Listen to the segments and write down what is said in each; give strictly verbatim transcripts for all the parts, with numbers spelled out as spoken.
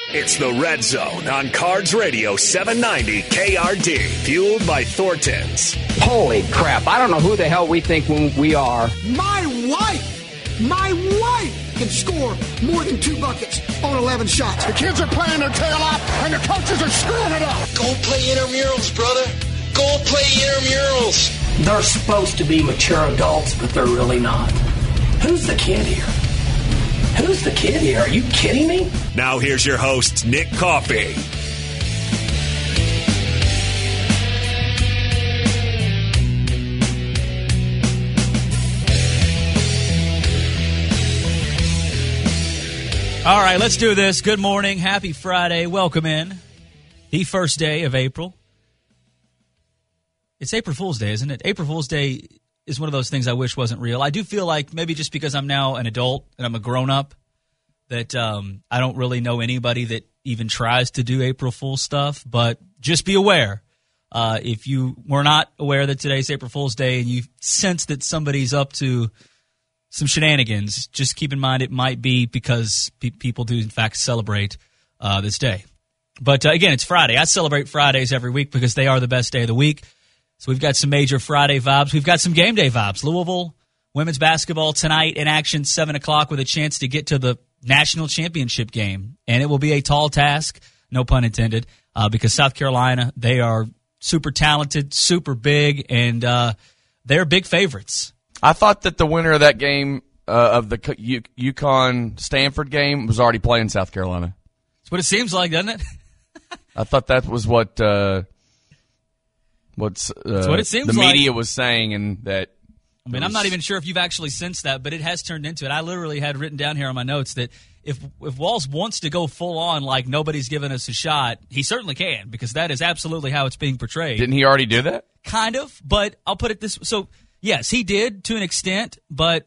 It's the Red Zone on Cards Radio seven ninety K R D, fueled by Thornton's. Holy crap, I don't know who the hell we think we are. My wife, my wife can score more than two buckets on eleven shots. The kids are playing their tail off, and the coaches are screwing it up. Go play intramurals, brother. Go play intramurals. They're supposed to be mature adults, but they're really not. Who's the kid here? Who's the kid here? Are you kidding me? Now here's your host, Nick Coffey. All right, let's do this. Good morning. Happy Friday. Welcome in. The first day of April. It's April Fool's Day, isn't it? April Fool's Day is one of those things I wish wasn't real. I do feel like maybe just because I'm now an adult and I'm a grown-up that um, I don't really know anybody that even tries to do April Fool's stuff. But just be aware. Uh, if you were not aware that today's April Fool's Day and you sense that somebody's up to some shenanigans, just keep in mind it might be because pe- people do, in fact, celebrate uh, this day. But, uh, again, it's Friday. I celebrate Fridays every week because they are the best day of the week. So we've got some major Friday vibes. We've got some game day vibes. Louisville women's basketball tonight in action, seven o'clock, with a chance to get to the national championship game. And it will be a tall task, no pun intended, uh, because South Carolina, they are super talented, super big, and uh, they're big favorites. I thought that the winner of that game, uh, of the U- UConn-Stanford game, was already playing South Carolina. That's what it seems like, doesn't it? I thought that was what uh, what's, uh, That's what it seems the like. media was saying, and that. I mean, I'm not even sure if you've actually sensed that, but it has turned into it. I literally had written down here on my notes that if if Walls wants to go full on like nobody's giving us a shot, he certainly can, because that is absolutely how it's being portrayed. Didn't he already do that? Kind of, but I'll put it this way. So, yes, he did to an extent, but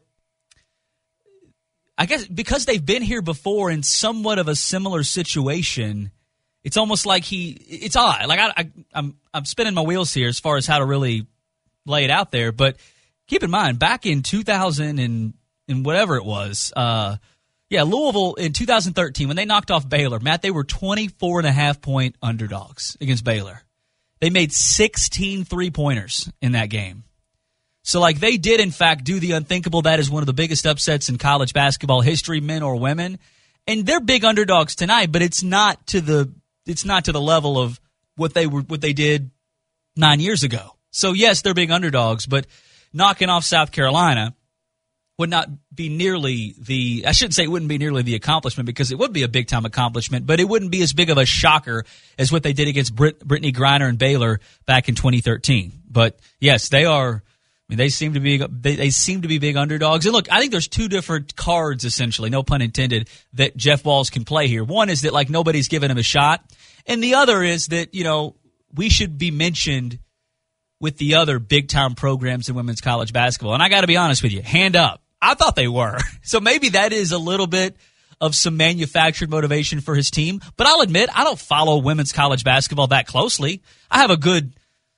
I guess because they've been here before in somewhat of a similar situation, it's almost like he – it's odd. Like, I, I, I'm I'm spinning my wheels here as far as how to really lay it out there, but – keep in mind, back in two thousand and, and whatever it was, uh, yeah, Louisville in two thousand thirteen, when they knocked off Baylor, Matt, they were twenty-four and a half point underdogs against Baylor. They made sixteen three-pointers in that game. So, like, they did, in fact, do the unthinkable. That is one of the biggest upsets in college basketball history, men or women. And they're big underdogs tonight, but it's not to the it's not to the level of what they were what they did nine years ago. So, yes, they're big underdogs, but knocking off South Carolina would not be nearly the – I shouldn't say it wouldn't be nearly the accomplishment, because it would be a big-time accomplishment, but it wouldn't be as big of a shocker as what they did against Brit- Brittany Griner and Baylor back in twenty thirteen. But, yes, they are – I mean, they seem to be they, they seem to be big underdogs. And, look, I think there's two different cards, essentially, no pun intended, that Jeff Walz can play here. One is that, like, nobody's given him a shot, and the other is that, you know, we should be mentioned – with the other big-time programs in women's college basketball. And I got to be honest with you, hand up, I thought they were. So maybe that is a little bit of some manufactured motivation for his team. But I'll admit, I don't follow women's college basketball that closely. I have a good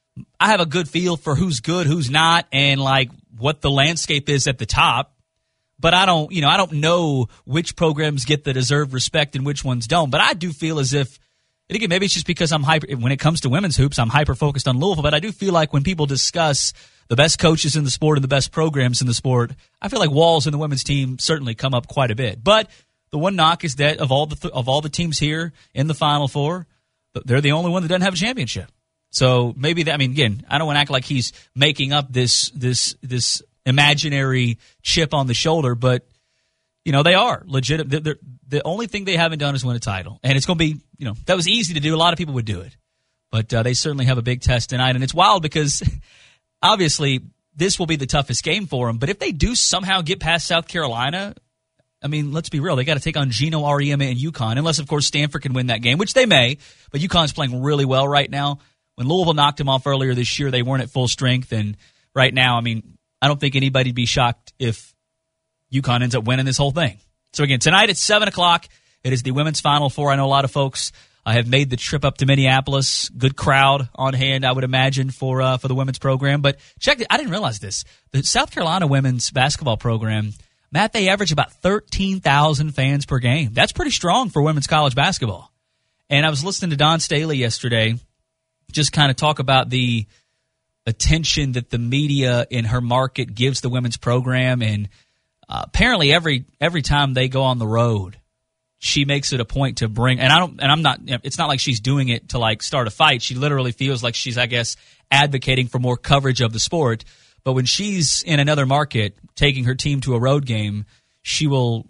I have a good feel for who's good, who's not, and like what the landscape is at the top. But I don't, you know, I don't know which programs get the deserved respect and which ones don't. But I do feel as if, and again, maybe it's just because I'm hyper, when it comes to women's hoops, I'm hyper-focused on Louisville, but I do feel like when people discuss the best coaches in the sport and the best programs in the sport, I feel like Walls and the women's team certainly come up quite a bit. But the one knock is that of all the th- of all the teams here in the Final Four, they're the only one that doesn't have a championship. So maybe that, I mean, again, I don't want to act like he's making up this this this imaginary chip on the shoulder, but you know, they are legit. They're, they're, the only thing they haven't done is win a title. And it's going to be, you know, that was easy to do. A lot of people would do it. But uh, they certainly have a big test tonight. And it's wild because, obviously, this will be the toughest game for them. But if they do somehow get past South Carolina, I mean, let's be real. They got to take on Gino Auriemma and UConn, unless, of course, Stanford can win that game, which they may. But UConn's playing really well right now. When Louisville knocked them off earlier this year, they weren't at full strength. And right now, I mean, I don't think anybody'd be shocked if UConn ends up winning this whole thing. So, again, tonight at seven o'clock, it is the women's Final Four. I know a lot of folks uh, have made the trip up to Minneapolis. Good crowd on hand, I would imagine, for uh, for the women's program. But check it. I didn't realize this. The South Carolina women's basketball program, Matt, they average about thirteen thousand fans per game. That's pretty strong for women's college basketball. And I was listening to Don Staley yesterday just kind of talk about the attention that the media in her market gives the women's program. And uh, apparently every every time they go on the road, she makes it a point to bring, and I don't, and I'm not, it's not like she's doing it to like start a fight. She literally feels like she's, I guess, advocating for more coverage of the sport. But when she's in another market taking her team to a road game, she will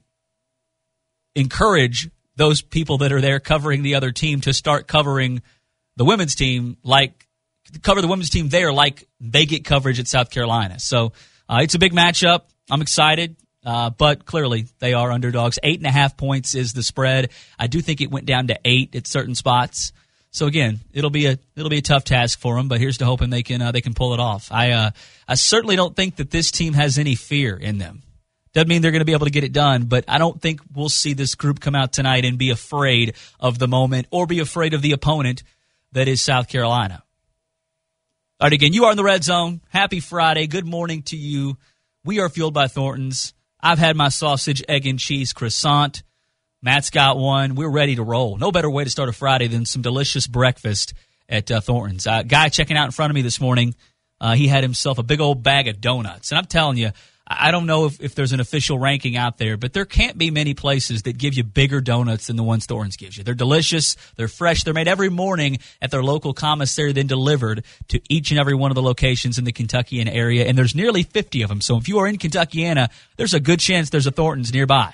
encourage those people that are there covering the other team to start covering the women's team, like cover the women's team there like they get coverage at South Carolina. So uh, it's a big matchup. I'm excited. Uh, but clearly, they are underdogs. Eight and a half points is the spread. I do think it went down to eight at certain spots. So again, it'll be a it'll be a tough task for them. But here's to hoping they can uh, they can pull it off. I uh, I certainly don't think that this team has any fear in them. Doesn't mean they're going to be able to get it done, but I don't think we'll see this group come out tonight and be afraid of the moment or be afraid of the opponent that is South Carolina. All right, again, you are in the Red Zone. Happy Friday. Good morning to you. We are fueled by Thornton's. I've had my sausage, egg, and cheese croissant. Matt's got one. We're ready to roll. No better way to start a Friday than some delicious breakfast at uh, Thornton's. Uh, guy checking out in front of me this morning, uh, he had himself a big old bag of donuts. And I'm telling you, I don't know if, if there's an official ranking out there, but there can't be many places that give you bigger donuts than the ones Thornton's gives you. They're delicious. They're fresh. They're made every morning at their local commissary, then delivered to each and every one of the locations in the Kentuckiana area. And there's nearly fifty of them. So if you are in Kentuckiana, there's a good chance there's a Thornton's nearby.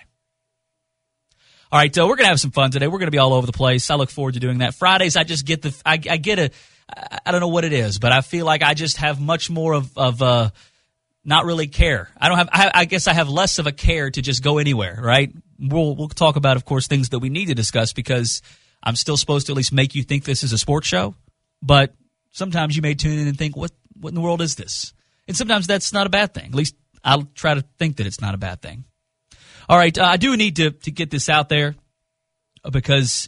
All right, uh, we're going to have some fun today. We're going to be all over the place. I look forward to doing that. Fridays, I just get the, I, I get a, I don't know what it is, but I feel like I just have much more of, of, uh, not really care. I don't have, I, I guess I have less of a care to just go anywhere, right? We'll, we'll talk about, of course, things that we need to discuss because I'm still supposed to at least make you think this is a sports show. But sometimes you may tune in and think, what, what in the world is this? And sometimes that's not a bad thing. At least I'll try to think that it's not a bad thing. All right, uh, I do need to, to get this out there because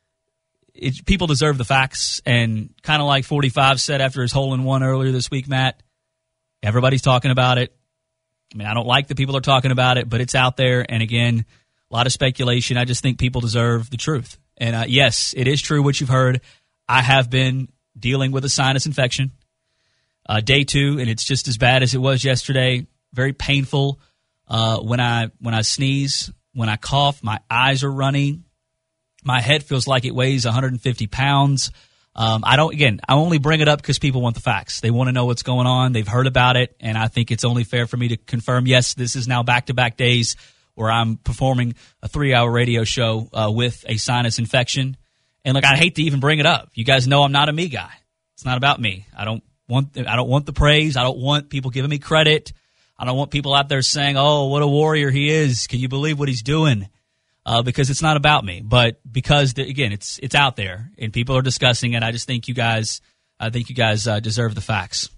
it, people deserve the facts. And kind of like forty-five said after his hole-in-one earlier this week, Matt, everybody's talking about it. I mean, I don't like that people are talking about it, but it's out there. And again, a lot of speculation. I just think people deserve the truth. And uh, yes, it is true what you've heard. I have been dealing with a sinus infection. Uh, day two, and it's just as bad as it was yesterday. Very painful. Uh, when I when I sneeze, when I cough, my eyes are running. My head feels like it weighs one hundred fifty pounds. Um, I don't. Again, I only bring it up because people want the facts. They want to know what's going on. They've heard about it, and I think it's only fair for me to confirm. Yes, this is now back-to-back days where I'm performing a three-hour radio show uh, with a sinus infection. And look, I hate to even bring it up. You guys know I'm not a me guy. It's not about me. I don't want. I don't want the praise. I don't want people giving me credit. I don't want people out there saying, "Oh, what a warrior he is! Can you believe what he's doing?" Uh, because it's not about me, but because the, again, it's it's out there and people are discussing it. I just think you guys, I think you guys uh, deserve the facts.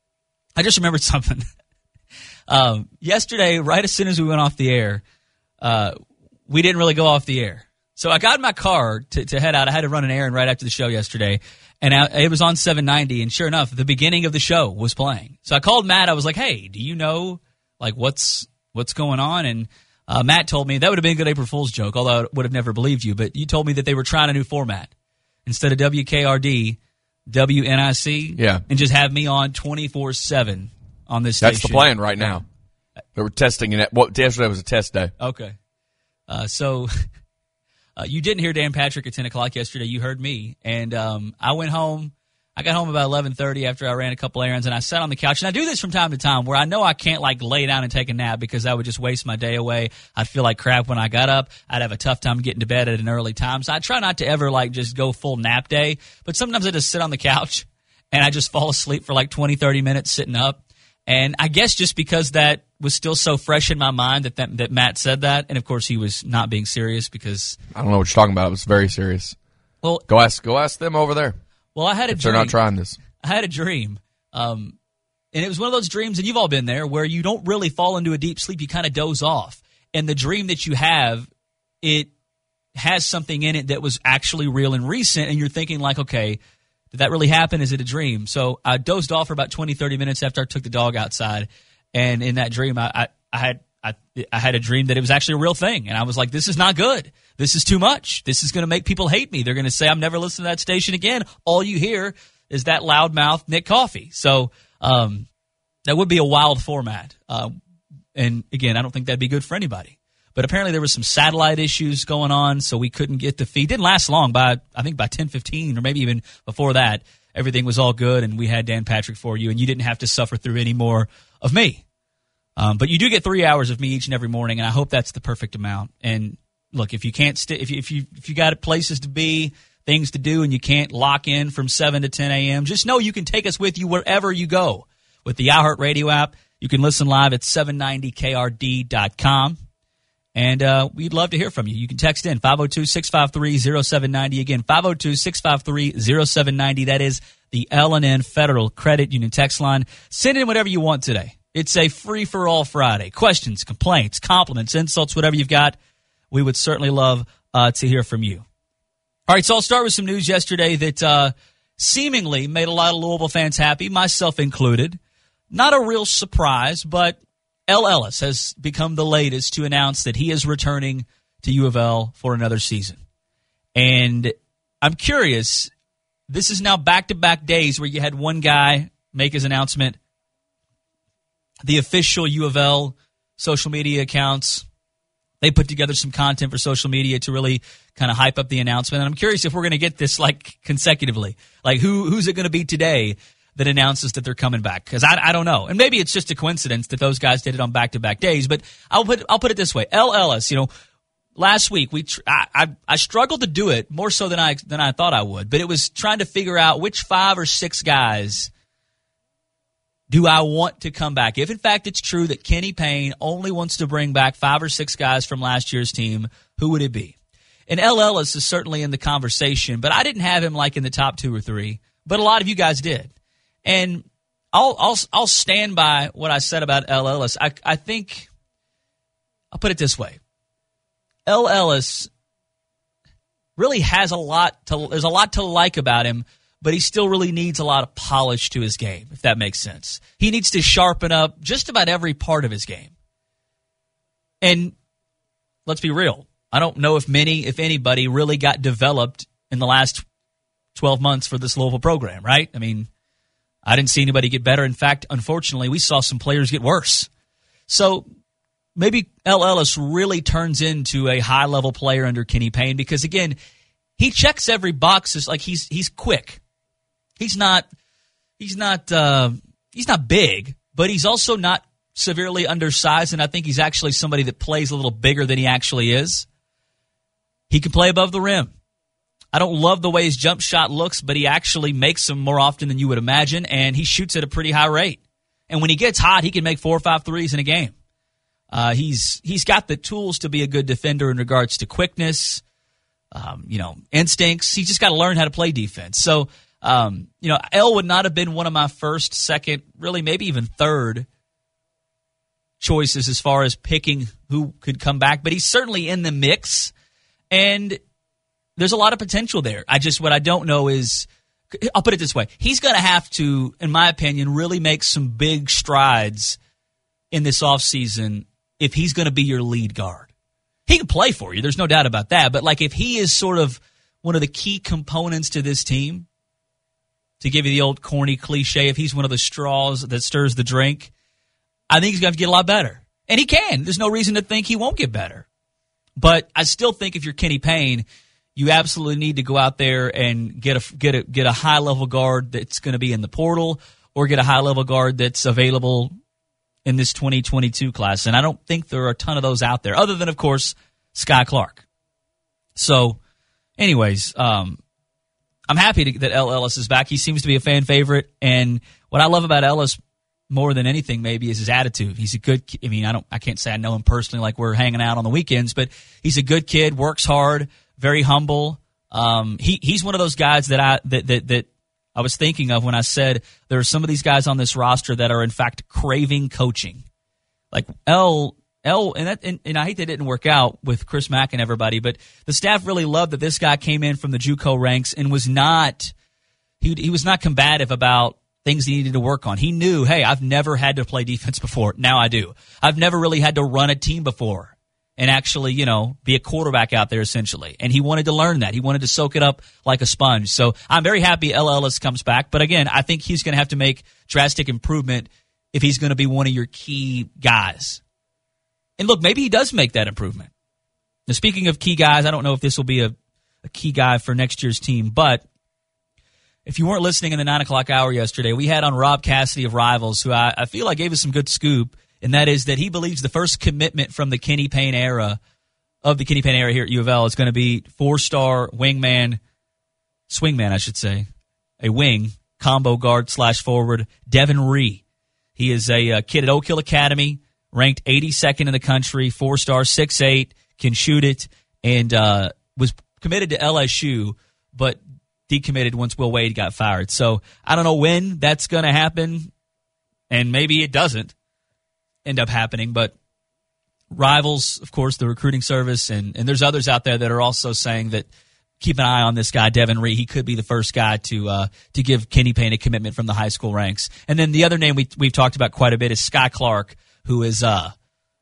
I just remembered something. um, yesterday, right as soon as we went off the air, uh, we didn't really go off the air. So I got in my car to, to head out. I had to run an errand right after the show yesterday, and I, it was on seven ninety. And sure enough, the beginning of the show was playing. So I called Matt. I was like, "Hey, do you know like what's what's going on?" And Uh, Matt told me that would have been a good April Fool's joke, although I would have never believed you. But you told me that they were trying a new format. Instead of W K R D, W N I C. Yeah. And just have me on twenty-four seven on this That's station. the plan right now. They were testing it. Well, yesterday was a test day. Okay. Uh, so uh, you didn't hear Dan Patrick at ten o'clock yesterday. You heard me. And um, I went home. I got home about eleven thirty after I ran a couple errands, and I sat on the couch. And I do this from time to time where I know I can't, like, lay down and take a nap because that would just waste my day away. I'd feel like crap when I got up. I'd have a tough time getting to bed at an early time. So I try not to ever, like, just go full nap day. But sometimes I just sit on the couch, and I just fall asleep for, like, twenty, thirty minutes sitting up. And I guess just because that was still so fresh in my mind that, that, that Matt said that, and, of course, he was not being serious because I don't know what you're talking about. It was very serious. Well, Go ask go ask them over there. Well, I had a if dream. They're not trying this. I had a dream, um, and it was one of those dreams, and you've all been there, where you don't really fall into a deep sleep. You kind of doze off. And the dream that you have, it has something in it that was actually real and recent, and you're thinking like, okay, did that really happen? Is it a dream? So I dozed off for about twenty, thirty minutes after I took the dog outside, and in that dream, I, I, I had I, I had a dream that it was actually a real thing. And I was like, this is not good. This is too much. This is going to make people hate me. They're going to say, I'm never listening to that station again. All you hear is that loudmouth Nick Coffey. So um, that would be a wild format. Uh, and, again, I don't think that'd be good for anybody. But apparently there was some satellite issues going on, so we couldn't get the feed. Didn't last long. By I think by ten fifteen or maybe even before that, everything was all good, and we had Dan Patrick for you, and you didn't have to suffer through any more of me. Um, but you do get three hours of me each and every morning, and I hope that's the perfect amount. And look, if you can't st- if you if you if you got places to be, things to do, and you can't lock in from seven to ten a.m., just know you can take us with you wherever you go with the iHeartRadio app. You can listen live at seven ninety K R D dot com. And uh, we'd love to hear from you. You can text in five oh two, six five three, oh seven nine oh. Again, five oh two, six five three, oh seven nine oh. That is the L and N Federal Credit Union text line. Send in whatever you want today. It's a free-for-all Friday. Questions, complaints, compliments, insults, whatever you've got. We would certainly love uh, to hear from you. All right, so I'll start with some news yesterday that uh, seemingly made a lot of Louisville fans happy, myself included. Not a real surprise, but El Ellis has become the latest to announce that he is returning to U of L for another season. And I'm curious, this is now back-to-back days where you had one guy make his announcement. The official U of L social media accounts, they put together some content for social media to really kind of hype up the announcement. And I'm curious if we're going to get this like consecutively. Like who who's it going to be today that announces that they're coming back? Because I, I don't know. And maybe it's just a coincidence that those guys did it on back-to-back days. But I'll put I'll put it this way. El Ellis, you know, last week we tr- I, I I struggled to do it more so than I than I thought I would. But it was trying to figure out which five or six guys do I want to come back. If in fact it's true that Kenny Payne only wants to bring back five or six guys from last year's team, who would it be? And El Ellis is certainly in the conversation, but I didn't have him like in the top two or three. But a lot of you guys did. And I'll I'll I'll stand by what I said about El Ellis. I I think I'll put it this way: El Ellis really has a lot to there's a lot to like about him, but he still really needs a lot of polish to his game, if that makes sense. He needs to sharpen up just about every part of his game. And let's be real, I don't know if many, if anybody, really got developed in the last twelve months for this Louisville program, right? I mean, I didn't see anybody get better. In fact, unfortunately, we saw some players get worse. So maybe El Ellis really turns into a high-level player under Kenny Payne because, again, he checks every box. As like he's he's quick. He's not he's not uh, he's not big, but he's also not severely undersized, and I think he's actually somebody that plays a little bigger than he actually is. He can play above the rim. I don't love the way his jump shot looks, but he actually makes them more often than you would imagine, and he shoots at a pretty high rate. And when he gets hot, he can make four or five threes in a game. Uh, he's he's got the tools to be a good defender in regards to quickness, um, you know, instincts. He's just got to learn how to play defense. So, um, you know, El would not have been one of my first, second, really maybe even third choices as far as picking who could come back, but he's certainly in the mix, and there's a lot of potential there. I just, what I don't know is, I'll put it this way. He's going to have to, in my opinion, really make some big strides in this offseason if he's going to be your lead guard. He can play for you. There's no doubt about that. But like if he is sort of one of the key components to this team, to give you the old corny cliche, if he's one of the straws that stirs the drink, I think he's going to get a lot better. And he can. There's no reason to think he won't get better. But I still think if you're Kenny Payne, you absolutely need to go out there and get a get a get a high level guard that's going to be in the portal, or get a high level guard that's available in this twenty twenty-two class. And I don't think there are a ton of those out there, other than of course Sky Clark. So, anyways, um, I'm happy to, that El Ellis is back. He seems to be a fan favorite, and what I love about Ellis more than anything maybe is his attitude. He's a good. I mean, I don't. I can't say I know him personally, like we're hanging out on the weekends, but he's a good kid, works hard. Very humble. Um, he he's one of those guys that I that, that that I was thinking of when I said there are some of these guys on this roster that are in fact craving coaching. Like El El and that, and, and I hate that it didn't work out with Chris Mack and everybody, but the staff really loved that this guy came in from the JUCO ranks and was not he he was not combative about things he needed to work on. He knew, hey, I've never had to play defense before. Now I do. I've never really had to run a team before and actually, you know, be a quarterback out there essentially. And he wanted to learn that. He wanted to soak it up like a sponge. So I'm very happy El Ellis comes back. But again, I think he's going to have to make drastic improvement if he's going to be one of your key guys. And look, maybe he does make that improvement. Now, speaking of key guys, I don't know if this will be a, a key guy for next year's team, but if you weren't listening in the nine o'clock hour yesterday, we had on Rob Cassidy of Rivals, who I, I feel like gave us some good scoop, and that is that he believes the first commitment from the Kenny Payne era, of the Kenny Payne era here at U of L, is going to be four-star wingman, swingman, I should say, a wing, combo guard slash forward, Devin Ree. He is a, a kid at Oak Hill Academy, ranked eighty-second in the country, four-star, six eight, can shoot it, and uh, was committed to L S U, but decommitted once Will Wade got fired. So I don't know when that's going to happen, and maybe it doesn't end up happening, but Rivals, of course, the recruiting service, and, and there's others out there that are also saying that keep an eye on this guy, Devin Ree. He could be the first guy to uh, to give Kenny Payne a commitment from the high school ranks. And then the other name we, we've talked about quite a bit is Sky Clark, who is uh,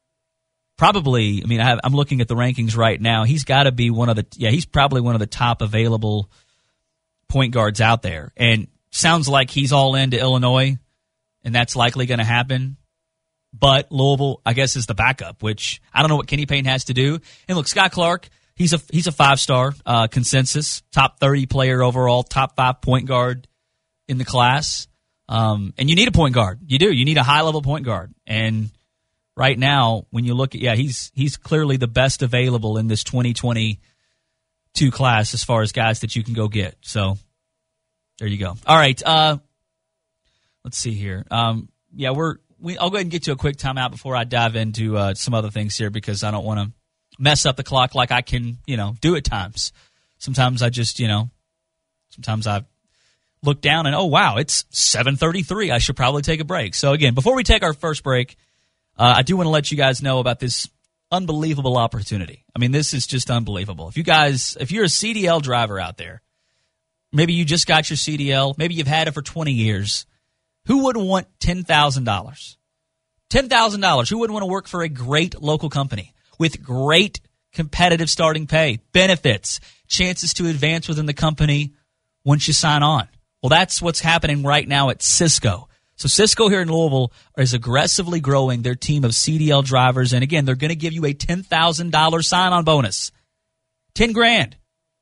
probably, I mean, I have, I'm looking at the rankings right now. He's got to be one of the, yeah, he's probably one of the top available point guards out there. And sounds like he's all into Illinois, and that's likely going to happen. But Louisville, I guess, is the backup, which I don't know what Kenny Payne has to do. And look, Sky Clark, he's a he's a five-star uh, consensus, top thirty player overall, top five point guard in the class. Um, and you need a point guard. You do. You need a high-level point guard. And right now, when you look at, yeah, he's he's clearly the best available in this twenty twenty-two class as far as guys that you can go get. So there you go. All right. Uh, let's see here. Um, yeah, we're we. I'll go ahead and get to a quick timeout before I dive into uh, some other things here, because I don't want to mess up the clock like I can, you know, do at times. Sometimes I just, you know, sometimes I look down and, oh, wow, it's seven thirty-three. I should probably take a break. So, again, before we take our first break, uh, I do want to let you guys know about this unbelievable opportunity. I mean, this is just unbelievable. If you guys, if you're a C D L driver out there, maybe you just got your C D L, maybe you've had it for twenty years, who wouldn't want ten thousand dollars? ten thousand dollars. Who wouldn't want to work for a great local company with great competitive starting pay, benefits, chances to advance within the company once you sign on? Well, that's what's happening right now at Cisco. So Cisco here in Louisville is aggressively growing their team of C D L drivers. And again, they're going to give you a ten thousand dollars sign-on bonus. ten grand.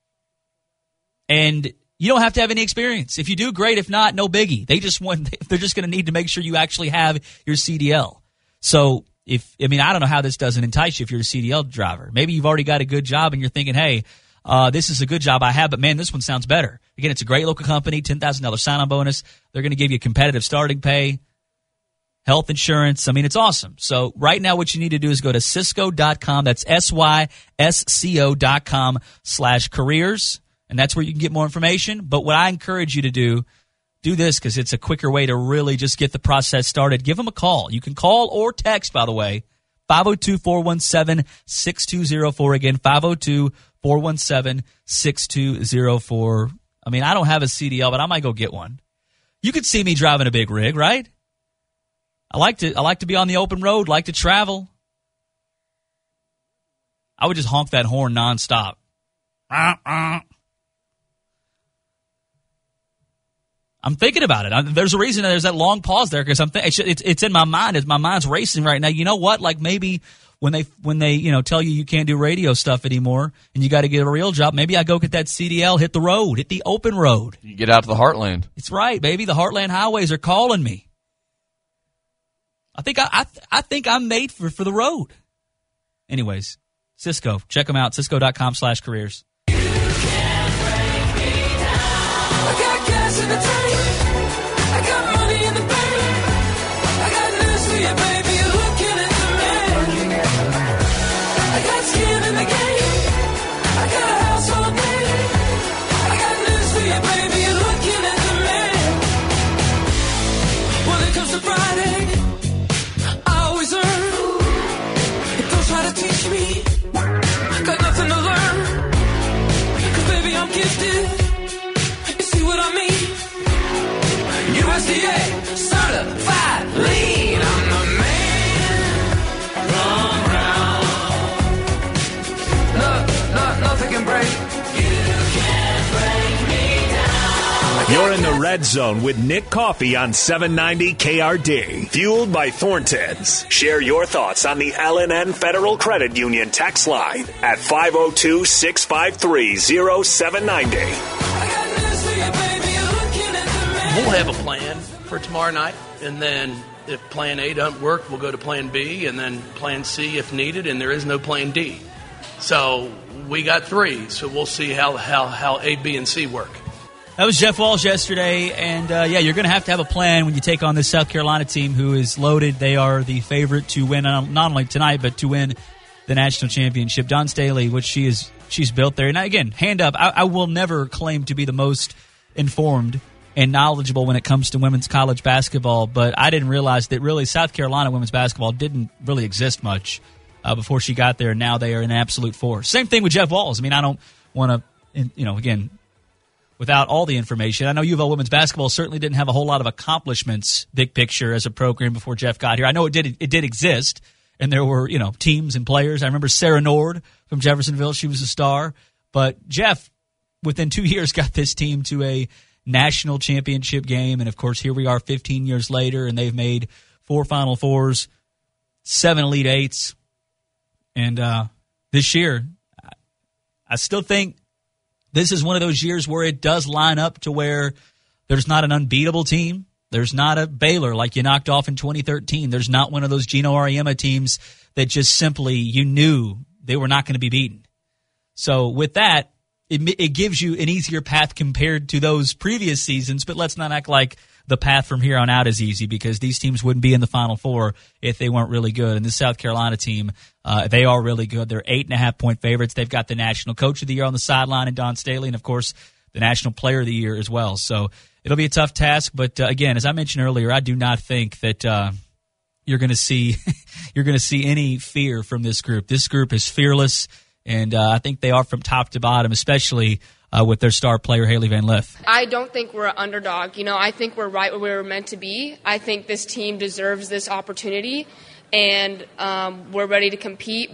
And you don't have to have any experience. If you do, great. If not, no biggie. They just want, they're just going to need to make sure you actually have your C D L. So if, I mean, I don't know how this doesn't entice you if you're a C D L driver. Maybe you've already got a good job and you're thinking, hey, Uh, this is a good job I have, but man, this one sounds better. Again, it's a great local company, ten thousand dollars sign-on bonus. They're going to give you competitive starting pay, health insurance. I mean, it's awesome. So right now what you need to do is go to Sysco dot com. That's S Y S C O dot com slash careers, and that's where you can get more information. But what I encourage you to do, do this because it's a quicker way to really just get the process started. Give them a call. You can call or text, by the way, five oh two, four one seven, six two oh four. Again, five oh two, four one seven, six two oh four. I mean, I don't have a C D L, but I might go get one. You could see me driving a big rig, right? I like to I like to be on the open road, like to travel. I would just honk that horn nonstop. Uh-uh. I'm thinking about it. I, there's a reason there's that long pause there, because I'm th- it's, it's it's in my mind as my mind's racing right now. You know what? Like maybe when they when they you know tell you you can't do radio stuff anymore and you got to get a real job, maybe I go get that C D L, hit the road, hit the open road. You get out to the heartland. It's right, baby. The Heartland highways are calling me. I think I I, I think I'm made for, for the road. Anyways, Cisco, check them out. Sysco dot com slash careers. You can't break me down. I got gas in the tank. I got money in the bank. I got news for you, baby. You're looking at the man. I got skin in the game. I got a house all day. I got news for you, baby. You're looking at the man. When it comes to Friday, I always earn. But don't try to teach me. Got nothing to learn. Cause baby, I'm gifted. You see what I mean? U S D C A, certified lean. I'm the man. Come round. No, no, nothing can break. You can't break me down. You're in the Red Zone with Nick Coffey on seven ninety K R D. Fueled by Thornton's. Share your thoughts on the L N N Federal Credit Union text line at five oh two, six five three, oh seven nine oh. I got news for you, baby. You're looking at the man. We'll have a plan for tomorrow night, and then if plan A doesn't work, we'll go to plan B, and then plan C if needed, and there is no plan D. So we got three, so we'll see how, how, how A, B, and C work. That was Jeff Walsh yesterday, and uh, yeah, you're going to have to have a plan when you take on this South Carolina team who is loaded. They are the favorite to win uh, not only tonight, but to win the national championship. Dawn Staley, what she is, she's built there. And again, hand up, I, I will never claim to be the most informed and knowledgeable when it comes to women's college basketball, but I didn't realize that really South Carolina women's basketball didn't really exist much uh, before she got there. Now they are an absolute force. Same thing with Jeff Walls. I mean, I don't want to, you know, again, without all the information. I know U of L women's basketball certainly didn't have a whole lot of accomplishments, big picture, as a program before Jeff got here. I know it did it did exist, and there were, you know, teams and players. I remember Sarah Nord from Jeffersonville. She was a star. But Jeff, within two years, got this team to a national championship game. And, of course, here we are fifteen years later, and they've made four Final Fours, seven Elite Eights. And uh, this year, I still think this is one of those years where it does line up to where there's not an unbeatable team. There's not a Baylor like you knocked off in twenty thirteen. There's not one of those Gino Auriemma teams that just simply you knew they were not going to be beaten. So with that, it, it gives you an easier path compared to those previous seasons, but let's not act like the path from here on out is easy because these teams wouldn't be in the Final Four if they weren't really good. And this South Carolina team, uh, they are really good. They're eight and a half point favorites. They've got the National Coach of the Year on the sideline in Dawn Staley, and, of course, the National Player of the Year as well. So it'll be a tough task. But, uh, again, as I mentioned earlier, I do not think that uh, you're going to see you're going to see any fear from this group. This group is fearless, and uh, I think they are from top to bottom, especially Uh, with their star player, Haley Van Lith. I don't think we're an underdog. You know, I think we're right where we were meant to be. I think this team deserves this opportunity, and um, we're ready to compete.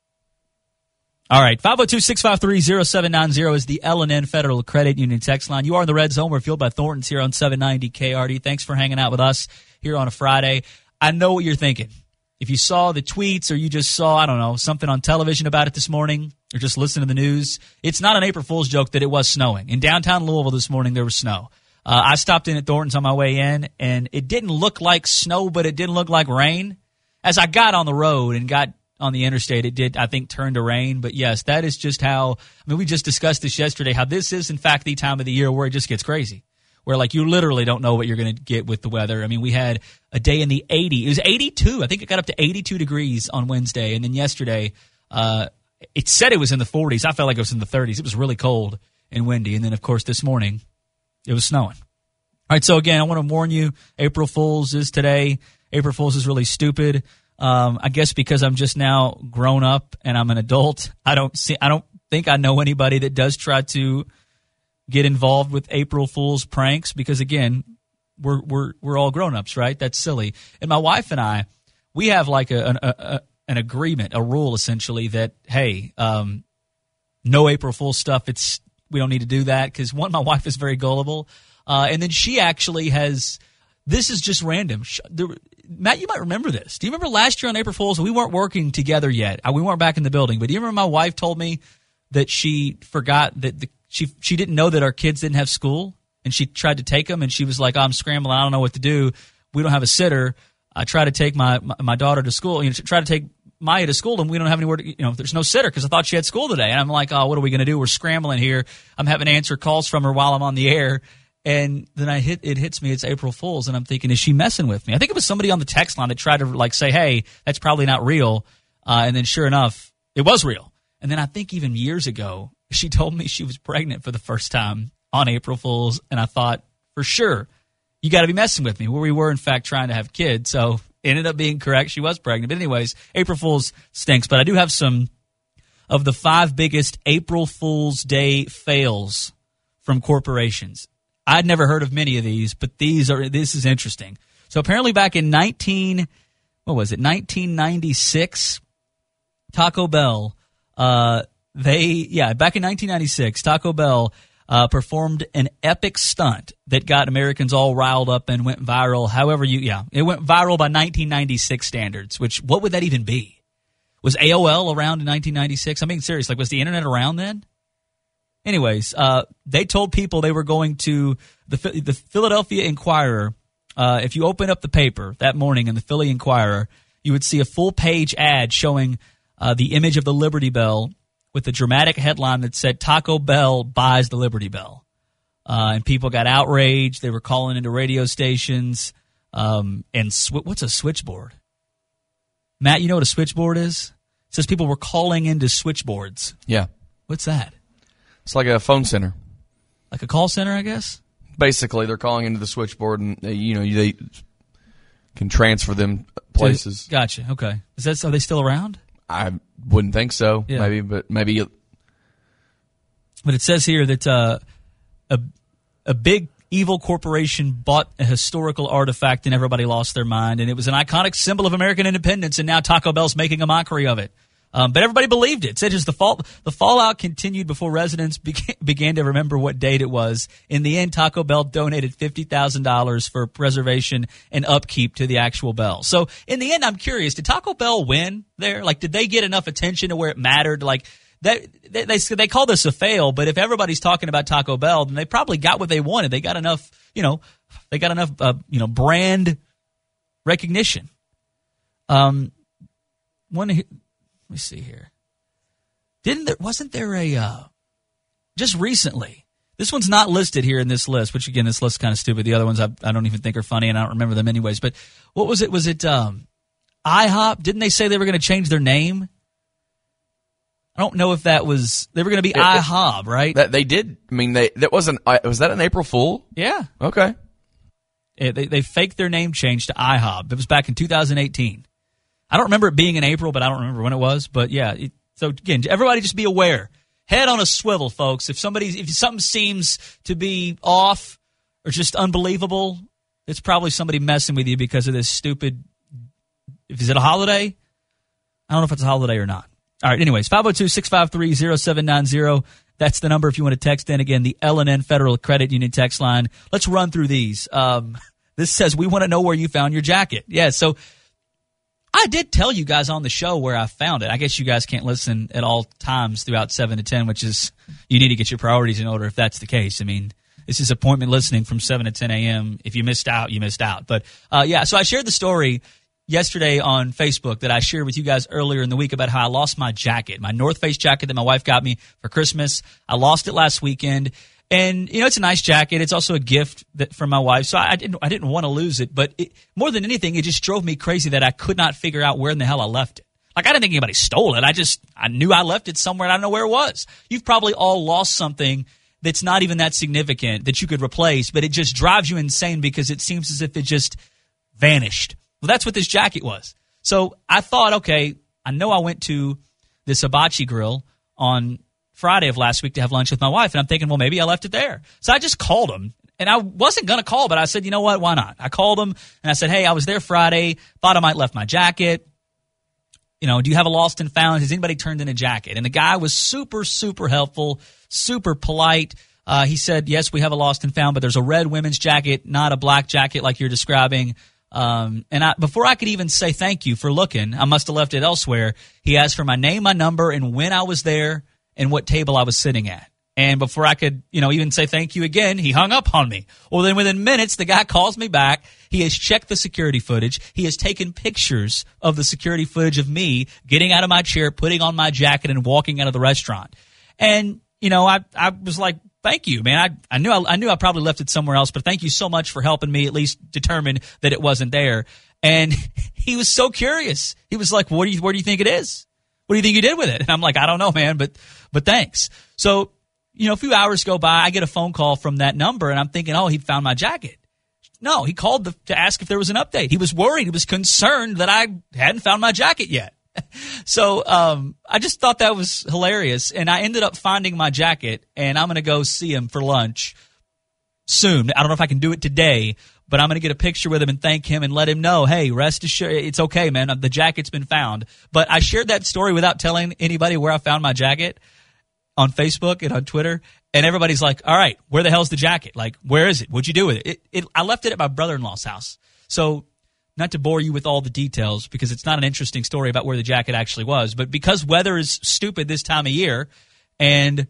All right, five oh two, six five three, oh seven nine oh is the L N N Federal Credit Union text line. You are in the Red Zone. We're fueled by Thornton's here on seven ninety K R D. Thanks for hanging out with us here on a Friday. I know what you're thinking. If you saw the tweets or you just saw, I don't know, something on television about it this morning or just listen to the news, it's not an April Fool's joke that it was snowing. In downtown Louisville this morning, there was snow. Uh, I stopped in at Thornton's on my way in, and it didn't look like snow, but it didn't look like rain. As I got on the road and got on the interstate, it did, I think, turn to rain. But, yes, that is just how – I mean, we just discussed this yesterday, how this is, in fact, the time of the year where it just gets crazy. Where, like, you literally don't know what you're going to get with the weather. I mean, we had a day in the eighties. It was eighty-two. I think it got up to eighty-two degrees on Wednesday. And then yesterday, uh, it said it was in the forties. I felt like it was in the thirties. It was really cold and windy. And then, of course, this morning, it was snowing. All right, so, again, I want to warn you, April Fool's is today. April Fool's is really stupid. Um, I guess because I'm just now grown up and I'm an adult, I don't see. I don't think I know anybody that does try to get involved with April Fool's pranks because, again, we're we're we're all grown-ups, right? That's silly. And my wife and I, we have like a, a, a an agreement, a rule essentially that, hey, um, no April Fool's stuff. It's we don't need to do that because, one, my wife is very gullible. Uh, and then she actually has – this is just random. She, there, Matt, you might remember this. Do you remember last year on April Fool's? We weren't working together yet. We weren't back in the building. But do you remember my wife told me that she forgot that the She she didn't know that our kids didn't have school, and she tried to take them, and she was like, oh, I'm scrambling. I don't know what to do. We don't have a sitter. I try to take my, my, my daughter to school. You know, try to take Maya to school, and we don't have anywhere to, you know, there's no sitter because I thought she had school today. And I'm like, oh, what are we going to do? We're scrambling here. I'm having to answer calls from her while I'm on the air. And then I hit it hits me, it's April Fool's, and I'm thinking, is she messing with me? I think it was somebody on the text line that tried to, like, say, hey, that's probably not real. Uh, and then sure enough, it was real. And then I think even years ago, she told me she was pregnant for the first time on April Fool's, and I thought, for sure, you got to be messing with me. Where we were, in fact, trying to have kids, so it ended up being correct. She was pregnant. But anyways, April Fool's stinks. But I do have some of the five biggest April Fool's Day fails from corporations. I'd never heard of many of these, but these are this is interesting. So apparently back in nineteen, what was it, nineteen ninety-six, Taco Bell, uh, they, yeah, back in nineteen ninety-six, Taco Bell uh, performed an epic stunt that got Americans all riled up and went viral. However, you, yeah, it went viral by nineteen ninety-six standards, which, what would that even be? Was A O L around in nineteen ninety-six? I'm being serious. Like, was the internet around then? Anyways, uh, they told people they were going to the the Philadelphia Inquirer. Uh, if you open up the paper that morning in the Philly Inquirer, you would see a full-page ad showing uh, the image of the Liberty Bell with a dramatic headline that said, Taco Bell buys the Liberty Bell. Uh, and people got outraged. They were calling into radio stations. Um, and sw- what's a switchboard? Matt, you know what a switchboard is? It says people were calling into switchboards. Yeah. What's that? It's like a phone center. Like a call center, I guess? Basically, they're calling into the switchboard, and they, you know they can transfer them places. Gotcha. Okay. Is that are they still around? I wouldn't think so. Yeah. Maybe, but maybe. It, but it says here that uh, a a big evil corporation bought a historical artifact, and everybody lost their mind. And it was an iconic symbol of American independence, and now Taco Bell's making a mockery of it. Um, but everybody believed it. It said just the fall, the fallout continued before residents began, began to remember what date it was. In the end, Taco Bell donated fifty thousand dollars for preservation and upkeep to the actual bell. So in the end, I'm curious, did Taco Bell win there? Like, did they get enough attention to where it mattered? Like, that, they, they, they call this a fail, but if everybody's talking about Taco Bell, then they probably got what they wanted. They got enough, you know, they got enough, uh, you know, brand recognition. Um, one. Let me see here. Didn't there, wasn't there a, uh, just recently, this one's not listed here in this list, which again, this list's kind of stupid. The other ones I, I don't even think are funny and I don't remember them anyways. But what was it? Was it um, IHOP? Didn't they say they were going to change their name? I don't know if that was, they were going to be it, IHOB, right? That they did. I mean, they that wasn't, was that an April Fool? Yeah. Okay. Yeah, they, they faked their name change to IHOB. It was back in two thousand eighteen. I don't remember it being in April, but I don't remember when it was. But yeah, it, so again, everybody just be aware. Head on a swivel, folks. If somebody's, if something seems to be off or just unbelievable, it's probably somebody messing with you because of this stupid. If is it a holiday? I don't know if it's a holiday or not. All right. Anyways, five oh two, six five three, oh seven nine oh. That's the number if you want to text in. Again, the L and N Federal Credit Union text line. Let's run through these. Um, this says we want to know where you found your jacket. Yeah. So. I did tell you guys on the show where I found it. I guess you guys can't listen at all times throughout seven to ten, which is you need to get your priorities in order if that's the case. I mean, this is appointment listening from seven to ten a.m. If you missed out, you missed out. But, uh, yeah, so I shared the story yesterday on Facebook that I shared with you guys earlier in the week about how I lost my jacket, my North Face jacket that my wife got me for Christmas. I lost it last weekend. And, you know, it's a nice jacket. It's also a gift that, from my wife. So I didn't I didn't want to lose it. But it, more than anything, it just drove me crazy that I could not figure out where in the hell I left it. Like, I didn't think anybody stole it. I just I knew I left it somewhere and I don't know where it was. You've probably all lost something that's not even that significant that you could replace, but it just drives you insane because it seems as if it just vanished. Well, that's what this jacket was. So I thought, okay, I know I went to this hibachi grill on Friday of last week to have lunch with my wife, and I'm thinking, well, maybe I left it there. So I just called him, and I wasn't going to call, but I said, you know what, why not? I called him, and I said, hey, I was there Friday, thought I might left my jacket. You know, do you have a lost and found? Has anybody turned in a jacket? And the guy was super, super helpful, super polite. Uh, he said, yes, we have a lost and found, but there's a red women's jacket, not a black jacket like you're describing. Um, and I, before I could even say thank you for looking, I must have left it elsewhere. He asked for my name, my number, and when I was there, and what table I was sitting at. And before I could, you know, even say thank you again, he hung up on me. Well, then within minutes, the guy calls me back. He has checked the security footage. He has taken pictures of the security footage of me getting out of my chair, putting on my jacket, and walking out of the restaurant. And, you know, I, I was like, thank you, man. I, I knew I, I knew I probably left it somewhere else, but thank you so much for helping me at least determine that it wasn't there. And he was so curious. He was like, what do you, where do you think it is? What do you think you did with it? And I'm like, I don't know, man, but but thanks. So, you know, a few hours go by. I get a phone call from that number, and I'm thinking, oh, he found my jacket. No, he called the, to ask if there was an update. He was worried. He was concerned that I hadn't found my jacket yet. So um, I just thought that was hilarious, and I ended up finding my jacket, and I'm going to go see him for lunch soon. I don't know if I can do it today, but I'm going to get a picture with him and thank him and let him know, hey, rest assured, it's okay, man. The jacket's been found. But I shared that story without telling anybody where I found my jacket on Facebook and on Twitter, and everybody's like, all right, where the hell's the jacket? Like, where is it? What'd you do with it? It, it I left it at my brother-in-law's house. So not to bore you with all the details because it's not an interesting story about where the jacket actually was, but because weather is stupid this time of year and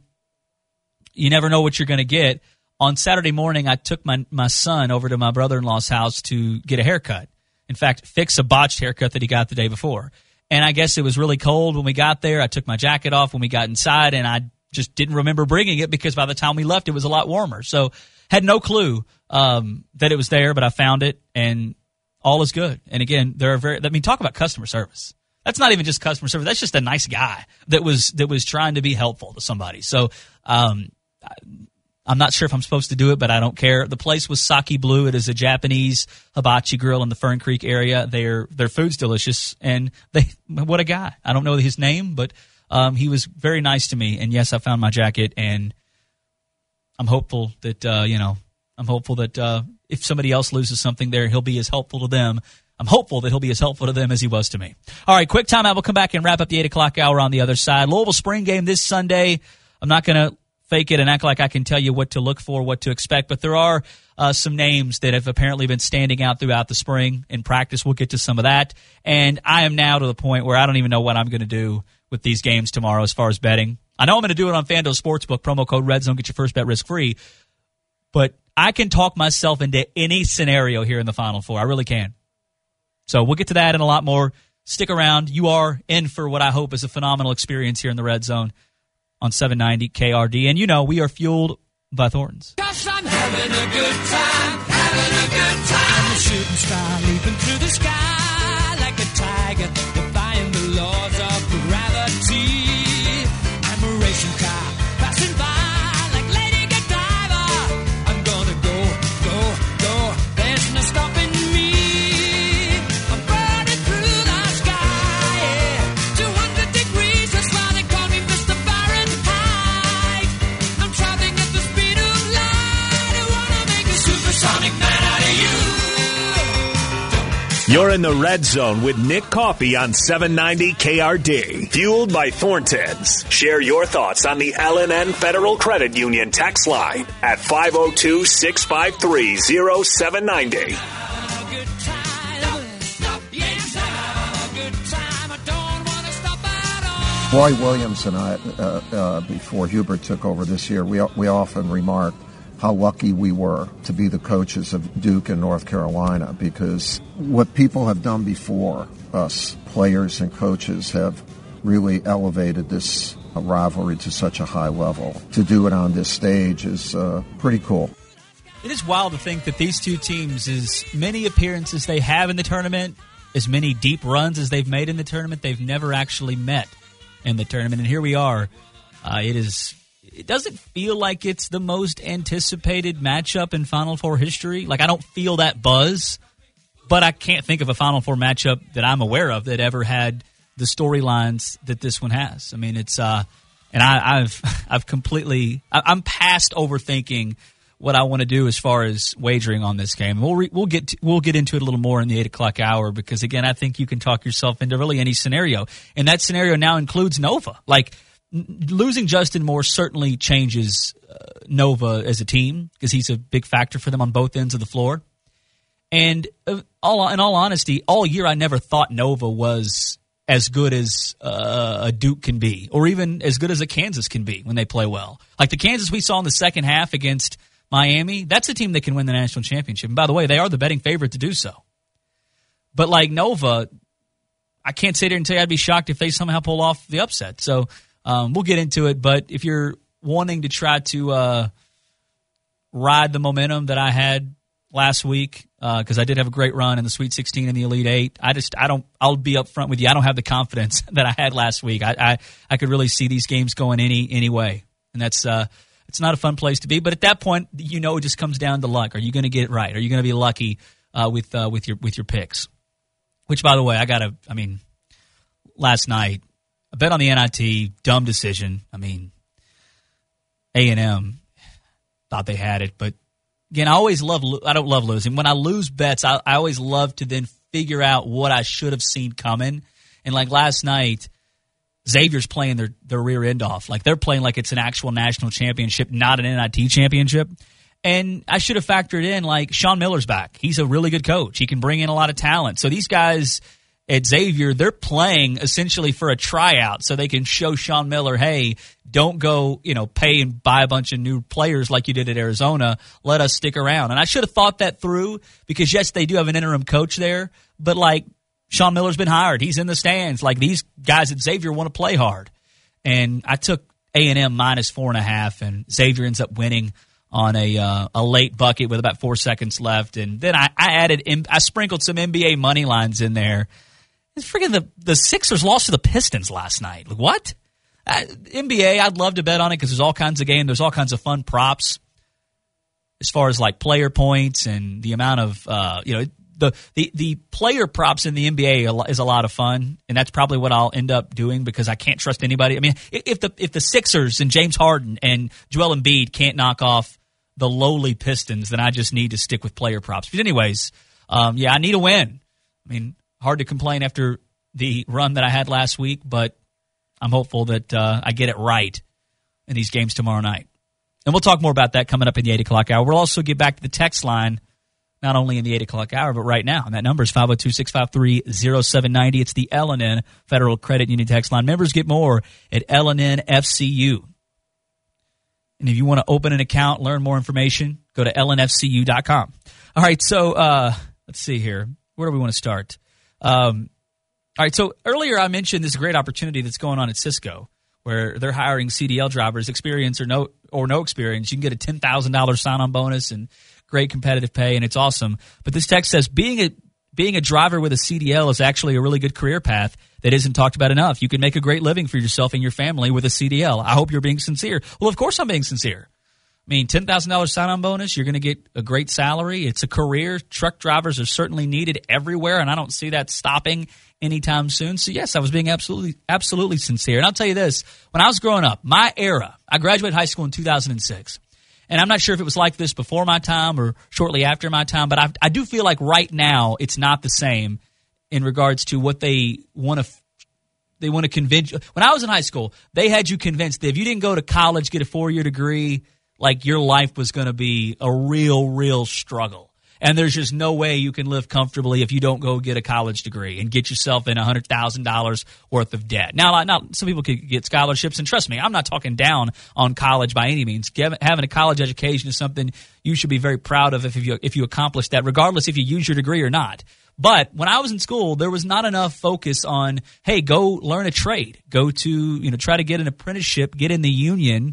you never know what you're going to get, on Saturday morning I took my, my son over to my brother-in-law's house to get a haircut. In fact, fix a botched haircut that he got the day before. And I guess it was really cold when we got there. I took my jacket off when we got inside, and I just didn't remember bringing it because by the time we left, it was a lot warmer. So had no clue um, that it was there, but I found it, and all is good. And again, there are very. I mean, talk about customer service. That's not even just customer service. That's just a nice guy that was that was trying to be helpful to somebody. So um, I'm not sure if I'm supposed to do it, but I don't care. The place was Saki Blue. It is a Japanese hibachi grill in the Fern Creek area. Their their food's delicious, and they what a guy. I don't know his name, but um, he was very nice to me. And yes, I found my jacket, and I'm hopeful that uh, you know. I'm hopeful that uh, if somebody else loses something there, he'll be as helpful to them. I'm hopeful that he'll be as helpful to them as he was to me. All right, quick timeout. We'll come back and wrap up the eight o'clock hour on the other side. Louisville spring game this Sunday. I'm not going to fake it and act like I can tell you what to look for, what to expect, but there are uh, some names that have apparently been standing out throughout the spring in practice. We'll get to some of that. And I am now to the point where I don't even know what I'm going to do with these games tomorrow as far as betting. I know I'm going to do it on FanDuel Sportsbook, promo code RedZone, get your first bet risk-free. But I can talk myself into any scenario here in the Final Four. I really can. So we'll get to that and a lot more. Stick around. You are in for what I hope is a phenomenal experience here in the Red Zone on seven ninety K R D. And you know we are fueled by Thornton's. Cause I'm having a good time, having a good time. I'm a shooting star leaping through the sky like a tiger, defying the laws of gravity. I'm a racing car passing by. Stopping me, I'm burning through the sky, yeah. two hundred degrees, that's why they call me Mister Fahrenheit. I'm traveling at the speed of light, I wanna make a supersonic man out of you. You're in the Red Zone with Nick Coffey on seven ninety K R D. Fueled by Thornton's. Share your thoughts on the L N N Federal Credit Union text line at five oh two, six five three, oh seven nine oh. Roy Williams and I, uh, uh, before Hubert took over this year, we we often remarked how lucky we were to be the coaches of Duke and North Carolina, because what people have done before us, players and coaches, have really elevated this rivalry to such a high level. To do it on this stage is uh, pretty cool. It is wild to think that these two teams, as many appearances they have in the tournament, as many deep runs as they've made in the tournament, they've never actually met in the tournament. And here we are. Uh, it is... It doesn't feel like it's the most anticipated matchup in Final Four history. Like, I don't feel that buzz, but I can't think of a Final Four matchup that I'm aware of that ever had the storylines that this one has. I mean, it's uh, and I, I've I've completely I'm past overthinking what I want to do as far as wagering on this game. We'll re, we'll get to, we'll get into it a little more in the eight o'clock hour because again, I think you can talk yourself into really any scenario, and that scenario now includes Nova. Like, losing Justin Moore certainly changes uh, Nova as a team because he's a big factor for them on both ends of the floor. And uh, all in all honesty, all year I never thought Nova was as good as uh, a Duke can be, or even as good as a Kansas can be when they play well. Like the Kansas we saw in the second half against Miami, that's a team that can win the national championship. And by the way, they are the betting favorite to do so. But like Nova, I can't sit here and tell you I'd be shocked if they somehow pull off the upset. So Um, we'll get into it, but if you're wanting to try to uh, ride the momentum that I had last week, because uh, I did have a great run in the Sweet sixteen and the Elite Eight, I just I don't. I'll be up front with you. I don't have the confidence that I had last week. I I, I could really see these games going any any way, and that's uh, it's not a fun place to be. But at that point, you know, it just comes down to luck. Are you going to get it right? Are you going to be lucky uh, with uh, with your with your picks? Which, by the way, I got to. I mean, last night. I bet on the N I T, dumb decision. I mean, A and M thought they had it, but again, I always love, lo- I don't love losing. When I lose bets, I, I always love to then figure out what I should have seen coming. And like last night, Xavier's playing their, their rear end off. Like they're playing like it's an actual national championship, not an N I T championship. And I should have factored in like Sean Miller's back. He's a really good coach. He can bring in a lot of talent. So these guys at Xavier, they're playing essentially for a tryout so they can show Sean Miller, hey, don't go, you know, pay and buy a bunch of new players like you did at Arizona. Let us stick around. And I should have thought that through because, yes, they do have an interim coach there, but like Sean Miller's been hired. He's in the stands. Like these guys at Xavier want to play hard. And I took A and M minus four and a half, and Xavier ends up winning on a uh, a late bucket with about four seconds left. And then I, I added, I sprinkled some N B A money lines in there. It's freaking the, the Sixers lost to the Pistons last night. Like, what? Uh, N B A, I'd love to bet on it because there's all kinds of games. There's all kinds of fun props as far as like player points and the amount of, uh, you know, the, the, the player props in the N B A is a lot of fun, and that's probably what I'll end up doing because I can't trust anybody. I mean, if the if the Sixers and James Harden and Joel Embiid can't knock off the lowly Pistons, then I just need to stick with player props. But anyways, um, yeah, I need a win. I mean, hard to complain after the run that I had last week, but I'm hopeful that uh, I get it right in these games tomorrow night. And we'll talk more about that coming up in the eight o'clock hour. We'll also get back to the text line, not only in the eight o'clock hour, but right now. And that number is five oh two, six five three, oh seven nine oh. It's the L N N Federal Credit Union text line. Members get more at L N N F C U. And if you want to open an account, learn more information, go to L N F C U dot com. All right, so uh, let's see here. Where do we want to start? Um, all right, so earlier I mentioned this great opportunity that's going on at Cisco, where they're hiring C D L drivers, experience or no or no experience. You can get a ten thousand dollars sign-on bonus and great competitive pay, and it's awesome. But this text says being a being a driver with a C D L is actually a really good career path that isn't talked about enough. You can make a great living for yourself and your family with a C D L. I hope you're being sincere. Well, of course I'm being sincere. I mean, ten thousand dollars sign-on bonus, you're going to get a great salary. It's a career. Truck drivers are certainly needed everywhere, and I don't see that stopping anytime soon. So, yes, I was being absolutely absolutely sincere. And I'll tell you this. When I was growing up, my era, I graduated high school in two thousand six. And I'm not sure if it was like this before my time or shortly after my time, but I, I do feel like right now it's not the same in regards to what they want to they want to convince you. When I was in high school, they had you convinced that if you didn't go to college, get a four-year degree, like your life was going to be a real, real struggle. And there's just no way you can live comfortably if you don't go get a college degree and get yourself in one hundred thousand dollars worth of debt. Now, now, some people could get scholarships, and trust me, I'm not talking down on college by any means. Having a college education is something you should be very proud of if you if you accomplish that, regardless if you use your degree or not. But when I was in school, there was not enough focus on, hey, go learn a trade, go to, you know, try to get an apprenticeship, get in the union,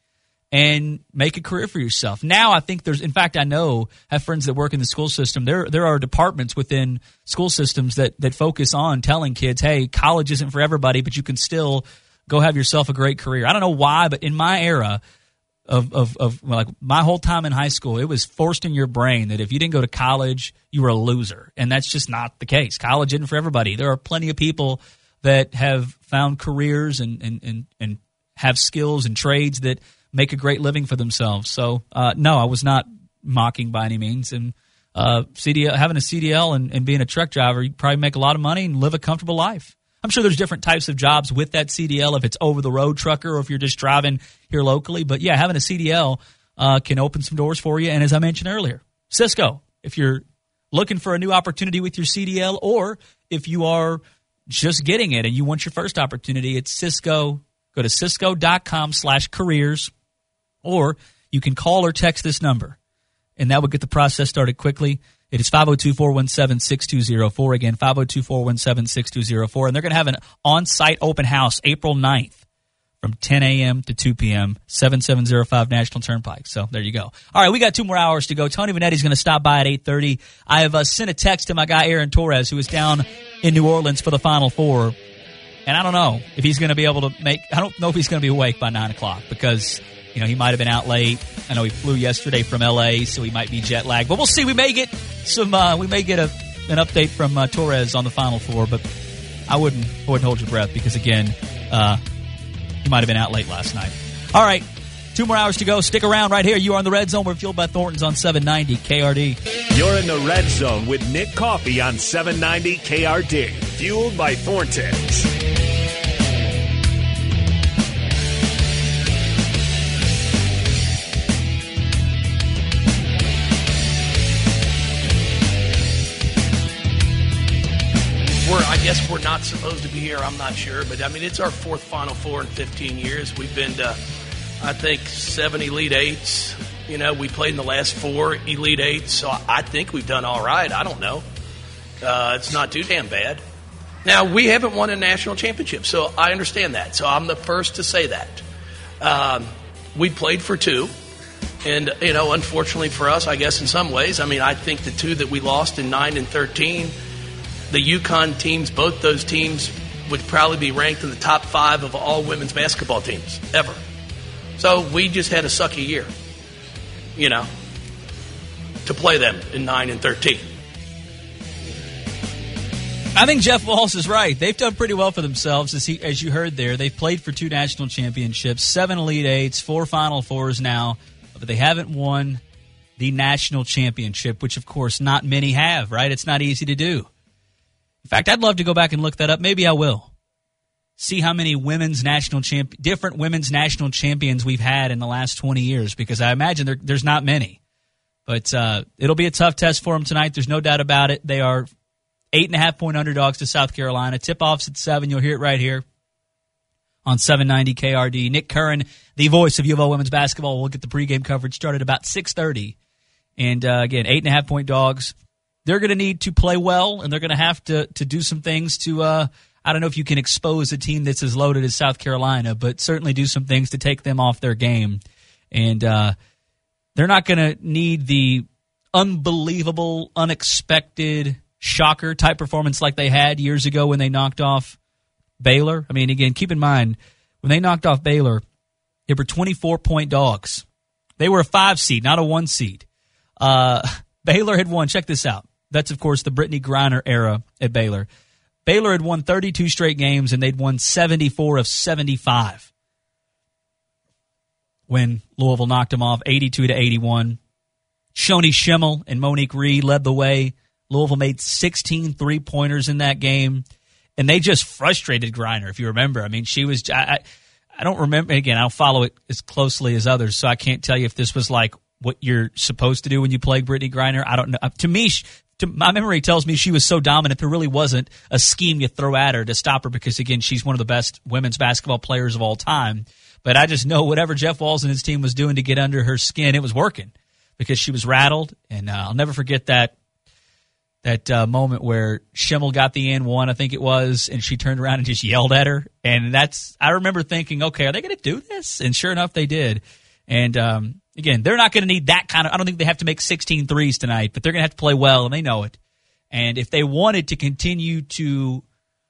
and make a career for yourself. Now I think there's, in fact, I know, have friends that work in the school system. There there are departments within school systems that, that focus on telling kids, hey, college isn't for everybody, but you can still go have yourself a great career. I don't know why, but in my era of, of, of well, like my whole time in high school, it was forced in your brain that if you didn't go to college, you were a loser. And that's just not the case. College isn't for everybody. There are plenty of people that have found careers and, and, and, and have skills and trades that make a great living for themselves. So, uh, no, I was not mocking by any means. And uh, C D L, having a C D L and, and being a truck driver, you probably make a lot of money and live a comfortable life. I'm sure there's different types of jobs with that C D L, if it's over-the-road trucker or if you're just driving here locally. But, yeah, having a C D L uh, can open some doors for you. And as I mentioned earlier, Cisco, if you're looking for a new opportunity with your C D L, or if you are just getting it and you want your first opportunity, it's Cisco. Go to cisco.com slash careers. Or you can call or text this number, and that will get the process started quickly. It is five oh two, four one seven, six two oh four. Again, five oh two, four one seven, six two oh four. And they're going to have an on-site open house April ninth from ten a.m. to two p.m., seven seven oh five National Turnpike. So there you go. All right, we got two more hours to go. Tony Vanetti's going to stop by at eight thirty. I have uh, sent a text to my guy Aaron Torres, who is down in New Orleans for the Final Four. And I don't know if he's going to be able to make – I don't know if he's going to be awake by nine o'clock because – you know, he might have been out late. I know he flew yesterday from L A, so he might be jet lagged. But we'll see. We may get some. Uh, we may get a an update from uh, Torres on the Final Four. But I wouldn't. I wouldn't hold your breath because again, uh, he might have been out late last night. All right, Two more hours to go. Stick around right here. You are in the Red Zone. We're fueled by Thornton's on seven ninety K R D. You're in the Red Zone with Nick Coffey on seven ninety K R D. Fueled by Thornton's. We're, I guess we're not supposed to be here. I'm not sure. But, I mean, it's our fourth Final Four in fifteen years. We've been to, I think, seven Elite Eights. You know, we played in the last four Elite Eights. So I think we've done all right. I don't know. Uh, it's not too damn bad. Now, we haven't won a national championship, so I understand that. So I'm the first to say that. Um, we played for two. And, you know, unfortunately for us, I guess in some ways, I mean, I think the two that we lost in nine and thirteen, the UConn teams, both those teams would probably be ranked in the top five of all women's basketball teams ever. So we just had a sucky year, you know, to play them in nine and thirteen. I think Jeff Walz is right. They've done pretty well for themselves, as, he, as you heard there. They've played for two national championships, seven Elite Eights, four Final Fours now, but they haven't won the national championship, which, of course, not many have, right? It's not easy to do. In fact, I'd love to go back and look that up. Maybe I will. See how many women's national champ- different women's national champions we've had in the last twenty years, because I imagine there, there's not many. But uh, it'll be a tough test for them tonight. There's no doubt about it. They are eight and a half point underdogs to South Carolina. Tip-offs at seven. You'll hear it right here on seven ninety K R D. Nick Curran, the voice of U of L women's basketball, will get the pregame coverage started about six thirty. And uh, again, eight and a half point dogs. They're going to need to play well, and they're going to have to to do some things to, uh, I don't know if you can expose a team that's as loaded as South Carolina, but certainly do some things to take them off their game. And uh, they're not going to need the unbelievable, unexpected, shocker-type performance like they had years ago when they knocked off Baylor. I mean, again, keep in mind, when they knocked off Baylor, they were twenty-four point dogs. They were a five seed, not a one seed. Uh, Baylor had won, check this out. That's, of course, the Brittany Griner era at Baylor. Baylor had won thirty-two straight games, and they'd won seventy-four of seventy-five when Louisville knocked them off, eighty-two to eighty-one. Shoni Schimmel and Monique Reed led the way. Louisville made sixteen three-pointers in that game, and they just frustrated Griner, if you remember. I mean, she was I, – I, I don't remember – again, I don't follow it as closely as others, so I can't tell you if this was like what you're supposed to do when you play Brittany Griner. I don't know. To me – To, my memory tells me she was so dominant there really wasn't a scheme you throw at her to stop her because, again, she's one of the best women's basketball players of all time. But I just know whatever Jeff Walz and his team was doing to get under her skin, it was working because she was rattled. And uh, I'll never forget that that uh, moment where Schimmel got the and one, I think it was, and she turned around and just yelled at her. And that's I remember thinking, okay, are they going to do this? And sure enough, they did. And um again, they're not going to need that kind of – I don't think they have to make sixteen threes tonight, but they're going to have to play well, and they know it. And if they wanted to continue to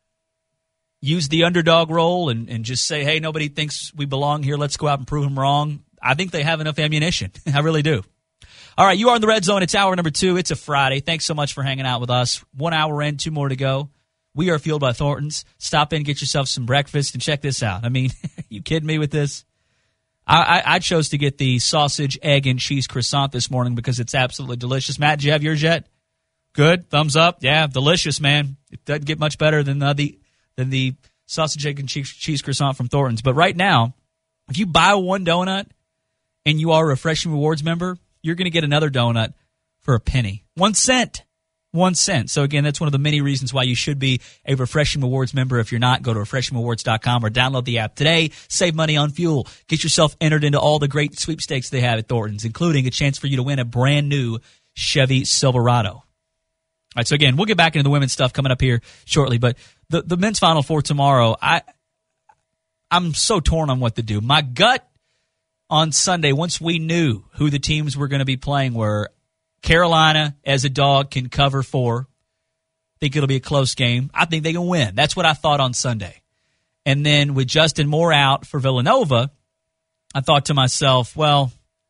use the underdog role and, and just say, hey, nobody thinks we belong here, let's go out and prove them wrong, I think they have enough ammunition. I really do. All right, you are in the Red Zone. It's hour number two. It's a Friday. Thanks so much for hanging out with us. One hour in, two more to go. We are fueled by Thornton's. Stop in, get yourself some breakfast, and check this out. I mean, you kidding me with this? I, I chose to get the sausage, egg, and cheese croissant this morning because it's absolutely delicious. Matt, did you have yours yet? Good. Thumbs up. Yeah, delicious, man. It doesn't get much better than uh, the than the sausage, egg, and cheese, cheese croissant from Thornton's. But right now, if you buy one donut and you are a Refreshing Rewards member, you're going to get another donut for a penny. One cent. One cent. So, again, that's one of the many reasons why you should be a Refreshing Rewards member. If you're not, go to refreshing rewards dot com or download the app today. Save money on fuel. Get yourself entered into all the great sweepstakes they have at Thornton's, including a chance for you to win a brand new Chevy Silverado. All right, so, again, we'll get back into the women's stuff coming up here shortly. But the, the men's Final Four tomorrow, I, I'm so torn on what to do. My gut on Sunday, once we knew who the teams were going to be playing were, Carolina, as a dog, can cover four. Think it'll be a close game. I think they can win. That's what I thought on Sunday. And then with Justin Moore out for Villanova, I thought to myself, well,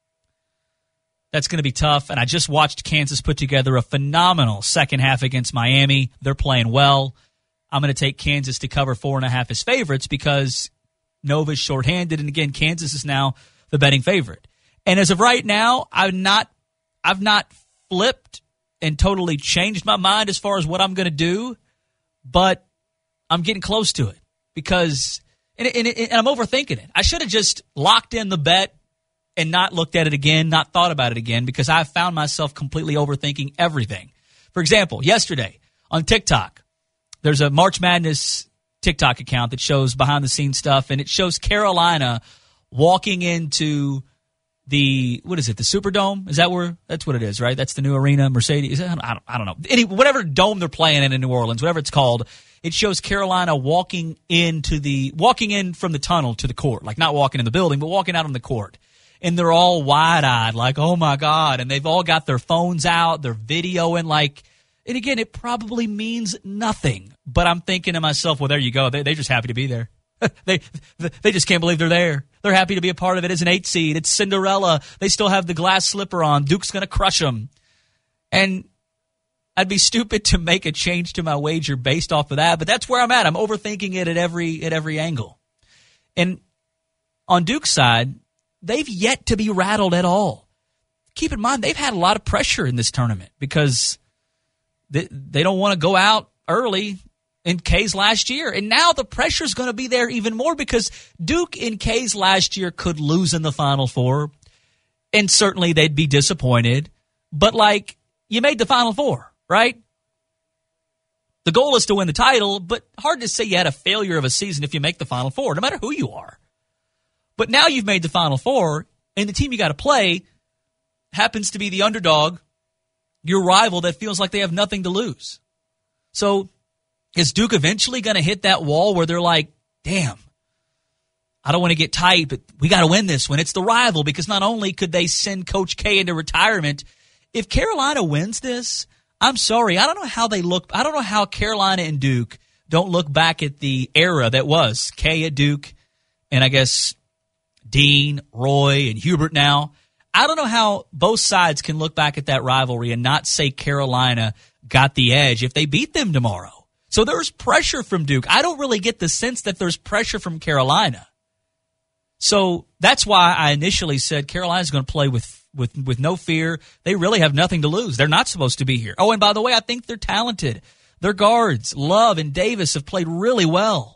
that's going to be tough. And I just watched Kansas put together a phenomenal second half against Miami. They're playing well. I'm going to take Kansas to cover four and a half as favorites because Nova's shorthanded. And again, Kansas is now the betting favorite. And as of right now, I've not, I've not flipped and totally changed my mind as far as what I'm going to do, but I'm getting close to it because, and, and, and I'm overthinking it. I should have just locked in the bet and not looked at it again, not thought about it again, because I found myself completely overthinking everything. For example, yesterday on TikTok, there's a March Madness TikTok account that shows behind-the-scenes stuff, and it shows Carolina walking into the, what is it, the Superdome? Is that where, that's what it is, right? That's the new arena, Mercedes? I don't, I don't know. Any, whatever dome they're playing in in New Orleans, whatever it's called, it shows Carolina walking into the, walking in from the tunnel to the court. Like not walking in the building, but walking out on the court. And they're all wide-eyed, like, oh my God. And they've all got their phones out, they're videoing, like, and again, it probably means nothing. But I'm thinking to myself, well, there you go. They, they're just happy to be there. they they just can't believe they're there. They're happy to be a part of it as an eight seed. It's Cinderella. They still have the glass slipper on. Duke's going to crush them. And I'd be stupid to make a change to my wager based off of that. But that's where I'm at. I'm overthinking it at every at every angle. And on Duke's side, they've yet to be rattled at all. Keep in mind, they've had a lot of pressure in this tournament because they, they don't want to go out early in K's last year. And now the pressure's going to be there even more because Duke in K's last year could lose in the Final Four, and certainly they'd be disappointed. But, like, you made the Final Four, right? The goal is to win the title, but hard to say you had a failure of a season if you make the Final Four, no matter who you are. But now you've made the Final Four, and the team you got to play happens to be the underdog, your rival that feels like they have nothing to lose. So is Duke eventually going to hit that wall where they're like, damn, I don't want to get tight, but we got to win this when it's the rival, because not only could they send Coach K into retirement, if Carolina wins this, I'm sorry, I don't know how they look. I don't know how Carolina and Duke don't look back at the era that was K at Duke, and I guess Dean, Roy, and Hubert now. I don't know how both sides can look back at that rivalry and not say Carolina got the edge if they beat them tomorrow. So there's pressure from Duke. I don't really get the sense that there's pressure from Carolina. So that's why I initially said Carolina's going to play with, with, with no fear. They really have nothing to lose. They're not supposed to be here. Oh, and by the way, I think they're talented. Their guards, Love and Davis, have played really well.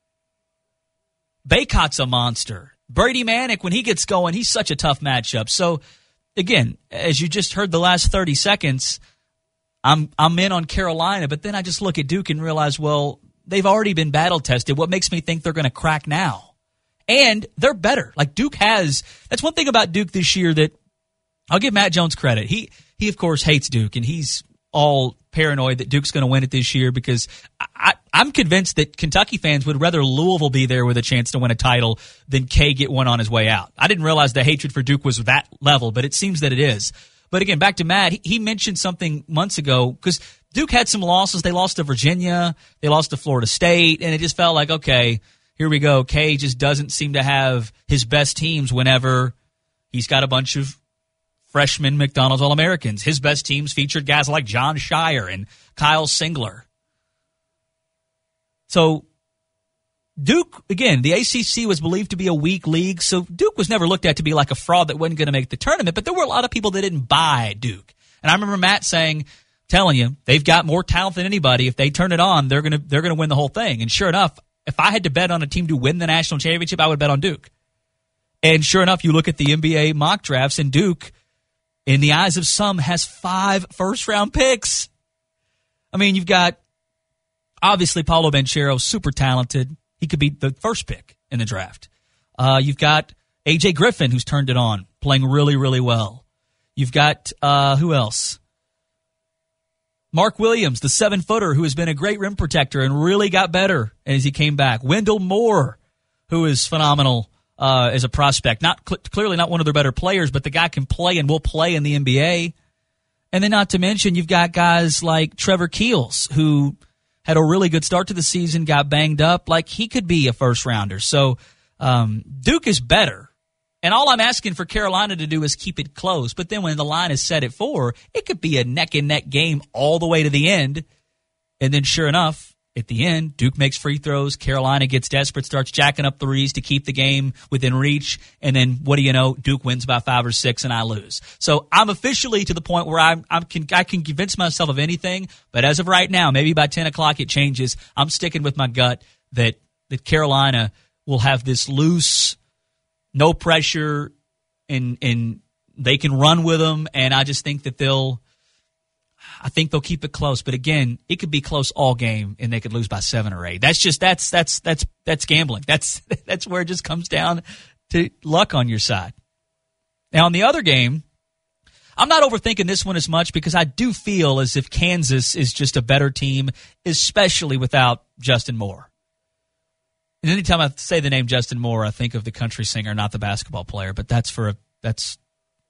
Baycott's a monster. Brady Manick, when he gets going, he's such a tough matchup. So, again, as you just heard the last thirty seconds, I'm I'm in on Carolina, but then I just look at Duke and realize, well, they've already been battle-tested. What makes me think they're going to crack now? And they're better. Like, Duke has – that's one thing about Duke this year that I'll give Matt Jones credit. He, he of course, hates Duke, and he's all paranoid that Duke's going to win it this year because I, I'm convinced that Kentucky fans would rather Louisville be there with a chance to win a title than K get one on his way out. I didn't realize the hatred for Duke was that level, but it seems that it is. But again, back to Matt, he, he mentioned something months ago because Duke had some losses. They lost to Virginia. They lost to Florida State, and it just felt like, okay, here we go. K just doesn't seem to have his best teams whenever he's got a bunch of freshman McDonald's All-Americans. His best teams featured guys like John Shire and Kyle Singler. So Duke, again, the A C C was believed to be a weak league, so Duke was never looked at to be like a fraud that wasn't going to make the tournament, but there were a lot of people that didn't buy Duke. And I remember Matt saying, telling you, they've got more talent than anybody. If they turn it on, they're going to they're going to win the whole thing. And sure enough, if I had to bet on a team to win the national championship, I would bet on Duke. And sure enough, you look at the N B A mock drafts, and Duke, in the eyes of some, has five first-round picks. I mean, you've got, obviously, Paolo Banchero, super talented. He could be the first pick in the draft. Uh, you've got A J Griffin, who's turned it on, playing really, really well. You've got, uh, who else? Mark Williams, the seven-footer, who has been a great rim protector and really got better as he came back. Wendell Moore, who is phenomenal uh, as a prospect. Not cl- Clearly not one of their better players, but the guy can play and will play in the N B A. And then not to mention, you've got guys like Trevor Keels, who had a really good start to the season, got banged up. Like, he could be a first-rounder. So um, Duke is better. And all I'm asking for Carolina to do is keep it close. But then when the line is set at four, it could be a neck-and-neck game all the way to the end. And then sure enough, at the end, Duke makes free throws. Carolina gets desperate, starts jacking up threes to keep the game within reach. And then, what do you know? Duke wins by five or six, and I lose. So I'm officially to the point where I'm, I'm can, I can convince myself of anything. But as of right now, maybe by ten o'clock it changes. I'm sticking with my gut that, that Carolina will have this loose, no pressure, and, and they can run with them. And I just think that they'll I think they'll keep it close, but again, it could be close all game, and they could lose by seven or eight. That's just that's that's that's that's gambling. That's that's where it just comes down to luck on your side. Now, on the other game, I'm not overthinking this one as much because I do feel as if Kansas is just a better team, especially without Justin Moore. And anytime I say the name Justin Moore, I think of the country singer, not the basketball player. But that's for a that's.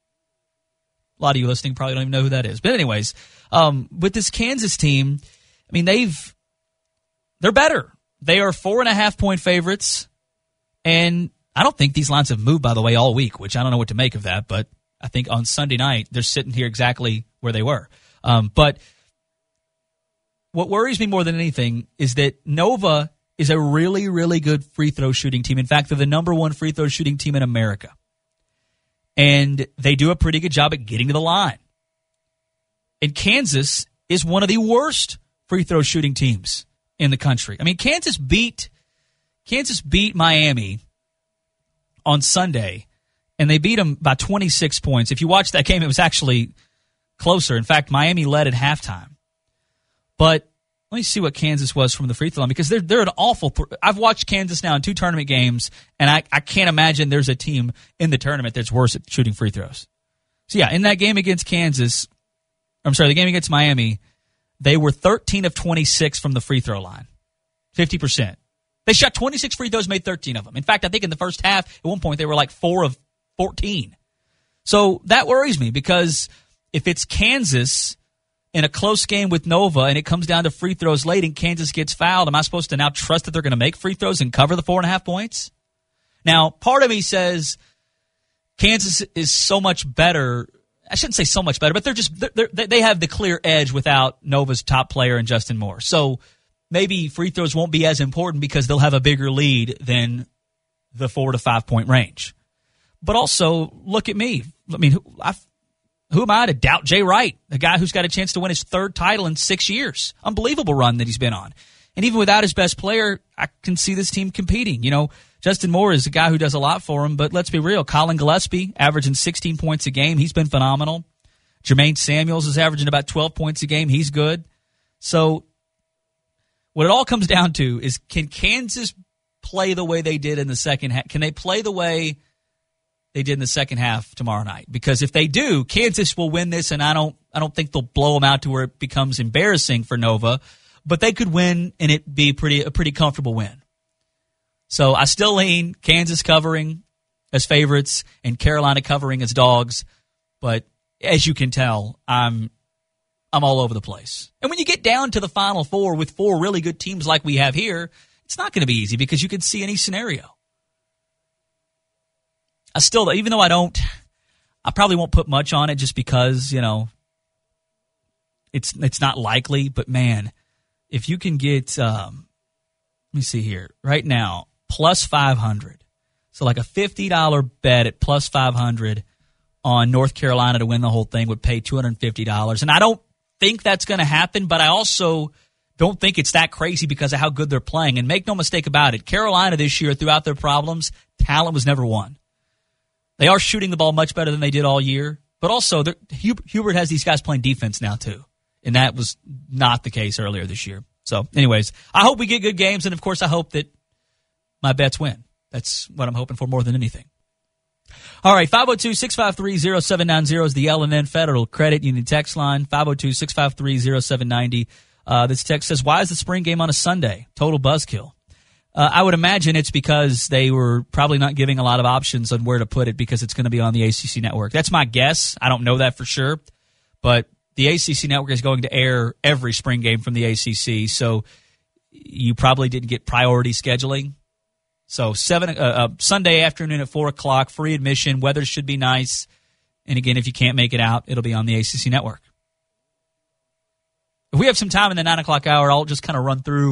A lot of you listening probably don't even know who that is. But anyways, um, with this Kansas team, I mean, they've, they're better. They are four and a half point favorites. And I don't think these lines have moved, by the way, all week, which I don't know what to make of that. But I think on Sunday night, they're sitting here exactly where they were. Um, but what worries me more than anything is that Nova is a really, really good free throw shooting team. In fact, they're the number one free throw shooting team in America. And they do a pretty good job at getting to the line. And Kansas is one of the worst free throw shooting teams in the country. I mean, Kansas beat Kansas beat Miami on Sunday, and they beat them by twenty-six points. If you watch that game, it was actually closer. In fact, Miami led at halftime. But let me see what Kansas was from the free throw line, because they're they're an awful. Th- I've watched Kansas now in two tournament games, and I, I can't imagine there's a team in the tournament that's worse at shooting free throws. So yeah, in that game against Kansas, I'm sorry, the game against Miami, they were thirteen of twenty-six from the free throw line, fifty percent. They shot twenty-six free throws, made thirteen of them. In fact, I think in the first half, at one point, they were like four of fourteen. So that worries me, because if it's Kansas in a close game with Nova, and it comes down to free throws late, and Kansas gets fouled, am I supposed to now trust that they're going to make free throws and cover the four and a half points? Now, part of me says Kansas is so much better. I shouldn't say so much better, but they're just they're, they have the clear edge without Nova's top player and Justin Moore. So maybe free throws won't be as important because they'll have a bigger lead than the four to five point range. But also, look at me. I mean, I've Who am I to doubt Jay Wright, the guy who's got a chance to win his third title in six years? Unbelievable run that he's been on. And even without his best player, I can see this team competing. You know, Justin Moore is a guy who does a lot for him, but let's be real. Colin Gillespie, averaging sixteen points a game. He's been phenomenal. Jermaine Samuels is averaging about twelve points a game. He's good. So what it all comes down to is, can Kansas play the way they did in the second half? Can they play the way they did in the second half tomorrow night? Because if they do, Kansas will win this, and I don't I don't think they'll blow them out to where it becomes embarrassing for Nova, but they could win, and it be pretty a pretty comfortable win. So I still lean Kansas covering as favorites and Carolina covering as dogs, but as you can tell, I'm I'm all over the place. And when you get down to the Final Four with four really good teams like we have here, it's not going to be easy, because you could see any scenario. I still, even though I don't, I probably won't put much on it just because, you know, it's it's not likely. But man, if you can get, um, let me see here, right now, plus five hundred. So like a fifty dollars bet at plus five hundred on North Carolina to win the whole thing would pay two hundred fifty dollars. And I don't think that's going to happen, but I also don't think it's that crazy because of how good they're playing. And make no mistake about it, Carolina this year, throughout their problems, talent was never won. They are shooting the ball much better than they did all year. But also, Hubert has these guys playing defense now, too. And that was not the case earlier this year. So, anyways, I hope we get good games. And, of course, I hope that my bets win. That's what I'm hoping for more than anything. All right, five oh two, six five three, oh seven nine oh is the L and N Federal Credit Union text line, five oh two, six five three, oh seven nine oh. Uh, this text says, why is the spring game on a Sunday? Total buzzkill. Uh, I would imagine it's because they were probably not giving a lot of options on where to put it because it's going to be on the A C C network. That's my guess. I don't know that for sure. But the A C C network is going to air every spring game from the A C C, so you probably didn't get priority scheduling. So seven uh, uh, Sunday afternoon at four o'clock, free admission. Weather should be nice. And again, if you can't make it out, it'll be on the A C C network. If we have some time in the nine o'clock hour, I'll just kind of run through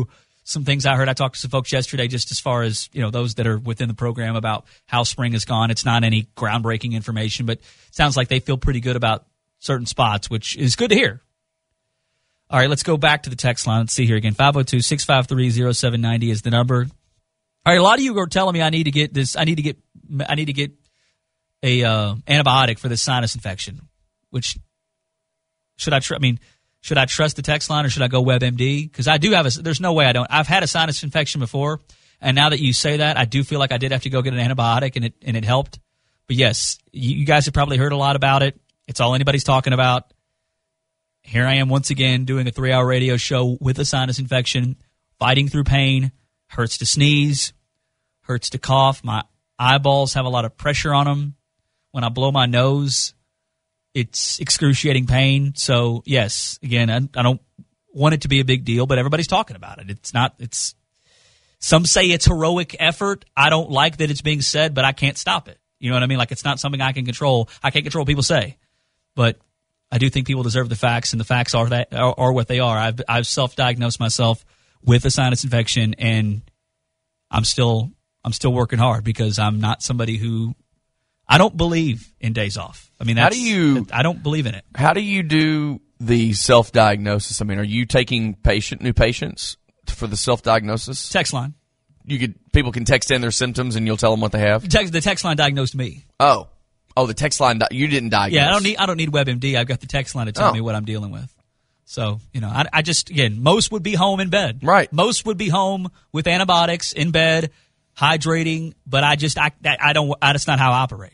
some things I heard. I talked to some folks yesterday just as far as, you know, those that are within the program about how spring has gone. It's not any groundbreaking information, but it sounds like they feel pretty good about certain spots, which is good to hear. All right, let's go back to the text line. Let's see here again. five oh two, six five three, oh seven nine oh is the number. All right, a lot of you are telling me I need to get this, I need to get, I need to get a uh, antibiotic for this sinus infection, which should I, tr- I mean, should I trust the text line or should I go WebMD? Because I do have a, there's no way I don't. I've had a sinus infection before, and now that you say that, I do feel like I did have to go get an antibiotic, and it and it helped. But yes, you, you guys have probably heard a lot about it. It's all anybody's talking about. Here I am once again doing a three-hour radio show with a sinus infection, fighting through pain. Hurts to sneeze, hurts to cough. My eyeballs have a lot of pressure on them. When I blow my nose, it's excruciating pain. So, yes, again, I, I don't want it to be a big deal, but everybody's talking about it. It's not, it's, some say it's heroic effort. I don't like that it's being said, but I can't stop it. You know what I mean? Like, it's not something I can control. I can't control what people say. But I do think people deserve the facts, and the facts are that are, are what they are. I've I've self-diagnosed myself with a sinus infection, and I'm still I'm still working hard because I'm not somebody who I don't believe in days off. I mean, that's, how do you? I don't believe in it. How do you do the self-diagnosis? I mean, are you taking patient new patients for the self-diagnosis? Text line. You could people can text in their symptoms, and you'll tell them what they have. Text, the text line diagnosed me. Oh, oh, the text line. You didn't diagnose. Yeah, I don't need I don't need WebMD. I've got the text line to tell Oh. me what I'm dealing with. So, you know, I, I just, again, most would be home in bed. Right. Most would be home with antibiotics in bed, hydrating, but I just, I, I don't, I, that's not how I operate.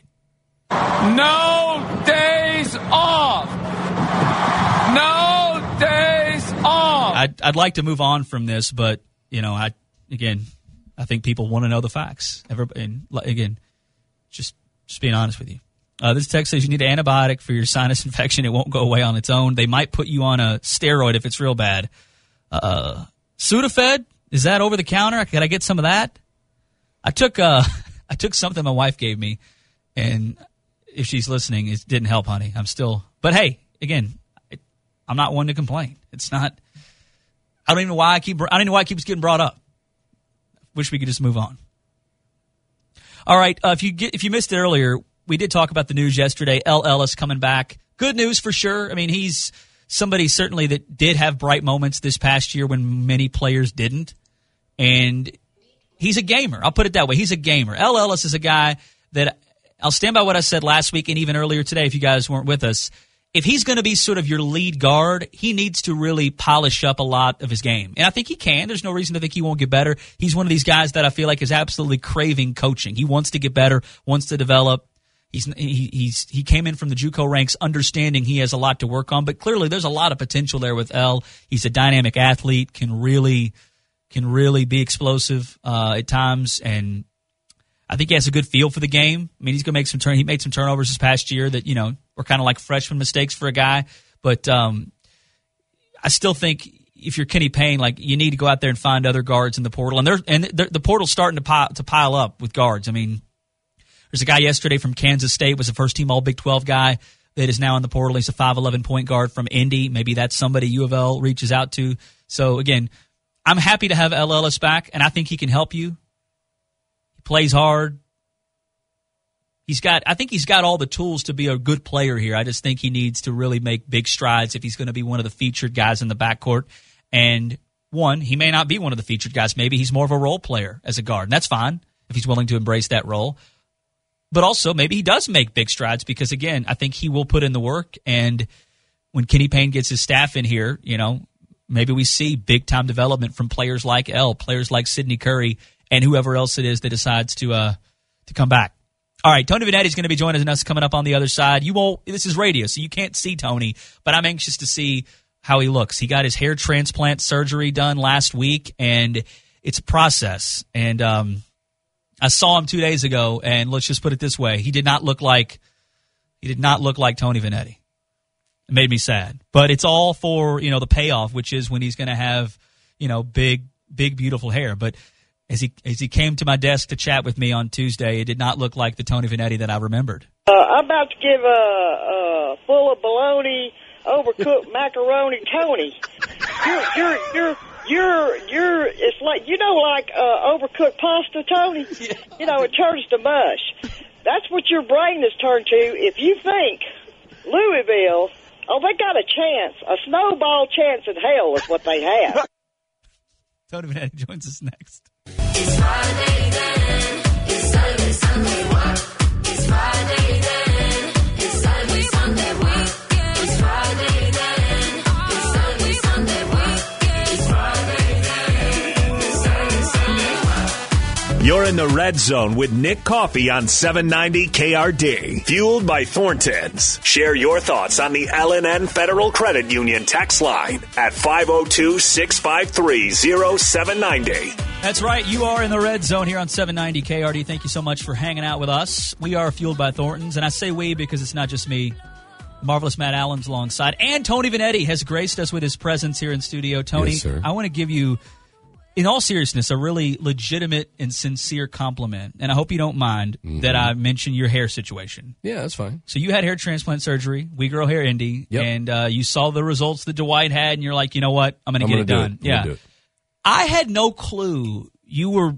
No days off. No days off. I'd, I'd like to move on from this, but, you know, I, again, I think people want to know the facts. Everybody, and again, just, just being honest with you. Uh, this text says you need an antibiotic for your sinus infection. It won't go away on its own. They might put you on a steroid if it's real bad. Uh, Sudafed, is that over the counter? Can I get some of that? I took uh, I took something my wife gave me, and if she's listening, it didn't help, honey. I'm still, but hey, again, it, I'm not one to complain. It's not. I don't even know why I keep. I don't even know why it keeps getting brought up. Wish we could just move on. All right, uh, if you get if you missed it earlier. We did talk about the news yesterday. El Ellis coming back. Good news for sure. I mean, he's somebody certainly that did have bright moments this past year when many players didn't. And he's a gamer. I'll put it that way. He's a gamer. El Ellis is a guy that I'll stand by what I said last week and even earlier today if you guys weren't with us. If he's going to be sort of your lead guard, he needs to really polish up a lot of his game. And I think he can. There's no reason to think he won't get better. He's one of these guys that I feel like is absolutely craving coaching. He wants to get better, wants to develop. He's he, he's he came in from the JUCO ranks, understanding he has a lot to work on, but clearly there's a lot of potential there with El. He's a dynamic athlete, can really can really be explosive uh, at times, and I think he has a good feel for the game. I mean, he's gonna make some turn. He made some turnovers this past year that you know were kind of like freshman mistakes for a guy, but um, I still think if you're Kenny Payne, like you need to go out there and find other guards in the portal, and they're and they're, the portal's starting to pile, to pile up with guards. I mean. There's a guy yesterday from Kansas State, was a first-team All-Big twelve guy that is now in the portal. He's a five eleven point guard from Indy. Maybe that's somebody U of L reaches out to. So, again, I'm happy to have El Ellis back, and I think he can help you. He plays hard. He's got. I think he's got all the tools to be a good player here. I just think he needs to really make big strides if he's going to be one of the featured guys in the backcourt. And, one, he may not be one of the featured guys. Maybe he's more of a role player as a guard, and that's fine if he's willing to embrace that role. But also, maybe he does make big strides because, again, I think he will put in the work. And when Kenny Payne gets his staff in here, you know, maybe we see big-time development from players like El, players like Sidney Curry, and whoever else it is that decides to uh, to come back. All right, Tony Vanetti is going to be joining us coming up on the other side. You won't. This is radio, so you can't see Tony, but I'm anxious to see how he looks. He got his hair transplant surgery done last week, and it's a process. And um I saw him two days ago, and let's just put it this way: he did not look like he did not look like Tony Vanetti. It made me sad, but it's all for you know the payoff, which is when he's going to have you know big, big, beautiful hair. But as he as he came to my desk to chat with me on Tuesday, it did not look like the Tony Vanetti that I remembered. Uh, I'm about to give a, a full of bologna, overcooked macaroni Tony. You're you're you're you're you're it's like you know like uh, overcooked pasta, Tony. Yeah. You know, it turns to mush. That's what your brain has turned to. If you think Louisville, oh, they got a chance, a snowball chance in hell is what they have. Tony Benetti joins us next. It's Friday then. It's Saturday, Sunday, what? It's Friday then. It's Saturday, Sunday, what? It's Friday then. It's Saturday, Sunday, what? It's Friday then. It's Saturday, Sunday, what? You're in the Red Zone with Nick Coffey on seven ninety K R D. Fueled by Thornton's. Share your thoughts on the L N N Federal Credit Union text line at five oh two, six five three, oh seven nine oh. That's right. You are in the Red Zone here on seven ninety K R D. Thank you so much for hanging out with us. We are fueled by Thornton's, and I say we because it's not just me. Marvelous Matt Allen's alongside, and Tony Benetti has graced us with his presence here in studio. Tony, yes, sir. I want to give you, in all seriousness, a really legitimate and sincere compliment, and I hope you don't mind mm-hmm. that I mention your hair situation. Yeah, that's fine. So you had hair transplant surgery, We Grow Hair Indy, yep. and uh, you saw the results that Dwight had, and you're like, you know what, I'm going to get it done. Do it. Yeah. Do it. I had no clue you were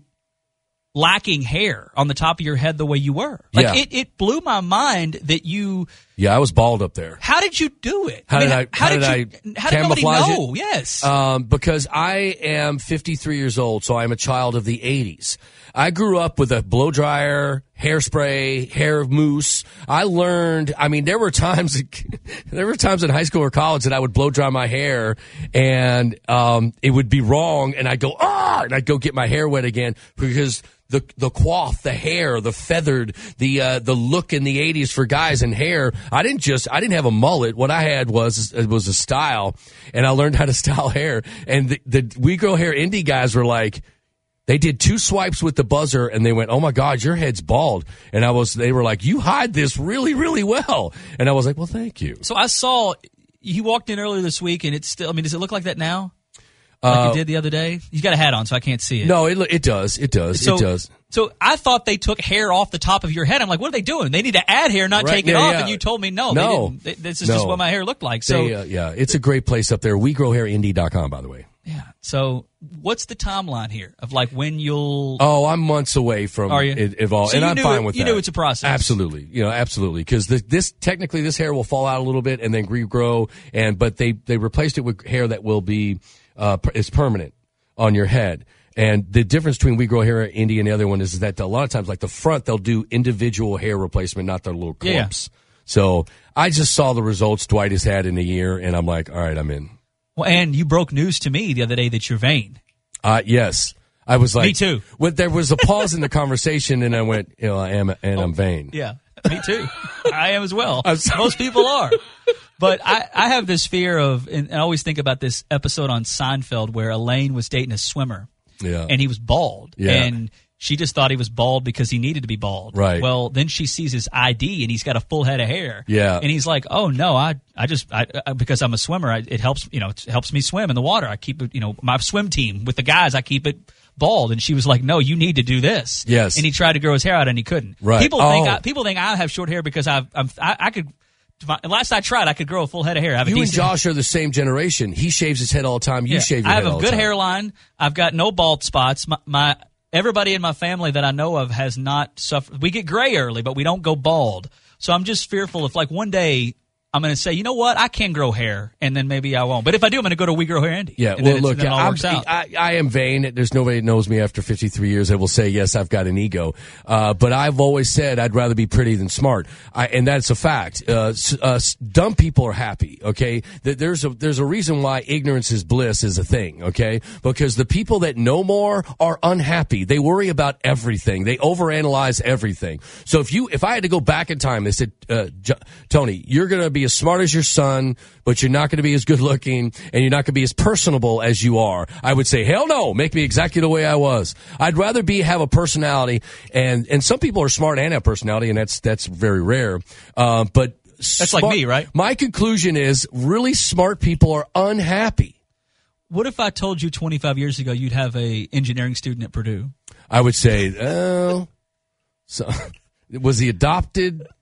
lacking hair on the top of your head the way you were. Like yeah. it, it blew my mind that you. Yeah, I was bald up there. How did you do it? How I mean, did I? How, How did, did you, I how did nobody camouflage know? it? Yes, um, because I am fifty-three years old, so I'm a child of the eighties. I grew up with a blow dryer, hairspray, hair mousse. I learned. I mean, there were times. There were times in high school or college that I would blow dry my hair, and um, it would be wrong, and I'd go ah, and I'd go get my hair wet again because. The the coif, the hair, the feathered, the uh, the look in the eighties for guys and hair. I didn't just I didn't have a mullet. What I had was was a style, and I learned how to style hair. And the, the We Grow Hair Indy guys were like, they did two swipes with the buzzer, and they went, "Oh my God, your head's bald." And I was, they were like, "You hide this really, really well." And I was like, "Well, thank you." So I saw you walked in earlier this week, and it's still. I mean, does it look like that now? Like Uh, it did the other day? You got a hat on, so I can't see it. No, it it does. It does. So, it does. So I thought they took hair off the top of your head. I'm like, what are they doing? They need to add hair, not Right, take it yeah, off. yeah. And you told me no. No. They didn't. They, this is No. just what my hair looked like. So They, uh, yeah, it's a great place up there. we grow hair indy dot com, by the way. yeah. So what's the timeline here of like when you'll? Oh, I'm months away from Are you? it evolving, So and you I'm knew fine it- with you that. knew it's a process. Absolutely, you know, absolutely, because this, this technically this hair will fall out a little bit and then regrow, and but they they replaced it with hair that will be uh is permanent on your head. And the difference between We Grow Hair Indy and the other one is that a lot of times, like the front, they'll do individual hair replacement, not their little Yeah. clumps. So I just saw the results Dwight has had in a year, and I'm like, all right, I'm in. Well, and you broke news to me the other day that you're vain. Uh, yes. I was like, Me too. When there was a pause in the conversation, and I went, you know, I am, and I'm vain. Yeah, me too. I am as well. I'm sorry. Most people are. But I, I have this fear of, and I always think about this episode on Seinfeld where Elaine was dating a swimmer. Yeah. And he was bald. Yeah. And she just thought he was bald because he needed to be bald. Right. Well, then she sees his I D and he's got a full head of hair. Yeah. And he's like, oh no, I, I just, I, I, because I'm a swimmer, I, it helps, you know, it helps me swim in the water. I keep it, you know, my swim team with the guys, I keep it bald. And she was like, no, you need to do this. Yes. And he tried to grow his hair out and he couldn't. Right. People think, Oh. I, people think I have short hair because I've, I'm, I, I could, last I tried, I could grow a full head of hair. I have a You and decent- Josh are the same generation. He shaves his head all the time. You Yeah. shave your I head have all a the good time. hairline. I've got no bald spots. My, my everybody in my family that I know of has not suffered. We get gray early, but we don't go bald. So I'm just fearful if like one day I'm going to say, you know what, I can grow hair, and then maybe I won't. But if I do, I'm going to go to We Grow Hair Indy. Yeah, and well, then it's- look, then it all I'm, works out. I, I am vain. There's nobody that knows me after fifty-three years that will say, yes, I've got an ego. Uh, but I've always said I'd rather be pretty than smart. I, and that's a fact. Uh, s- uh, s- dumb people are happy, okay? Th- There's a, there's a reason why ignorance is bliss is a thing, okay? Because the people that know more are unhappy. They worry about everything. They overanalyze everything. So if you, if I had to go back in time, they said, uh, J- Tony, you're going to be as smart as your son, but you're not going to be as good looking, and you're not going to be as personable as you are. I would say, hell no, make me exactly the way I was. I'd rather be have a personality, and and some people are smart and have personality, and that's that's very rare. Uh, but That's like me, right? My conclusion is really smart people are unhappy. What if I told you twenty-five years ago you'd have a engineering student at Purdue? I would say, oh, so was he adopted?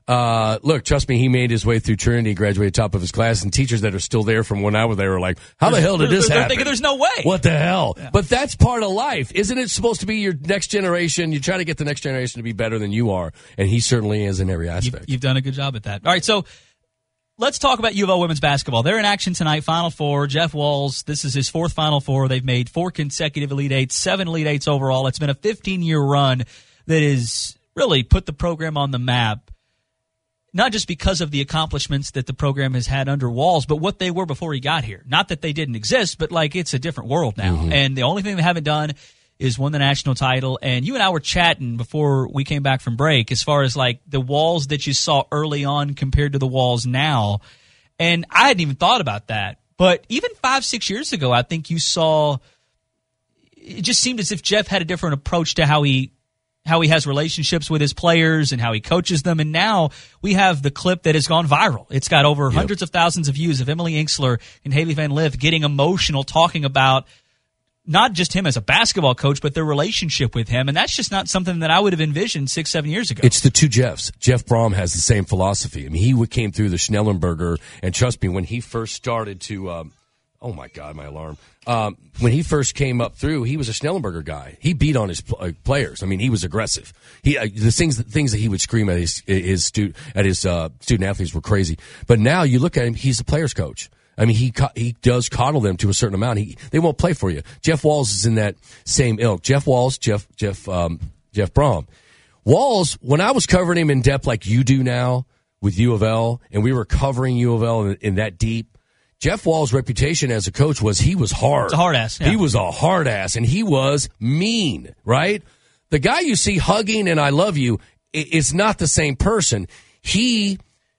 Uh, look, trust me, he made his way through Trinity, graduated top of his class, and teachers that are still there from when I was there were like, how the hell did this they're, they're happen? thinking there's no way. What the hell? Yeah. But that's part of life. Isn't it supposed to be your next generation? You try to get the next generation to be better than you are, and he certainly is in every aspect. You've, you've done a good job at that. All right, so let's talk about U of L women's basketball. They're in action tonight, Final Four. Jeff Walz, this is his fourth Final Four. They've made four consecutive Elite Eights, seven Elite Eights overall. It's been a fifteen-year run that has really put the program on the map. Not just because of the accomplishments that the program has had under Walz, but what they were before he got here. Not that they didn't exist, but like it's a different world now. Mm-hmm. And the only thing they haven't done is won the national title. And you and I were chatting before we came back from break as far as like the Walz that you saw early on compared to the Walz now. And I hadn't even thought about that. But even five, six years ago, I think you saw it just seemed as if Jeff had a different approach to how he how he has relationships with his players and how he coaches them. And now we have the clip that has gone viral. It's got over yep. hundreds of thousands of views of Emily Inksler and Haley Van Lith getting emotional talking about not just him as a basketball coach, but their relationship with him. And that's just not something that I would have envisioned six, seven years ago. It's the two Jeffs. Jeff Brom has the same philosophy. I mean, he came through the Schnellenberger, and trust me, when he first started to um, – oh, my God, my alarm. Um, when he first came up through, he was a Schnellenberger guy. He beat on his uh, players. I mean, he was aggressive. He uh, the things the things that he would scream at his his stu- at his uh, student athletes were crazy. But now you look at him; he's a players coach. I mean, he he does coddle them to a certain amount. He they won't play for you. Jeff Walz is in that same ilk. Jeff Walz, Jeff Jeff um, Jeff Brom. Walz, when I was covering him in depth like you do now with U of L, and we were covering U of L in, in that deep. Jeff Walz's reputation as a coach was he was hard. It's a hard ass. Yeah. He was a hard ass, and he was mean, right? The guy you see hugging and I love you is not the same person. He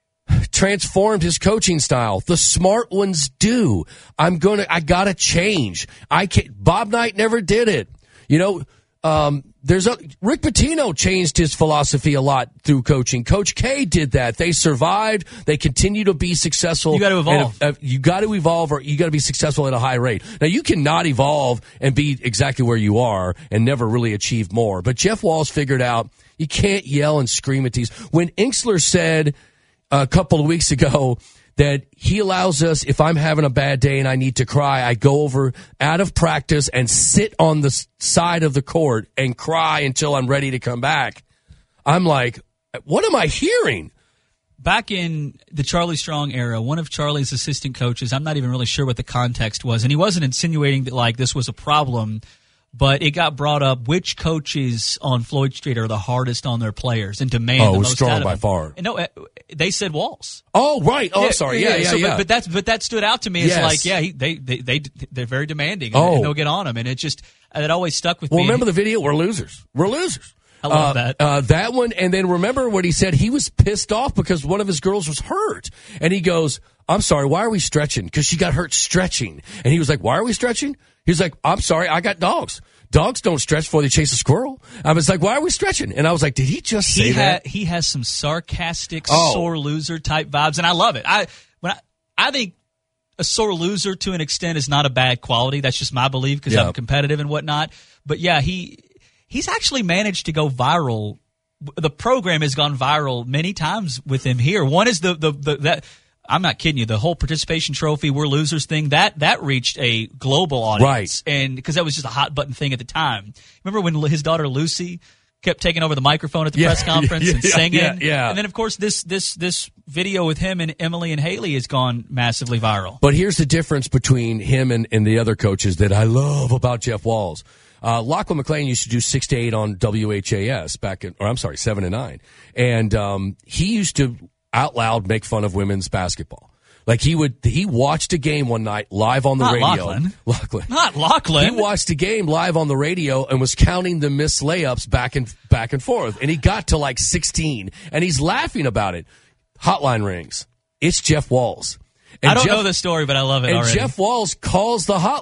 transformed his coaching style. The smart ones do. I'm gonna. I gotta change. I can't. Bob Knight never did it. You know. Um, there's a Rick Pitino changed his philosophy a lot through coaching. Coach K did that. They survived. They continue to be successful. You got to evolve. And if, if you got to evolve, or you got to be successful at a high rate. Now you cannot evolve and be exactly where you are and never really achieve more. But Jeff Walz figured out you can't yell and scream at these. When Inksler said a couple of weeks ago that he allows us, if I'm having a bad day and I need to cry, I go over out of practice and sit on the side of the court and cry until I'm ready to come back. I'm like, what am I hearing? Back in the Charlie Strong era, one of Charlie's assistant coaches, I'm not even really sure what the context was, and he wasn't insinuating that like this was a problem, but it got brought up which coaches on Floyd Street are the hardest on their players and demand oh, the most Strong out of by them. far. And no, they said Walz. Oh, right. Oh, yeah, sorry. Yeah, yeah, so, yeah. But, but that's but that stood out to me. It's yes. like, yeah, he, they they they they're very demanding, oh. and they'll get on him, and it just it always stuck with well, me. Remember the video? We're losers. We're losers. I love uh, that. Uh, that one, and then remember what he said? He was pissed off because one of his girls was hurt. And he goes, I'm sorry, why are we stretching? Because she got hurt stretching. And he was like, why are we stretching? He was like, I'm sorry, I got dogs. Dogs don't stretch before they chase a squirrel. I was like, why are we stretching? And I was like, did he just say he that? Ha- he has some sarcastic, oh. sore loser type vibes, and I love it. I when I, I think a sore loser to an extent is not a bad quality. That's just my belief because yeah. I'm competitive and whatnot. But yeah, he he's actually managed to go viral. The program has gone viral many times with him here. One is the the, the that. I'm not kidding you. The whole participation trophy, we're losers thing, that that reached a global audience. Right. And because that was just a hot button thing at the time. Remember when his daughter Lucy kept taking over the microphone at the yeah, press conference yeah, and singing? Yeah, yeah. And then, of course, this this this video with him and Emily and Haley has gone massively viral. But here's the difference between him and, and the other coaches that I love about Jeff Walz. Uh, Lachlan McLean used to do six to eight on W H A S back in, or I'm sorry, seven to nine. And um, he used to out loud make fun of women's basketball. Like he would, he watched a game one night live on the Not radio. Lachlan. Lachlan. Not Lachlan. He watched a game live on the radio and was counting the missed layups back and back and forth. And he got to like sixteen, and he's laughing about it. Hotline rings. It's Jeff Walz. And I don't Jeff, know the story, but I love it and already. Jeff Walz calls the hotline.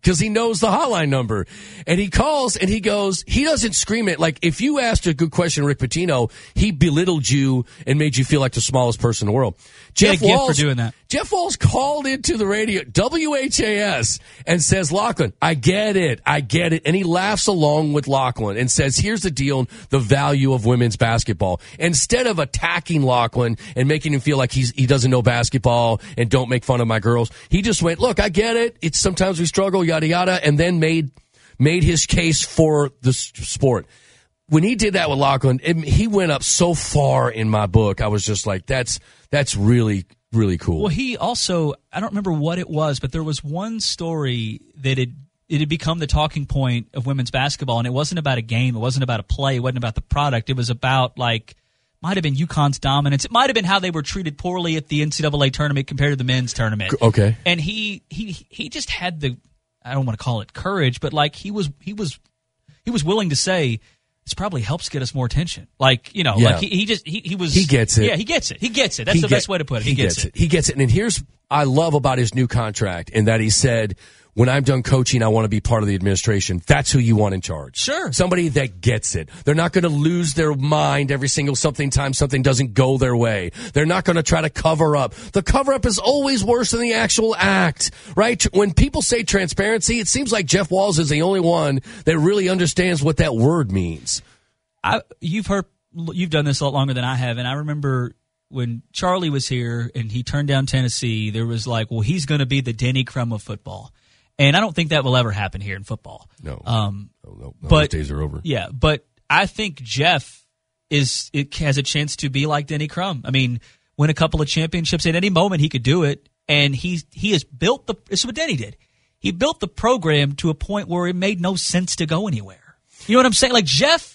because he knows the hotline number. And he calls and he goes, he doesn't scream it. Like, if you asked a good question, Rick Pitino, he belittled you and made you feel like the smallest person in the world. Jeff yeah, Walls, for doing that. Jeff Walls called into the radio, W H A S, and says, Lachlan, I get it. I get it. And he laughs along with Lachlan and says, here's the deal, the value of women's basketball. Instead of attacking Lachlan and making him feel like he's, he doesn't know basketball and don't make fun of my girls, he just went, look, I get it. It's sometimes we struggle, yada, yada, and then made, made his case for the s- sport. When he did that with Lachlan, it, he went up so far in my book. I was just like, that's, that's really, really cool. Well, he also, I don't remember what it was, but there was one story that it, it had become the talking point of women's basketball, and it wasn't about a game. It wasn't about a play. It wasn't about the product. It was about, like, might have been UConn's dominance. It might have been how they were treated poorly at the N C double A tournament compared to the men's tournament. Okay. And he, he, he just had the, I don't want to call it courage, but, like, he was, he was, he was willing to say, this probably helps get us more attention. Like, you know, Yeah. like he, he just, he, he was. He gets it. Yeah, he gets it. He gets it. That's He the get- best way to put it. He, gets, it. He gets it. And here's I love about his new contract, in that he said, when I'm done coaching, I want to be part of the administration. That's who you want in charge. Sure. Somebody that gets it. They're not going to lose their mind every single something time something doesn't go their way. They're not going to try to cover up. The cover up is always worse than the actual act, right? When people say transparency, it seems like Jeff Walls is the only one that really understands what that word means. I, you've heard, you've done this a lot longer than I have, and I remember when Charlie was here and he turned down Tennessee, there was like, well, he's going to be the Denny Crum of football. And I don't think that will ever happen here in football. No. Um, no, no, no but, those days are over. Yeah, but I think Jeff is it has a chance to be like Denny Crum. I mean, win a couple of championships at any moment, he could do it. And he's, he has built the, this is what Denny did. He built the program to a point where it made no sense to go anywhere. You know what I'm saying? Like, Jeff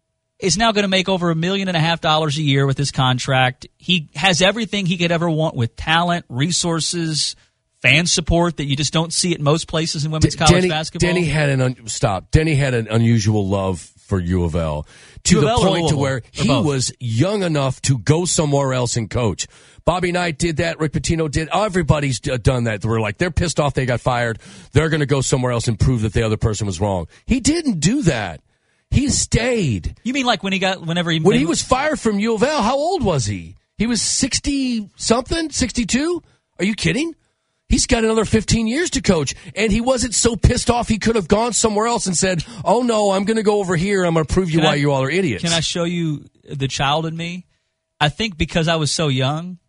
is now going to make over a million and a half dollars a year with his contract. He has everything he could ever want with talent, resources, fan support that you just don't see at most places in women's D- college Denny, basketball. Denny had an un- stop. Denny had an unusual love for U of L to U of the L or point to Louisville? where Or he both? was young enough to go somewhere else and coach. Bobby Knight did that. Rick Pitino did. Everybody's d- done that. We're like, they're pissed off they got fired. They're going to go somewhere else and prove that the other person was wrong. He didn't do that. He stayed. You mean like when he got, whenever he... When he was fired from U of L, how old was he? He was sixty-something, sixty-two? Are you kidding? He's got another fifteen years to coach, and he wasn't so pissed off he could have gone somewhere else and said, oh, no, I'm going to go over here. I'm going to prove you Can why I- you all are idiots. Can I show you the child in me? I think because I was so young,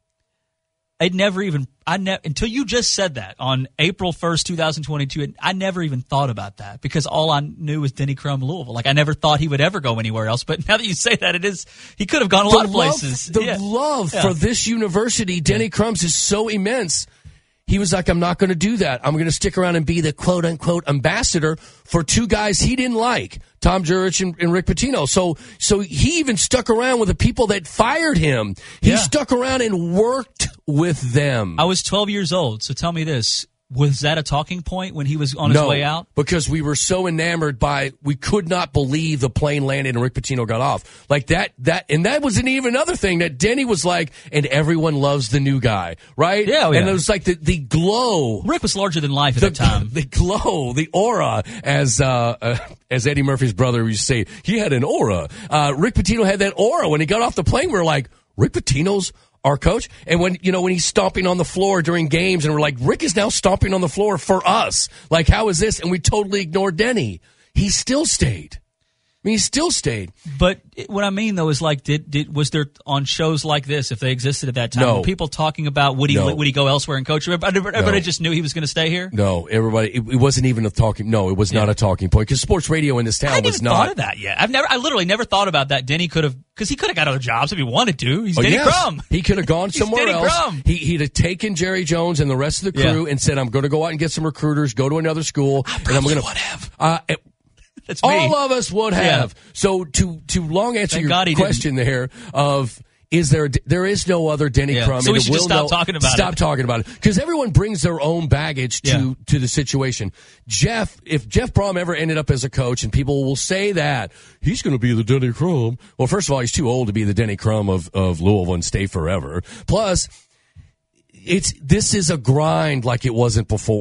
I'd never even, I ne- until you just said that on April first, twenty twenty-two, I never even thought about that because all I knew was Denny Crum, Louisville. Like, I never thought he would ever go anywhere else. But now that you say that, it is, he could have gone a The lot of love- places. The Yeah. love Yeah. for this university, Denny Crumb's, is so immense. He was like, I'm not going to do that. I'm going to stick around and be the quote-unquote ambassador for two guys he didn't like, Tom Jurich and, and Rick Pitino. So so he even stuck around with the people that fired him. He Yeah. stuck around and worked with them. I was twelve years old, so tell me this. Was that a talking point when he was on his no, way out? because we were so enamored by, we could not believe the plane landed and Rick Pitino got off. Like that, that, and that was an even another thing that Denny was like, and everyone loves the new guy, right? Yeah, oh, yeah. And it was like the, the glow. Rick was larger than life at The, that time. the glow, the aura, as uh, uh, as Eddie Murphy's brother used to say, he had an aura. Uh, Rick Pitino had that aura. When he got off the plane, we were like, Rick Pitino's our coach. And when, you know, when he's stomping on the floor during games, and we're like, Rick is now stomping on the floor for us. Like, how is this? And we totally ignored Denny. He still stayed. I mean, he still stayed. But it- what I mean, though, is like, did, did was there on shows like this, if they existed at that time, No. were people talking about would he No. would he go elsewhere and coach? Everybody, everybody No. just knew he was going to stay here. No, everybody, it, it wasn't even a talking, no, it was not a talking point, because sports radio in this I town hadn't was even not. thought of that yet. I've never, I literally never thought about that. Denny could have, because he could have got other jobs if he wanted to. He's Oh, Denny yes. Crum. He could have gone He's somewhere Denny else. Crum. He, he'd have taken Jerry Jones and the rest of the crew Yeah. and said, I'm going to go out and get some recruiters, go to another school. and I'm going to would have. Uh, it- That's me. all of us would have. Yeah. So to, to long answer Thank your God he question there of, is there, there is no other Denny Yeah. Crum. So we and should there just will stop no- talking about Stop it. talking about it. Because everyone brings their own baggage to, Yeah. to the situation. Jeff, if Jeff Brom ever ended up as a coach, and people will say that, he's going to be the Denny Crum. Well, first of all, he's too old to be the Denny Crum of, of Louisville and stay forever. Plus, it's, this is a grind like it wasn't before.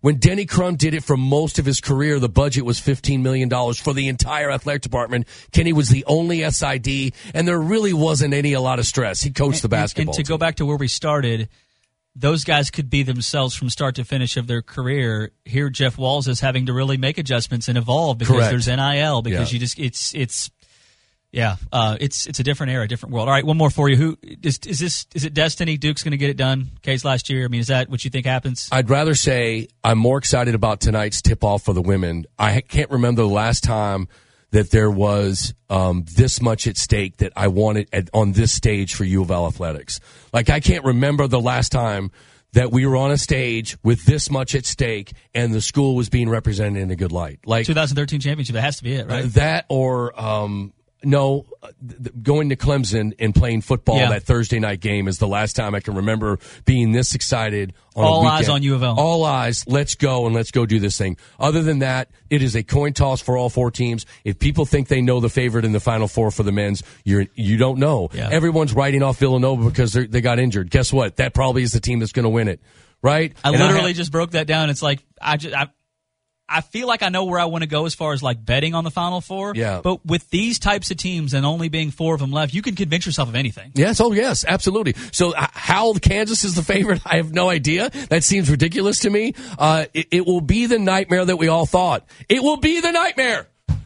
When Denny Crum did it for most of his career, the budget was fifteen million dollars for the entire athletic department. Kenny was the only S I D, and there really wasn't any a lot of stress. He coached and, the basketball And, and to team. go back to where we started, those guys could be themselves from start to finish of their career. Here, Jeff Walz is having to really make adjustments and evolve because Correct. there's N I L, because Yeah. you just it's it's yeah, uh, it's it's a different era, different world. All right, one more for you. Who is is this? Is it destiny? Duke's going to get it done. Case last year. I mean, is that what you think happens? I'd rather say I'm more excited about tonight's tip-off for the women. I can't remember the last time that there was um, this much at stake that I wanted at, on this stage for U of L athletics. Like, I can't remember the last time that we were on a stage with this much at stake and the school was being represented in a good light. Like twenty thirteen championship. That has to be it, right? uh, that or um, no, uh, th- th- going to Clemson and playing football Yeah. that Thursday night game is the last time I can remember being this excited. On All a eyes weekend. on U of L. All eyes. Let's go and let's go do this thing. Other than that, it is a coin toss for all four teams. If people think they know the favorite in the Final Four for the men's, you're you don't know. Yeah. Everyone's writing off Villanova because they they got injured. Guess what? That probably is the team that's going to win it, right? I And literally have- just broke that down. It's like I just I, I feel like I know where I want to go as far as like betting on the Final Four. Yeah. But with these types of teams and only being four of them left, you can convince yourself of anything. Yes, oh yes, absolutely. So uh, how Kansas is the favorite, I have no idea. That seems ridiculous to me. Uh, it, it will be the nightmare that we all thought. It will be the nightmare.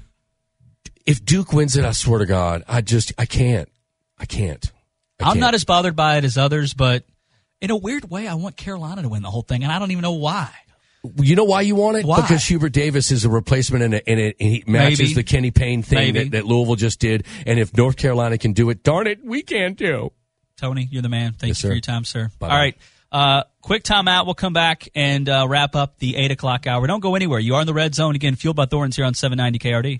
If Duke wins it, I swear to God, I just, I can't. I can't. I I'm can't. not as bothered by it as others, but in a weird way, I want Carolina to win the whole thing, and I don't even know why. You know why you want it? Why? Because Hubert Davis is a replacement and, it, and, it, and he matches Maybe. the Kenny Payne thing Maybe. that, that Louisville just did. And if North Carolina can do it, darn it, we can too. Tony, you're the man. Thank Yes, you sir. for your time, sir. Bye-bye. All right. Uh, quick timeout. We'll come back and uh, wrap up the eight o'clock hour. Don't go anywhere. You are in the red zone. Again, Fueled by Thorns here on seven ninety K R D.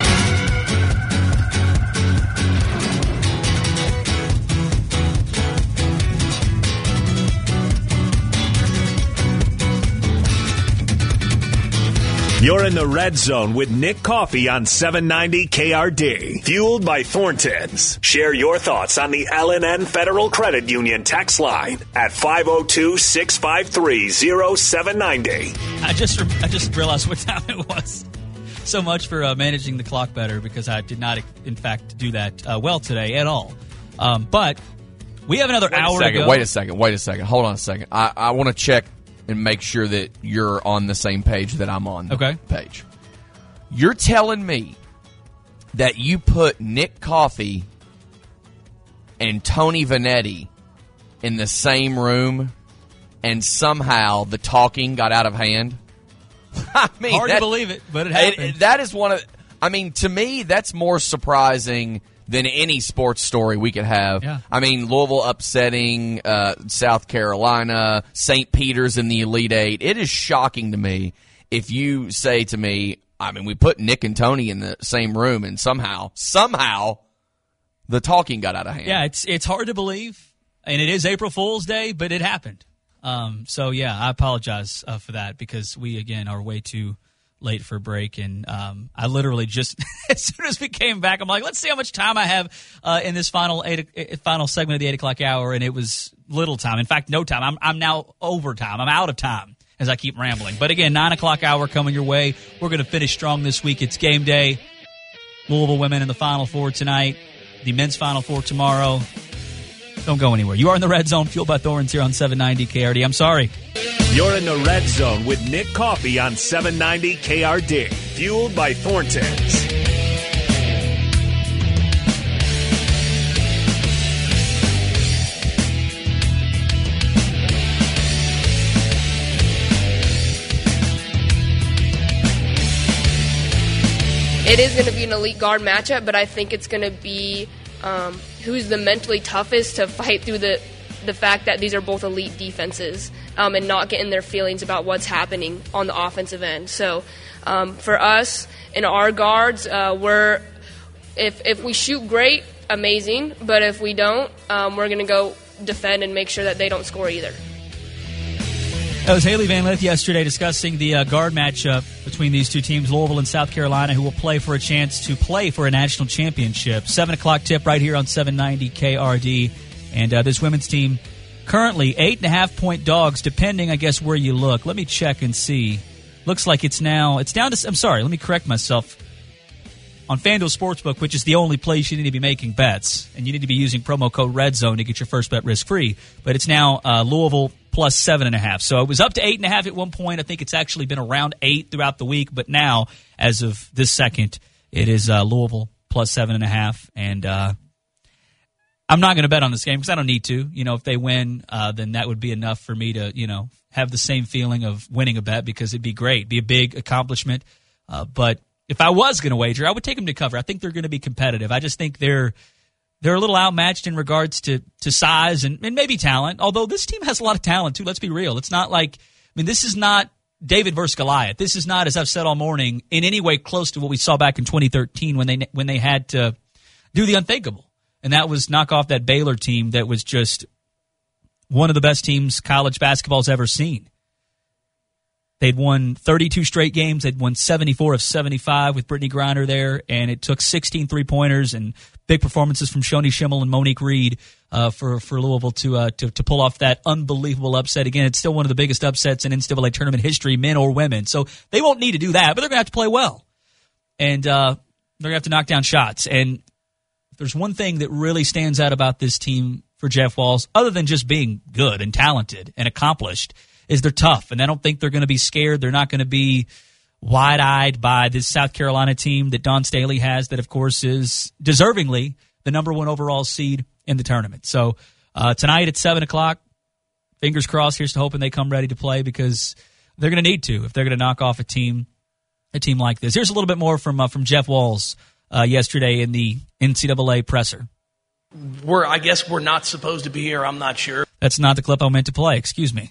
You're in the red zone with Nick Coffey on seven ninety K R D. Fueled by Thornton's. Share your thoughts on the L N N Federal Credit Union text line at five oh two, six five three, oh seven nine oh. I just re- I just realized what time it was. So much for uh, managing the clock better, because I did not, in fact, do that uh, well today at all. Um, but we have another Wait hour a second, to go. wait a second, wait a second. Hold on a second. I, I want to check and make sure that you're on the same page that I'm on the Okay. page. You're telling me that you put Nick Coffey and Tony Vanetti in the same room and somehow the talking got out of hand? I mean, Hard that, to believe it, but it happened. it- that is one of, I mean, to me, that's more surprising than any sports story we could have. Yeah. I mean, Louisville upsetting uh, South Carolina, Saint Peter's in the Elite Eight. It is shocking to me if you say to me, I mean, we put Nick and Tony in the same room and somehow, somehow, the talking got out of hand. Yeah, it's it's hard to believe, and it is April Fool's Day, but it happened. Um, so yeah, I apologize uh, for that, because we again are way too late for break, and um, I literally just as soon as we came back, I'm like, let's see how much time I have uh, in this final eight uh, final segment of the eight o'clock hour, and it was little time. In fact, no time. I'm I'm now over time. I'm out of time as I keep rambling. But again, nine o'clock hour coming your way. We're going to finish strong this week. It's game day. Louisville women in the Final Four tonight. The men's Final Four tomorrow. Don't go anywhere. You are in the red zone. Fueled by Thorns here on seven ninety K R D. I'm sorry. You're in the red zone with Nick Coffey on seven ninety K R D. Fueled by Thornton's. It is going to be an elite guard matchup, but I think it's going to be um, who's the mentally toughest to fight through the the fact that these are both elite defenses um, and not get in their feelings about what's happening on the offensive end. So um, for us and our guards, uh, we're if if we shoot great, amazing. But if we don't, um, we're going to go defend and make sure that they don't score either. That was Haley Van Lith yesterday discussing the uh, guard matchup between these two teams, Louisville and South Carolina, who will play for a chance to play for a national championship. seven o'clock tip right here on seven ninety K R D. And uh, this women's team currently eight and a half point dogs, depending, I guess, where you look. Let me check and see looks like it's now it's down to. I'm sorry, let me correct myself. On FanDuel Sportsbook, which is the only place you need to be making bets, and you need to be using promo code REDZONE to get your first bet risk-free. But it's now uh, Louisville plus seven and a half. So it was up to eight and a half at one point. I think it's actually been around eight throughout the week. But now, as of this second, it is uh, Louisville plus seven and a half. And uh, I'm not going to bet on this game because I don't need to. You know, if they win, uh, then that would be enough for me to, you know, have the same feeling of winning a bet because it'd be great, it'd be a big accomplishment. Uh, but if I was going to wager, I would take them to cover. I think they're going to be competitive. I just think they're they're a little outmatched in regards to, to size and, and maybe talent, although this team has a lot of talent, too. Let's be real. It's not like – I mean, this is not David versus Goliath. This is not, as I've said all morning, in any way close to what we saw back in twenty thirteen when they when they had to do the unthinkable, and that was knock off that Baylor team that was just one of the best teams college basketball's ever seen. They'd won thirty-two straight games. They'd won seventy-four of seventy-five with Brittany Griner there, and it took sixteen three-pointers and big performances from Shoni Schimmel and Monique Reed uh, for for Louisville to, uh, to to pull off that unbelievable upset. Again, it's still one of the biggest upsets in N C double A tournament history, men or women. So they won't need to do that, but they're going to have to play well, and uh, they're going to have to knock down shots. And if there's one thing that really stands out about this team for Jeff Walz, other than just being good and talented and accomplished, is they're tough, and I don't think they're going to be scared. They're not going to be wide-eyed by this South Carolina team that Dawn Staley has that, of course, is deservingly the number one overall seed in the tournament. So uh, tonight at seven o'clock, fingers crossed, here's to hoping they come ready to play because they're going to need to if they're going to knock off a team a team like this. Here's a little bit more from uh, from Jeff Walz uh, yesterday in the N C double A presser. We're, I guess we're not supposed to be here. I'm not sure. That's not the clip I meant to play. Excuse me.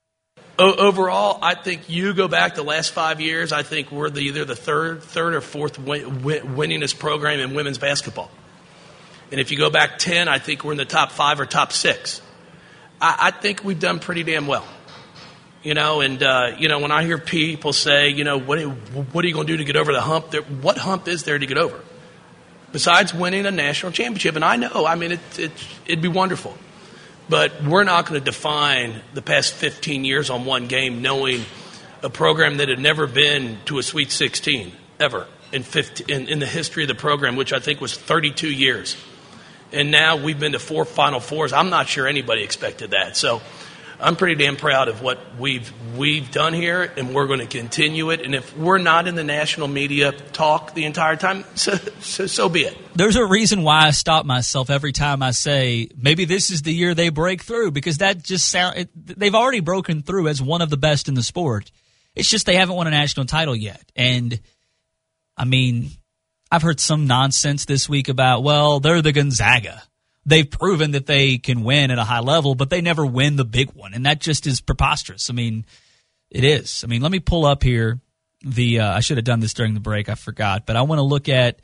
Overall, I think you go back the last five years, I think we're the, either the third third or fourth win, win, winningest program in women's basketball. And if you go back ten, I think we're in the top five or top six. I, I think we've done pretty damn well. You know, and, uh, you know, when I hear people say, you know, what, what are you going to do to get over the hump? There, what hump is there to get over? Besides winning a national championship. And I know, I mean, it, it, it'd be wonderful. But we're not going to define the past fifteen years on one game knowing a program that had never been to a Sweet sixteen ever in, fifteen, in, in the history of the program, which I think was thirty-two years. And now we've been to four Final Fours. I'm not sure anybody expected that. So I'm pretty damn proud of what we've we've done here, and we're going to continue it. And if we're not in the national media talk the entire time, so, so, so be it. There's a reason why I stop myself every time I say maybe this is the year they break through, because that just sound it, they've already broken through as one of the best in the sport. It's just they haven't won a national title yet. And I mean, I've heard some nonsense this week about, well, they're the Gonzaga. They've proven that they can win at a high level, but they never win the big one, and that just is preposterous. I mean, it is. I mean, let me pull up here the uh, – I should have done this during the break. I forgot. But I want to look at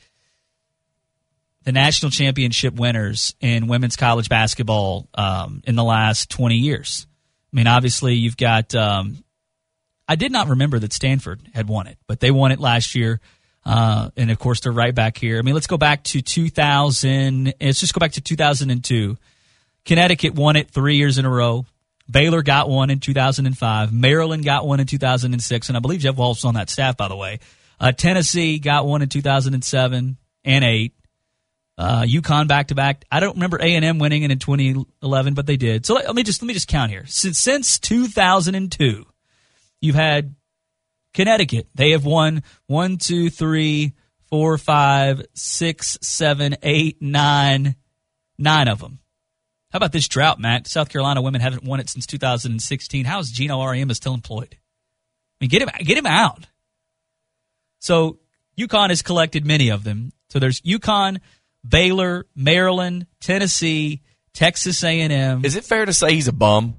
the national championship winners in women's college basketball um, in the last twenty years. I mean, obviously, you've got um, – I did not remember that Stanford had won it, but they won it last year. Uh, and, of course, they're right back here. I mean, let's go back to two thousand. Let's just go back to two thousand two. Connecticut won it three years in a row. Baylor got one in two thousand five. Maryland got one in two thousand six. And I believe Jeff Walz was on that staff, by the way. Uh, Tennessee got one in two thousand seven and eight. Uh, UConn back-to-back. I don't remember A and M winning it in twenty eleven, but they did. So let, let me just let me just count here. Since, since two thousand two, you've had Connecticut, they have won one, two, three, four, five, six, seven, eight, nine, nine of them. How about this drought, Matt? South Carolina women haven't won it since two thousand sixteen. How is Gino Auriemma still employed? I mean, get him, get him out. So UConn has collected many of them. So there's UConn, Baylor, Maryland, Tennessee, Texas A and M. Is it fair to say he's a bum?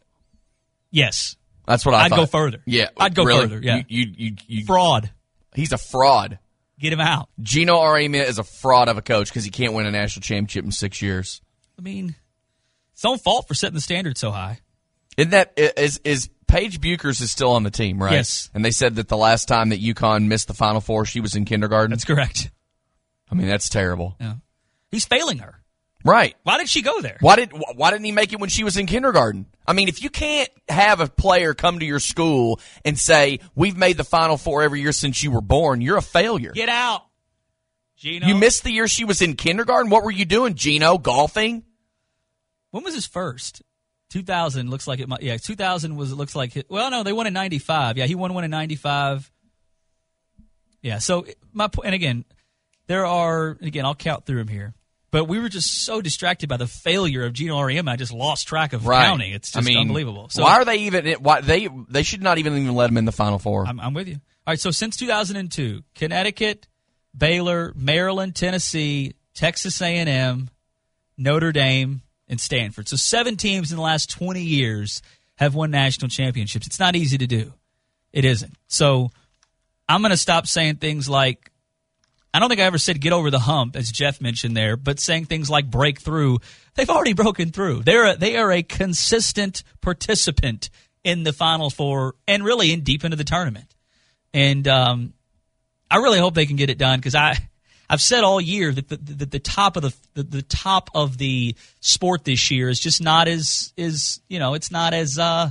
Yes. That's what I I'd thought. go further. Yeah, I'd go really? further. Yeah, you, you, you, you, fraud. He's a fraud. Get him out. Gino Auriemma is a fraud of a coach because he can't win a national championship in six years. I mean, it's own fault for setting the standard so high. Isn't that is is Paige Buchers is still on the team, right? Yes. And they said that the last time that UConn missed the Final Four, she was in kindergarten. That's correct. I mean, that's terrible. Yeah, he's failing her. Right. Why did she go there? Why did Why didn't he make it when she was in kindergarten? I mean, if you can't have a player come to your school and say, we've made the Final Four every year since you were born, you're a failure. Get out, Gino. You missed the year she was in kindergarten? What were you doing, Gino? Golfing? When was his first? two thousand looks like it might. Yeah, two thousand was, it looks like, it, well, no, they won in ninety-five. Yeah, he won one in ninety-five. Yeah, so my point, and again, there are, again, I'll count through them here. But we were just so distracted by the failure of Gino Auriemma, I just lost track of right. counting. It's just I mean, unbelievable. So, why are they even? Why they they should not even even let him in the Final Four. I'm, I'm with you. All right. So since two thousand two, Connecticut, Baylor, Maryland, Tennessee, Texas A and M, Notre Dame, and Stanford. So seven teams in the last twenty years have won national championships. It's not easy to do. It isn't. So I'm going to stop saying things like, I don't think I ever said get over the hump, as Jeff mentioned there, but saying things like break through. They've already broken through. They're a, they are a consistent participant in the Final Four and really in deep into the tournament. And um, I really hope they can get it done because I, I've said all year that the, the, the top of the, the the top of the sport this year is just not as is you know it's not as uh,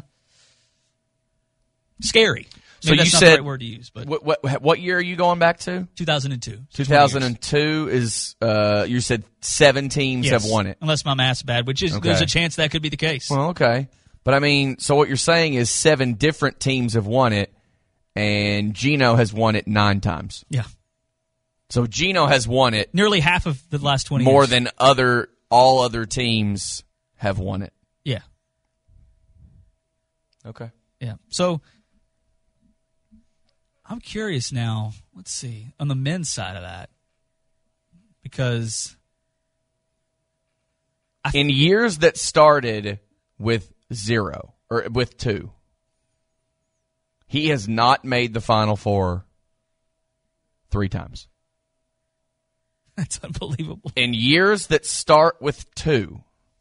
scary. So Maybe you that's not said the right word to use, but what, what what year are you going back to? two thousand two. two thousand two is uh, you said seven teams Yes, have won it. unless my math's bad, which is Okay. there's a chance that could be the case. Well, okay, but I mean, so what you're saying is seven different teams have won it, and Gino has won it nine times. Yeah. So Gino has won it Nearly half of the last twenty more years. than other all other teams have won it. Yeah. Okay. Yeah. So I'm curious now. Let's see on the men's side of that because I th- in years that started with zero or with two, he has not made the Final Four three times. That's unbelievable. In years that start with two,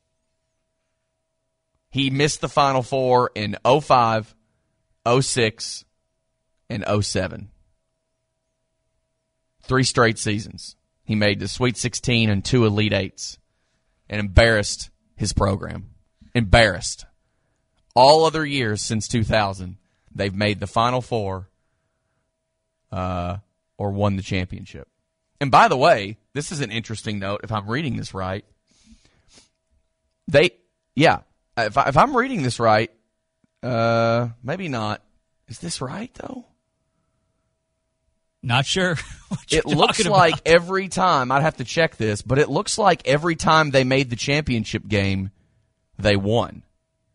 he missed the Final Four in oh five, oh six, and oh seven. Three straight seasons. He made the Sweet sixteen and two Elite Eights and embarrassed his program. Embarrassed. All other years since two thousand, they've made the Final Four uh, or won the championship. And by the way, this is an interesting note, if I'm reading this right. They, yeah, if, I, if I'm reading this right, uh, maybe not. Is this right, though? Not sure. It looks like every time, I'd have to check this, but it looks like every time they made the championship game, they won.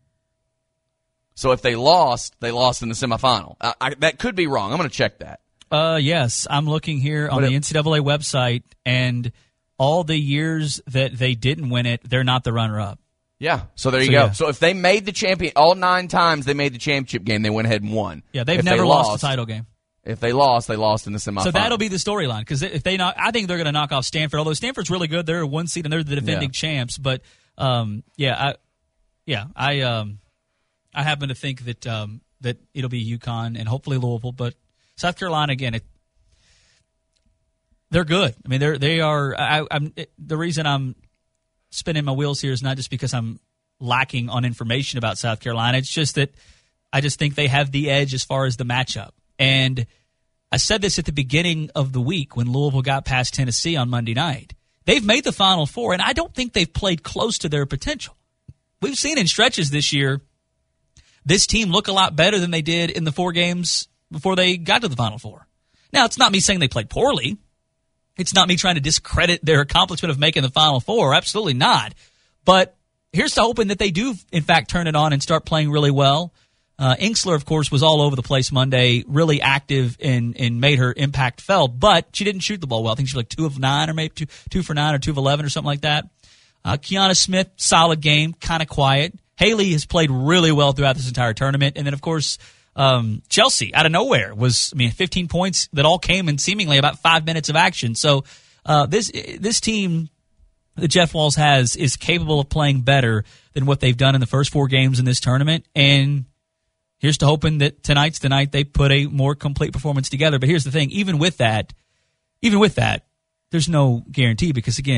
So if they lost, they lost in the semifinal. I, I, that could be wrong. I'm going to check that. Uh, yes, I'm looking here on But the it- N C double A website, and all the years that they didn't win it, they're not the runner-up. Yeah, so there you So, go. yeah. So if they made the champion, all nine times they made the championship game, they went ahead and won. Yeah, they've If they never lost, a title game. If they lost, they lost in the semifinal. So that'll be the storyline because if they knock, I think they're going to knock off Stanford. Although Stanford's really good, they're a one seed and they're the defending Yeah. champs. But um, yeah, I, yeah, I, um, I happen to think that um, that it'll be UConn and hopefully Louisville. But South Carolina again, it, they're good. I mean, they're they are. I, I'm it, the reason I'm spinning my wheels here is not just because I'm lacking on information about South Carolina. It's just that I just think they have the edge as far as the matchup. And I said this at the beginning of the week when Louisville got past Tennessee on Monday night. They've made the Final Four, and I don't think they've played close to their potential. We've seen in stretches this year this team look a lot better than they did in the four games before they got to the Final Four. Now, it's not me saying they played poorly. It's not me trying to discredit their accomplishment of making the Final Four. Absolutely not. But here's to hoping that they do, in fact, turn it on and start playing really well. Uh, Inksler, of course, was all over the place Monday, really active and, and made her impact felt, but she didn't shoot the ball well. I think she was like two of nine or maybe two, two for nine or two of eleven or something like that. Uh, Kiana Smith, solid game, kind of quiet. Haley has played really well throughout this entire tournament. And then, of course, um, Chelsea, out of nowhere, was, I mean, fifteen points that all came in seemingly about five minutes of action. So uh, this this team that Jeff Walz has is capable of playing better than what they've done in the first four games in this tournament. And here's to hoping that tonight's the night they put a more complete performance together. But here's the thing, even with that, even with that, there's no guarantee because, again,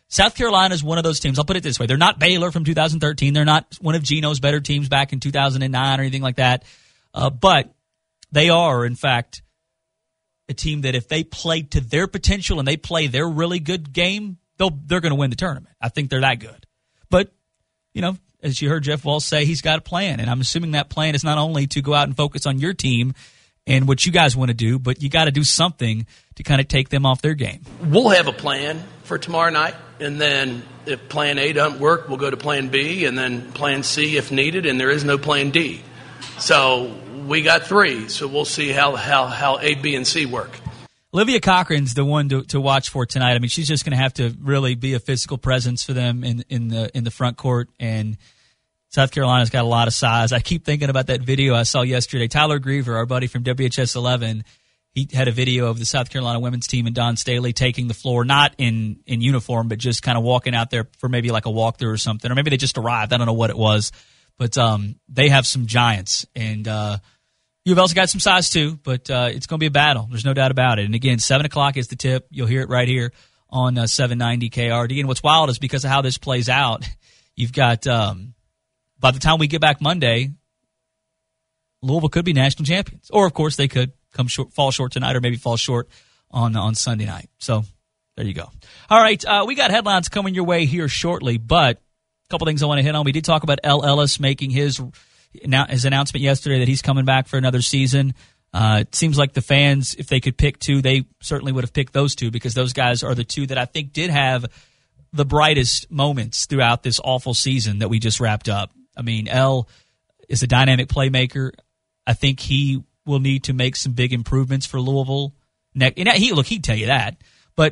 South Carolina is one of those teams. I'll put it this way. They're not Baylor from two thousand thirteen. They're not one of Geno's better teams back in two thousand nine or anything like that. Uh, but they are, in fact, a team that if they play to their potential and they play their really good game, they'll, they're going to win the tournament. I think they're that good. But, you know, as you heard Jeff Walsh say, he's got a plan. And I'm assuming that plan is not only to go out and focus on your team and what you guys want to do, but you got to do something to kind of take them off their game. We'll have a plan for tomorrow night, and then if plan A doesn't work, we'll go to plan B, and then plan C if needed, and there is no plan D. So we got three, so we'll see how, how, how A, B, and C work. Olivia Cochran's the one to, to watch for tonight. I mean, she's just going to have to really be a physical presence for them in in the in the front court, and South Carolina's got a lot of size. I keep thinking about that video I saw yesterday. Tyler Griever, our buddy from W H S eleven, he had a video of the South Carolina women's team and Don Staley taking the floor, not in, in uniform, but just kind of walking out there for maybe like a walkthrough or something, or maybe they just arrived. I don't know what it was, but um, they have some giants, and uh, you've also got some size too, but uh, it's going to be a battle. There's no doubt about it. And again, seven o'clock is the tip. You'll hear it right here on uh, seven ninety K R D. And what's wild is because of how this plays out, you've got um, – by the time we get back Monday, Louisville could be national champions. Or, of course, they could come short, fall short tonight or maybe fall short on on Sunday night. So, there you go. All right, uh, we got headlines coming your way here shortly, but a couple things I want to hit on. We did talk about El Ellis making his, his announcement yesterday that he's coming back for another season. Uh, it seems like the fans, if they could pick two, they certainly would have picked those two because those guys are the two that I think did have the brightest moments throughout this awful season that we just wrapped up. I mean, El is a dynamic playmaker. I think he will need to make some big improvements for Louisville. And he, look, he'd tell you that. But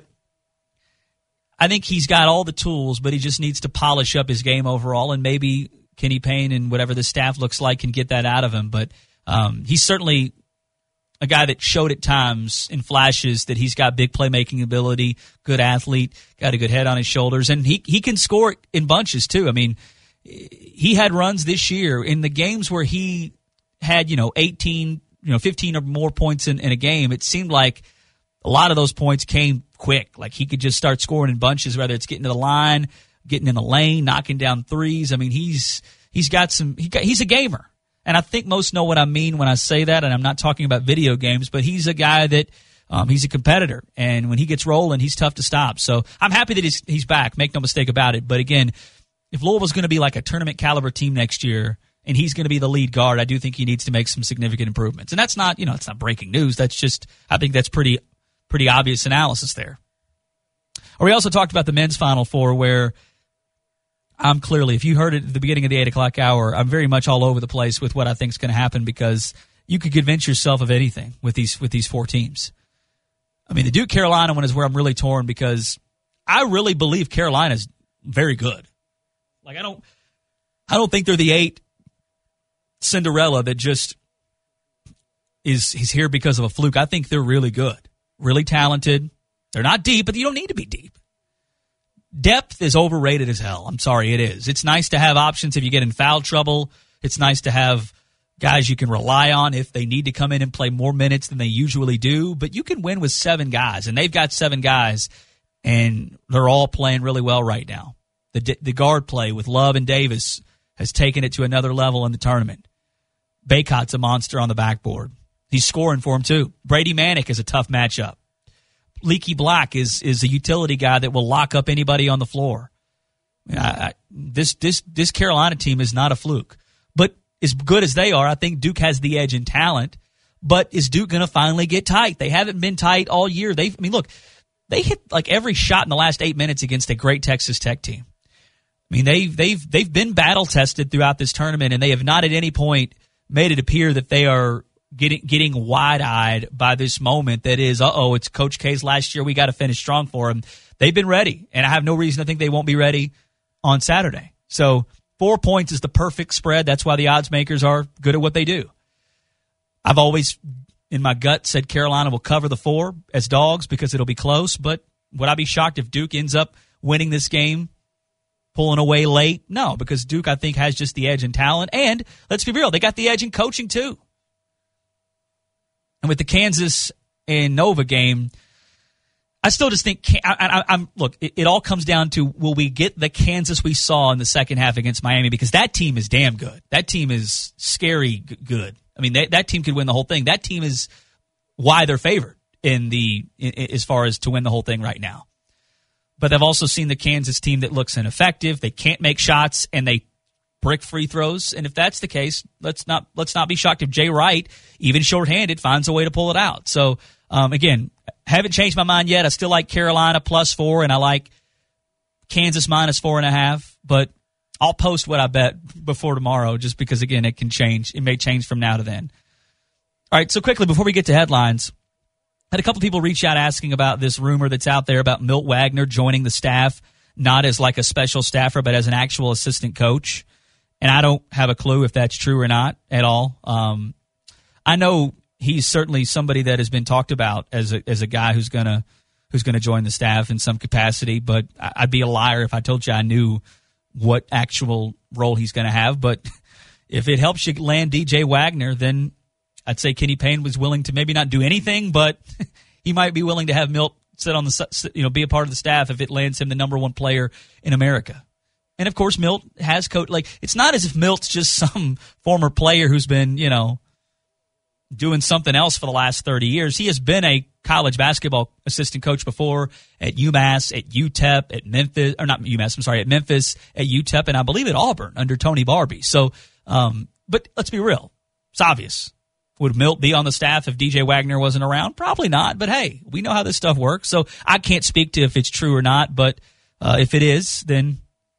I think he's got all the tools, but he just needs to polish up his game overall, and maybe Kenny Payne and whatever the staff looks like can get that out of him. But um, he's certainly a guy that showed at times in flashes that he's got big playmaking ability, good athlete, got a good head on his shoulders, and he, he can score in bunches too. I mean, he had runs this year in the games where he had, you know, eighteen, you know, fifteen or more points in, in a game. It seemed like a lot of those points came quick. Like he could just start scoring in bunches, whether it's getting to the line, getting in the lane, knocking down threes. I mean, he's he's got some. He got, he's a gamer, and I think most know what I mean when I say that. And I'm not talking about video games, but he's a guy that um, he's a competitor, and when he gets rolling, he's tough to stop. So I'm happy that he's he's back. Make no mistake about it. But again, if Louisville's going to be like a tournament caliber team next year and he's going to be the lead guard, I do think he needs to make some significant improvements. And that's not, you know, it's not breaking news. That's just, I think that's pretty, pretty obvious analysis there. Or we also talked about the men's Final Four where I'm clearly, if you heard it at the beginning of the eight o'clock hour, I'm very much all over the place with what I think is going to happen because you could convince yourself of anything with these, with these four teams. I mean, the Duke Carolina one is where I'm really torn because I really believe Carolina's very good. Like I don't, I don't think they're the eight Cinderella that just is he's here because of a fluke. I think they're really good, really talented. They're not deep, but you don't need to be deep. Depth is overrated as hell. I'm sorry, it is. It's nice to have options if you get in foul trouble. It's nice to have guys you can rely on if they need to come in and play more minutes than they usually do. But you can win with seven guys, and they've got seven guys, and they're all playing really well right now. The, the guard play with Love and Davis has taken it to another level in the tournament. Baycott's a monster on the backboard. He's scoring for him, too. Brady Manick is a tough matchup. Leaky Black is is a utility guy that will lock up anybody on the floor. I, I, this this this Carolina team is not a fluke. But as good as they are, I think Duke has the edge in talent. But is Duke going to finally get tight? They haven't been tight all year. They, I mean, look, they hit like every shot in the last eight minutes against a great Texas Tech team. I mean, they've, they've, they've been battle-tested throughout this tournament, and they have not at any point made it appear that they are getting getting wide-eyed by this moment that is, uh-oh, it's Coach K's last year. We got to finish strong for him. They've been ready, and I have no reason to think they won't be ready on Saturday. So four points is the perfect spread. That's why the odds makers are good at what they do. I've always, in my gut, said Carolina will cover the four as dogs because it'll be close, but would I be shocked if Duke ends up winning this game, pulling away late? No, because Duke, I think, has just the edge in talent. And let's be real, they got the edge in coaching, too. And with the Kansas and Nova game, I still just think I, I, I'm look. It, it all comes down to will we get the Kansas we saw in the second half against Miami, because that team is damn good. That team is scary g- good. I mean, they, that team could win the whole thing. That team is why they're favored in the in, as far as to win the whole thing right now. But I've also seen the Kansas team that looks ineffective. They can't make shots and they brick free throws. And if that's the case, let's not let's not be shocked if Jay Wright, even shorthanded, finds a way to pull it out. So um, again. Haven't changed my mind yet. I still like Carolina plus four, and I like Kansas minus four and a half. But I'll post what I bet before tomorrow, just because, again, it can change. It may change from now to then. All right, so quickly, before we get to headlines, I had a couple people reach out asking about this rumor that's out there about Milt Wagner joining the staff, not as like a special staffer, but as an actual assistant coach. And I don't have a clue if that's true or not at all. Um, I know he's certainly somebody that has been talked about as a as a guy who's gonna who's gonna join the staff in some capacity. But I'd be a liar if I told you I knew what actual role he's gonna have. But if it helps you land D J Wagner, then I'd say Kenny Payne was willing to maybe not do anything, but he might be willing to have Milt sit on the you know be a part of the staff if it lands him the number one player in America. And of course, Milt has coach. Like, it's not as if Milt's just some former player who's been you know. doing something else for the last thirty years. He has been a college basketball assistant coach before at UMass, at U T E P, at Memphis, or not UMass, I'm sorry, at Memphis, at U T E P, and I believe at Auburn under Tony Barbie. So, um, but let's be real. It's obvious. Would Milt be on the staff if D J Wagner wasn't around? Probably not, but hey, we know how this stuff works. So I can't speak to if it's true or not, but uh, if it is, then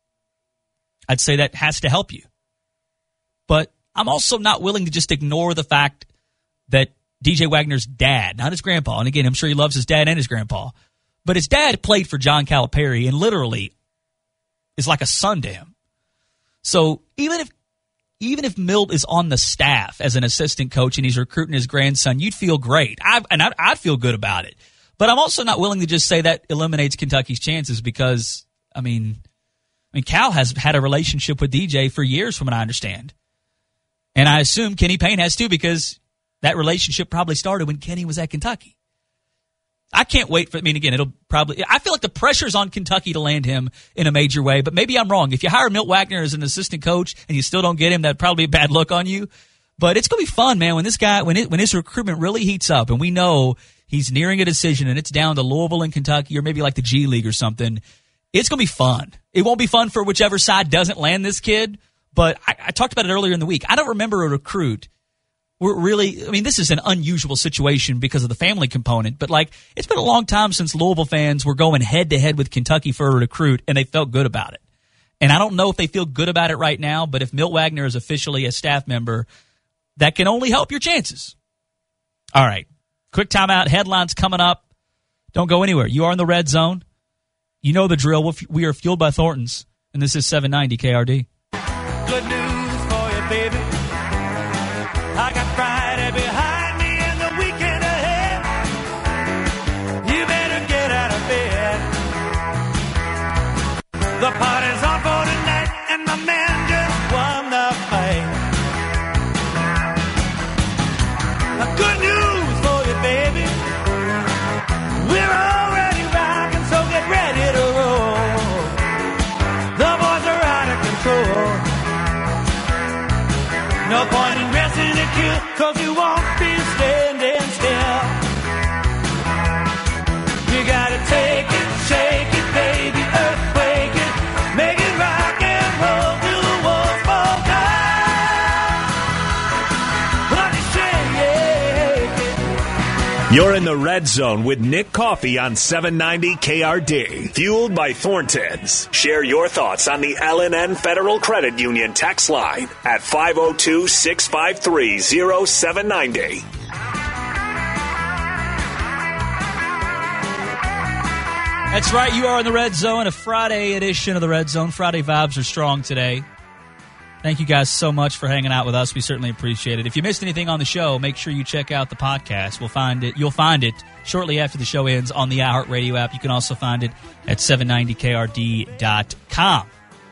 I'd say that has to help you. But I'm also not willing to just ignore the fact that D J Wagner's dad, not his grandpa, and again, I'm sure he loves his dad and his grandpa, but his dad played for John Calipari and literally is like a son to him. So even if even if Milt is on the staff as an assistant coach and he's recruiting his grandson, you'd feel great. I, and I'd, I'd feel good about it. But I'm also not willing to just say that eliminates Kentucky's chances because, I mean, I mean, Cal has had a relationship with D J for years from what I understand. And I assume Kenny Payne has too, because that relationship probably started when Kenny was at Kentucky. I can't wait for, I mean, again, it'll probably, I feel like the pressure's on Kentucky to land him in a major way, but maybe I'm wrong. If you hire Milt Wagner as an assistant coach and you still don't get him, that'd probably be a bad look on you. But it's going to be fun, man, when this guy, when it, when his recruitment really heats up and we know he's nearing a decision and it's down to Louisville and Kentucky or maybe like the G League or something, it's going to be fun. It won't be fun for whichever side doesn't land this kid, but I, I talked about it earlier in the week. I don't remember a recruit We're really, I mean, this is an unusual situation because of the family component, but like, it's been a long time since Louisville fans were going head to head with Kentucky for a recruit and they felt good about it. And I don't know if they feel good about it right now, but if Milt Wagner is officially a staff member, that can only help your chances. All right. Quick timeout. Headlines coming up. Don't go anywhere. You are in the red zone. You know the drill. We are fueled by Thornton's, and this is seven ninety K R D. Good news for you, baby. I got Friday behind me and the weekend ahead. You better get out of bed. The party's on for tonight, and my man just won the fight. Good news for you, baby. We're already rocking, so get ready to roll. The boys are out of control. No point in resting the kill, cause you won't be standing still. You gotta take it, shake it, baby, earthquake it, make it rock and roll till the walls fall down. Honey, shake it. You're in the red zone with Nick Coffey on seven ninety K R D. Fueled by Thornton's. Share your thoughts on the L N N Federal Credit Union text line at five oh two, six five three, oh seven nine oh. That's right. You are in the red zone, a Friday edition of the red zone. Friday vibes are strong today. Thank you guys so much for hanging out with us. We certainly appreciate it. If you missed anything on the show, make sure you check out the podcast. We'll find it. You'll find it shortly after the show ends on the iHeartRadio app. You can also find it at seven ninety K R D dot com.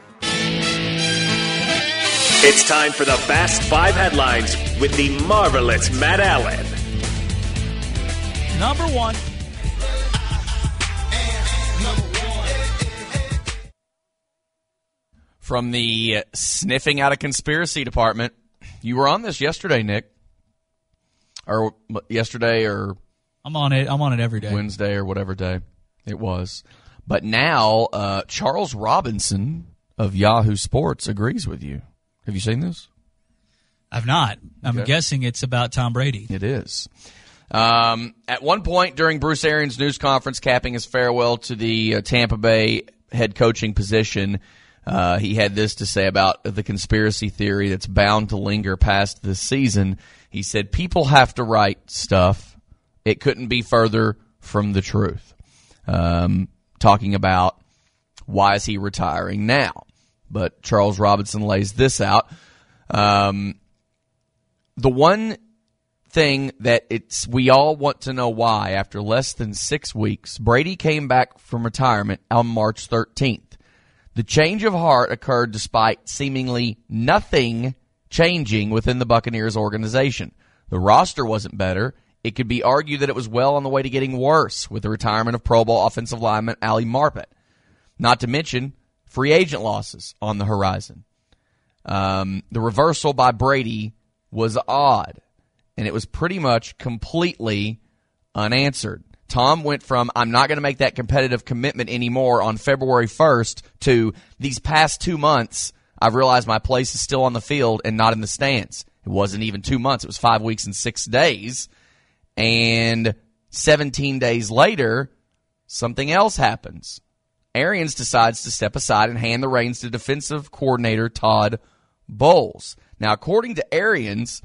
It's time for the Fast Five headlines with the marvelous Matt Allen. Number one. From the sniffing out a conspiracy department. You were on this yesterday, Nick. Or yesterday or... I'm on it. I'm on it every day. Wednesday or whatever day it was. But now, uh, Charles Robinson of Yahoo Sports agrees with you. Have you seen this? I've not. I'm Okay. guessing it's about Tom Brady. It is. Um, at one point during Bruce Arians' news conference capping his farewell to the uh, Tampa Bay head coaching position, uh, he had this to say about the conspiracy theory that's bound to linger past this season. He said, people have to write stuff. It couldn't be further from the truth. Um, talking about why is he retiring now? But Charles Robinson lays this out. Um, the one thing that it's we all want to know why, after less than six weeks, Brady came back from retirement on March thirteenth. The change of heart occurred despite seemingly nothing changing within the Buccaneers organization. The roster wasn't better. It could be argued that it was well on the way to getting worse with the retirement of Pro Bowl offensive lineman Ali Marpet. Not to mention free agent losses on the horizon. Um, the reversal by Brady was odd, and it was pretty much completely unanswered. Tom went from, I'm not going to make that competitive commitment anymore on February first to these past two months, I've realized my place is still on the field and not in the stands. It wasn't even two months. It was five weeks and six days. And seventeen days later, something else happens. Arians decides to step aside and hand the reins to defensive coordinator Todd Bowles. Now, according to Arians,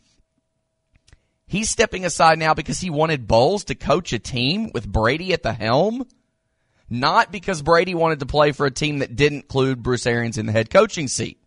he's stepping aside now because he wanted Bowles to coach a team with Brady at the helm, not because Brady wanted to play for a team that didn't include Bruce Arians in the head coaching seat.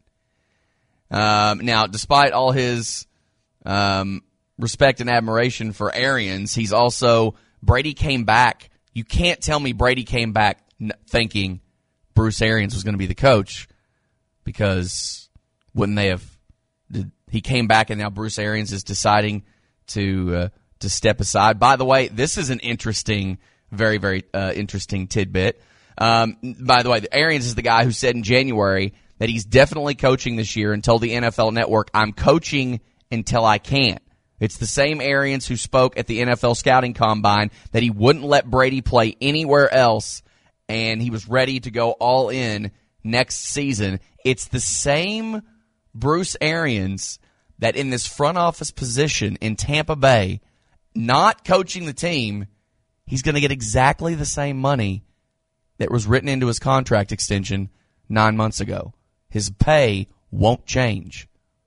Um, now, despite all his um, respect and admiration for Arians, he's also, Brady came back. You can't tell me Brady came back n- thinking Bruce Arians was going to be the coach, because wouldn't they have, did, he came back and now Bruce Arians is deciding to uh, to step aside. By the way, this is an interesting, very, very uh, interesting tidbit. Um, by the way, Arians is the guy who said in January that he's definitely coaching this year and told the N F L Network, I'm coaching until I can't. It's the same Arians who spoke at the N F L Scouting Combine that he wouldn't let Brady play anywhere else, and he was ready to go all in next season. It's the same Bruce Arians that in this front office position in Tampa Bay, not coaching the team, he's going to get exactly the same money that was written into his contract extension nine months ago. His pay won't change.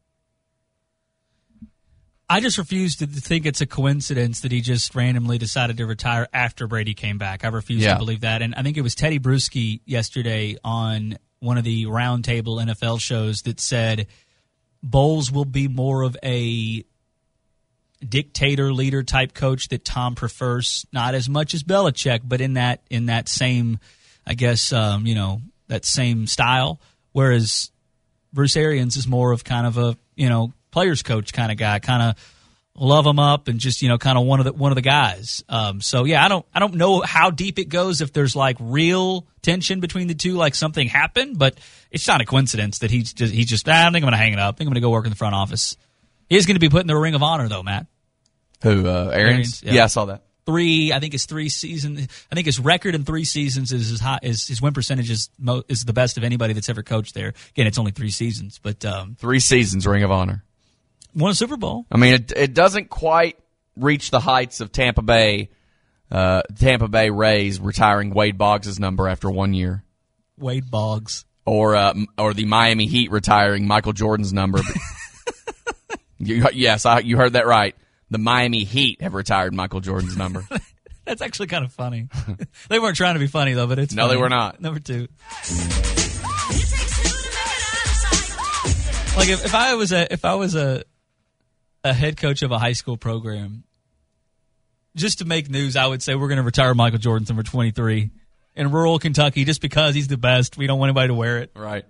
I just refuse to think it's a coincidence that he just randomly decided to retire after Brady came back. I refuse Yeah. to believe that. And I think it was Teddy Bruschi yesterday on one of the roundtable N F L shows that said Bowles will be more of a dictator, leader type coach that Tom prefers, not as much as Belichick, but in that in that same, I guess, um, you know, that same style. Whereas Bruce Arians is more of kind of a, you know, players coach kind of guy, kind of love him up and just, you know, kind of one of the one of the guys. Um, so yeah, I don't I don't know how deep it goes, if there's like real tension between the two, like something happened, but it's not a coincidence that he's just he's just ah, I think I'm going to hang it up. I think I'm going to go work in the front office. He is going to be put in the Ring of Honor though, Matt. Who uh, Arians? Arians, yeah. yeah, I saw that. Three, I think his three seasons. I think his record in three seasons is his high. Is his win percentage is mo, is the best of anybody that's ever coached there. Again, it's only three seasons, but um, Three seasons, Ring of Honor. Won a Super Bowl. I mean, it, it doesn't quite reach the heights of Tampa Bay, uh, Tampa Bay Rays retiring Wade Boggs' number after one year, Wade Boggs, or uh, or the Miami Heat retiring Michael Jordan's number. you, yes, I, you heard that right. The Miami Heat have retired Michael Jordan's number. That's actually kind of funny. They weren't trying to be funny though, but it's no, funny. they were not. Number two. Like if, if I was a if I was a a head coach of a high school program, just to make news, I would say we're going to retire Michael Jordan's number twenty-three in rural Kentucky just because he's the best. We don't want anybody to wear it. Right.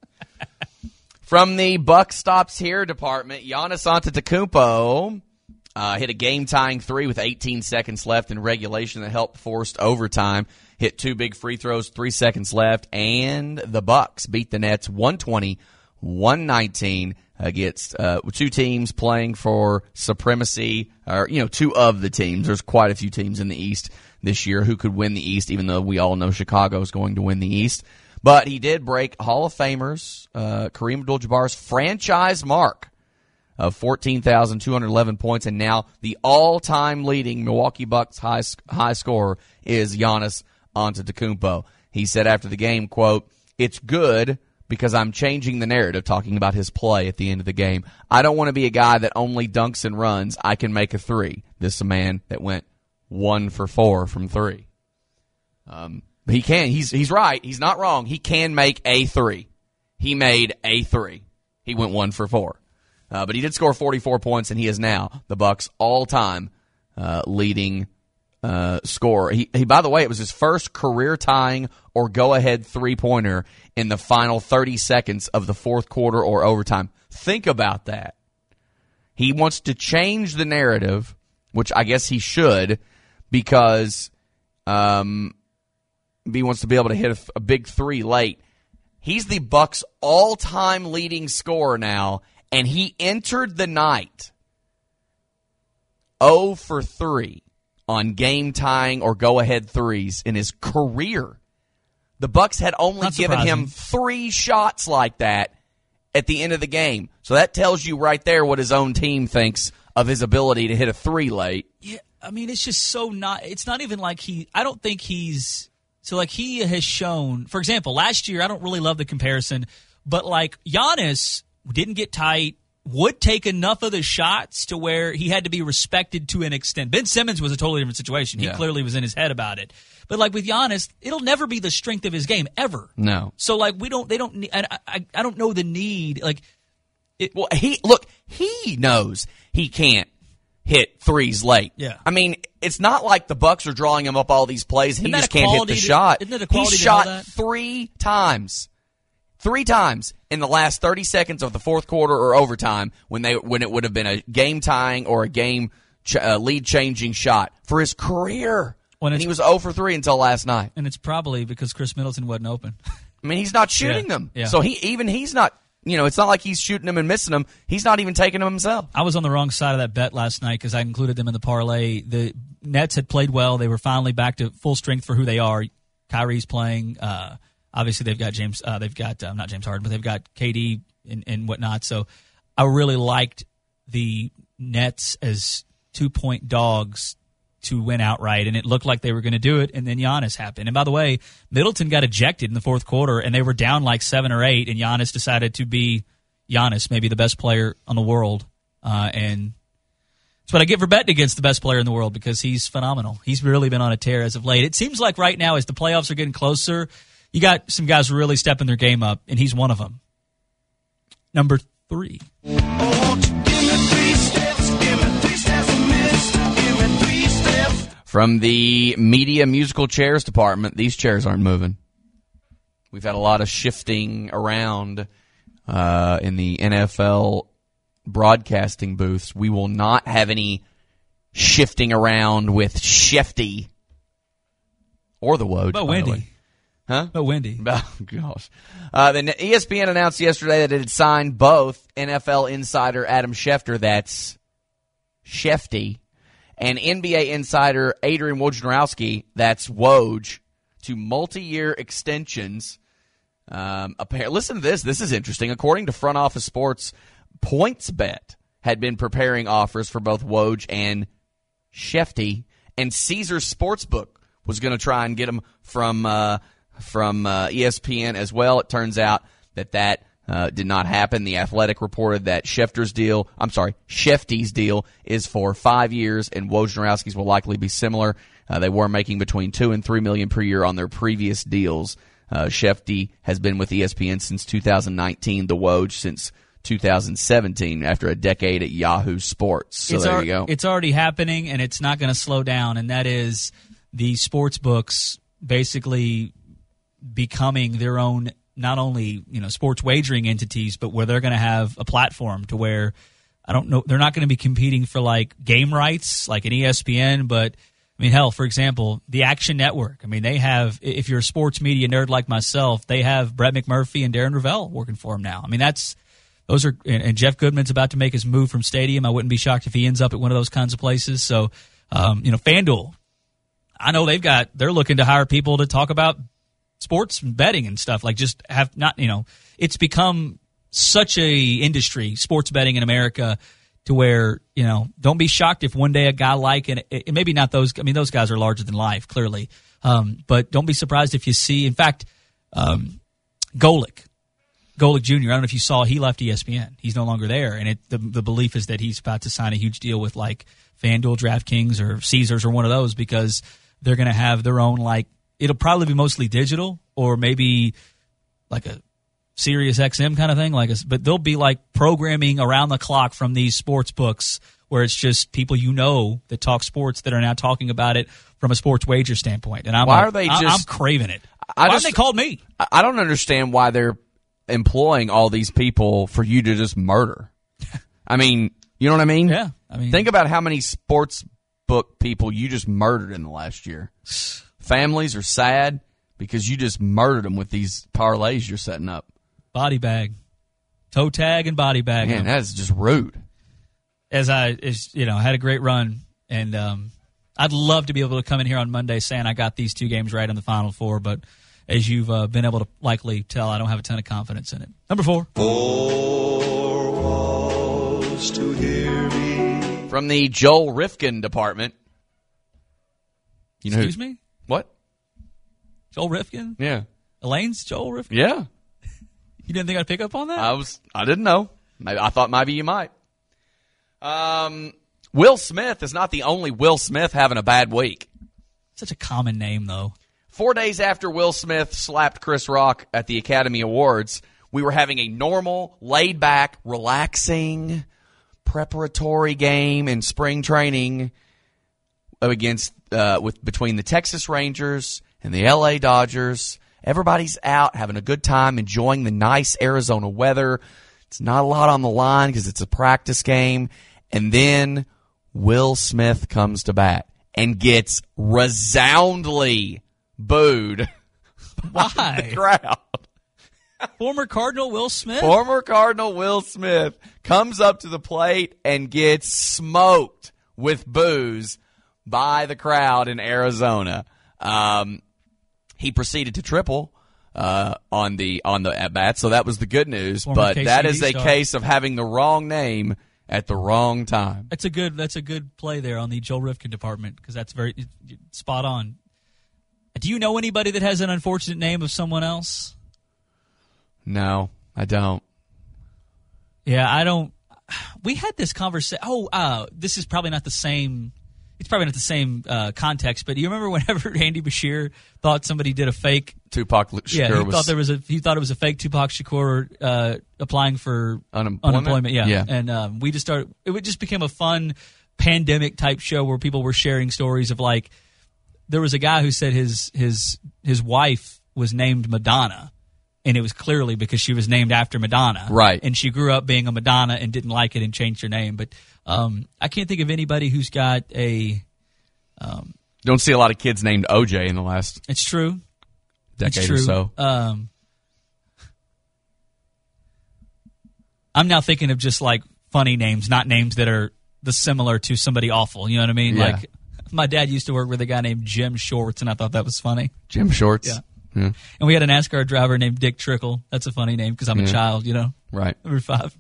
From the Buck Stops Here department, Giannis Antetokounmpo Uh, hit a game-tying three with eighteen seconds left in regulation that helped forced overtime. Hit two big free throws, three seconds left, and the Bucks beat the Nets one twenty, one nineteen against uh, two teams playing for supremacy, or, you know, two of the teams. There's quite a few teams in the East this year who could win the East, even though we all know Chicago is going to win the East. But he did break Hall of Famers uh, Kareem Abdul-Jabbar's franchise mark of fourteen thousand two hundred eleven points, and now the all-time leading Milwaukee Bucks high high scorer is Giannis Antetokounmpo. He said after the game, quote, "It's good because I'm changing the narrative," talking about his play at the end of the game. "I don't want to be a guy that only dunks and runs. I can make a three." This is a man that went one for four from three. Um, he can. He's he's right. He's not wrong. He can make a three. He made a three. He went one for four. Uh, but he did score forty-four points, and he is now the Bucks' all-time uh, leading uh, scorer. He, he, by the way, it was his first career-tying or go-ahead three-pointer in the final thirty seconds of the fourth quarter or overtime. Think about that. He wants to change the narrative, which I guess he should, because um, he wants to be able to hit a, a big three late. He's the Bucks' all-time leading scorer now, and he entered the night oh for three on game-tying or go-ahead threes in his career. The Bucks had only Not given surprising. him three shots like that at the end of the game. So that tells you right there what his own team thinks of his ability to hit a three late. Yeah, I mean, it's just so not – it's not even like he – I don't think he's – so, like, he has shown – for example, last year, I don't really love the comparison, but, like, Giannis – didn't get tight, would take enough of the shots to where he had to be respected to an extent. Ben Simmons was a totally different situation. He Yeah. clearly was in his head about it. But like with Giannis, it'll never be the strength of his game ever. No. So like we don't, they don't. need- I, I, I don't know the need. Like, it, Well, he look, he knows he can't hit threes late. Yeah. I mean, it's not like the Bucks are drawing him up all these plays. He Isn't that just a can't hit quality the to- shot. isn't it a He quality to know shot that? three times. Three times in the last thirty seconds of the fourth quarter or overtime when they when it would have been a game tying or a game ch- uh, lead changing shot for his career. When and it's- he was oh for three until last night. and it's probably because Chris Middleton wasn't open. I mean, he's not shooting Yeah, them. yeah. So he even he's not. You know, it's not like he's shooting them and missing them. He's not even taking them himself. I was on the wrong side of that bet last night because I included them in the parlay. The Nets had played well. They were finally back to full strength for who they are. Kyrie's playing. Uh, obviously, they've got James. Uh, they've got uh, not James Harden, but they've got K D and, and whatnot. So I really liked the Nets as two-point dogs to win outright, and it looked like they were going to do it, and then Giannis happened. And by the way, Middleton got ejected in the fourth quarter, and they were down like seven or eight, and Giannis decided to be Giannis, maybe the best player on the world. Uh, and that's what I get for betting against the best player in the world because he's phenomenal. He's really been on a tear as of late. It seems like right now as the playoffs are getting closer, you got some guys really stepping their game up, and he's one of them. Number three. From the media musical chairs department, these chairs aren't moving. We've had a lot of shifting around uh, in the N F L broadcasting booths. We will not have any shifting around with Shefty or the Woj. But by the Wendy. way. Huh? But Wendy. Oh, gosh. Uh, the E S P N announced yesterday that it had signed both N F L insider Adam Schefter, that's Shefty, and N B A insider Adrian Wojnarowski, that's Woj, to multi-year extensions. Um, appar- listen to this. This is interesting. According to Front Office Sports, PointsBet had been preparing offers for both Woj and Shefty, and Caesars Sportsbook was going to try and get them from uh, from uh, E S P N as well. It turns out that that uh, did not happen. The Athletic reported that Schefter's deal, I'm sorry, Shefty's deal is for five years, and Wojnarowski's will likely be similar. Uh, they were making between two and three million per year on their previous deals. Uh, Shefty has been with E S P N since two thousand nineteen. The Woj since two thousand seventeen. After a decade at Yahoo Sports. So it's there al- you go. It's already happening, and it's not going to slow down. And that is the sports books basically becoming their own, not only you know sports wagering entities, but where they're going to have a platform to where I don't know. They're not going to be competing for like game rights, like an E S P N. But I mean, hell, for example, the Action Network. I mean, they have. If you're a sports media nerd like myself, they have Brett McMurphy and Darren Ravel working for them now. I mean, that's those are. And, and Jeff Goodman's about to make his move from Stadium. I wouldn't be shocked if he ends up at one of those kinds of places. So, um, you know, FanDuel. I know they've got. They're looking to hire people to talk about sports and betting and stuff. Like, just have not. You know, it's become such a industry, sports betting in America, to where, you know, don't be shocked if one day a guy like, and it, maybe not those, I mean, those guys are larger than life, clearly. Um, but don't be surprised if you see, in fact, um, Golick, Golick Junior, I don't know if you saw, he left E S P N. He's no longer there. And it, the, the belief is that he's about to sign a huge deal with like FanDuel, DraftKings, or Caesars, or one of those, because they're going to have their own, like, it'll probably be mostly digital, or maybe like a Sirius X M kind of thing, like, a, but they'll be like programming around the clock from these sports books, where it's just people you know that talk sports that are now talking about it from a sports wager standpoint. And I'm, why like, are they I, just? I'm craving it. I why just, have they called me? I don't understand why they're employing all these people for you to just murder. I mean, you know what I mean? Yeah. I mean, think about how many sports book people you just murdered in the last year. Families are sad because you just murdered them with these parlays you're setting up. Body bag, toe tag, and body bag. Man, that is just rude. As I, as, you know, had a great run, and um, I'd love to be able to come in here on Monday saying I got these two games right in the Final Four, but as you've uh, been able to likely tell, I don't have a ton of confidence in it. Number four. Four walls to hear me. From the Joel Rifkin department. You know Excuse who, me? What? Joel Rifkin? Yeah. Elaine's Joel Rifkin? Yeah. You didn't think I'd pick up on that? I was. I didn't know. Maybe, I thought maybe you might. Um, Will Smith is not the only Will Smith having a bad week. Such a common name, though. Four days after Will Smith slapped Chris Rock at the Academy Awards, we were having a normal, laid-back, relaxing, preparatory game in spring training against uh, with between the Texas Rangers and the L A Dodgers. Everybody's out having a good time, enjoying the nice Arizona weather. It's not a lot on the line because it's a practice game. And then Will Smith comes to bat and gets resoundingly booed. Why? By the crowd. Former Cardinal Will Smith? Former Cardinal Will Smith comes up to the plate and gets smoked with boos by the crowd in Arizona. Um, he proceeded to triple uh, on the on the at bat, so that was the good news. Former but K C D that is a star. case of having the wrong name at the wrong time. That's a good. That's a good play there on the Joel Rifkin department, because that's very spot on. Do you know anybody that has an unfortunate name of someone else? No, I don't. Yeah, I don't. We had this conversation. Oh, uh, this is probably not the same. It's probably not the same uh, context, but do you remember whenever Andy Bashir thought somebody did a fake Tupac Shakur? Yeah, he was, thought there was a. He thought it was a fake Tupac Shakur uh, applying for unemployment. unemployment yeah, Yeah. and um, we just started. It just became a fun pandemic type show where people were sharing stories of, like, there was a guy who said his his his wife was named Madonna, and it was clearly because she was named after Madonna, right? And she grew up being a Madonna and didn't like it and changed her name. But um, I can't think of anybody who's got a. Um, Don't see a lot of kids named O J in the last. It's true. Decade it's true. or so. Um, I'm now thinking of just like funny names, not names that are the similar to somebody awful. You know what I mean? Yeah. Like, my dad used to work with a guy named Jim Shorts, and I thought that was funny. Jim Shorts. Yeah. Yeah. And we had a NASCAR driver named Dick Trickle. That's a funny name because I'm Yeah. a child, you know? Right. Number five.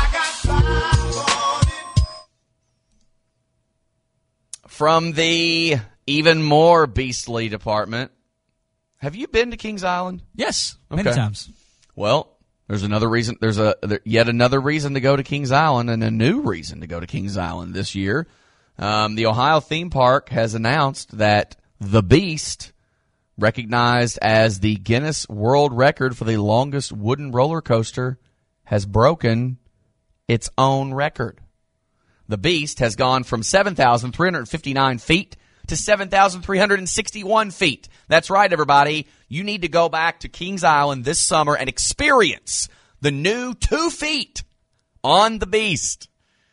From the even more beastly department, have you been to Kings Island? Yes, many Okay. times. Well, there's another reason. There's a there, yet another reason to go to Kings Island, and a new reason to go to Kings Island this year. Um, the Ohio theme park has announced that the Beast, recognized as the Guinness World Record for the longest wooden roller coaster, has broken its own record. The Beast has gone from seven thousand three hundred fifty-nine feet to seven thousand three hundred sixty-one feet. That's right, everybody. You need to go back to Kings Island this summer and experience the new two feet on the Beast.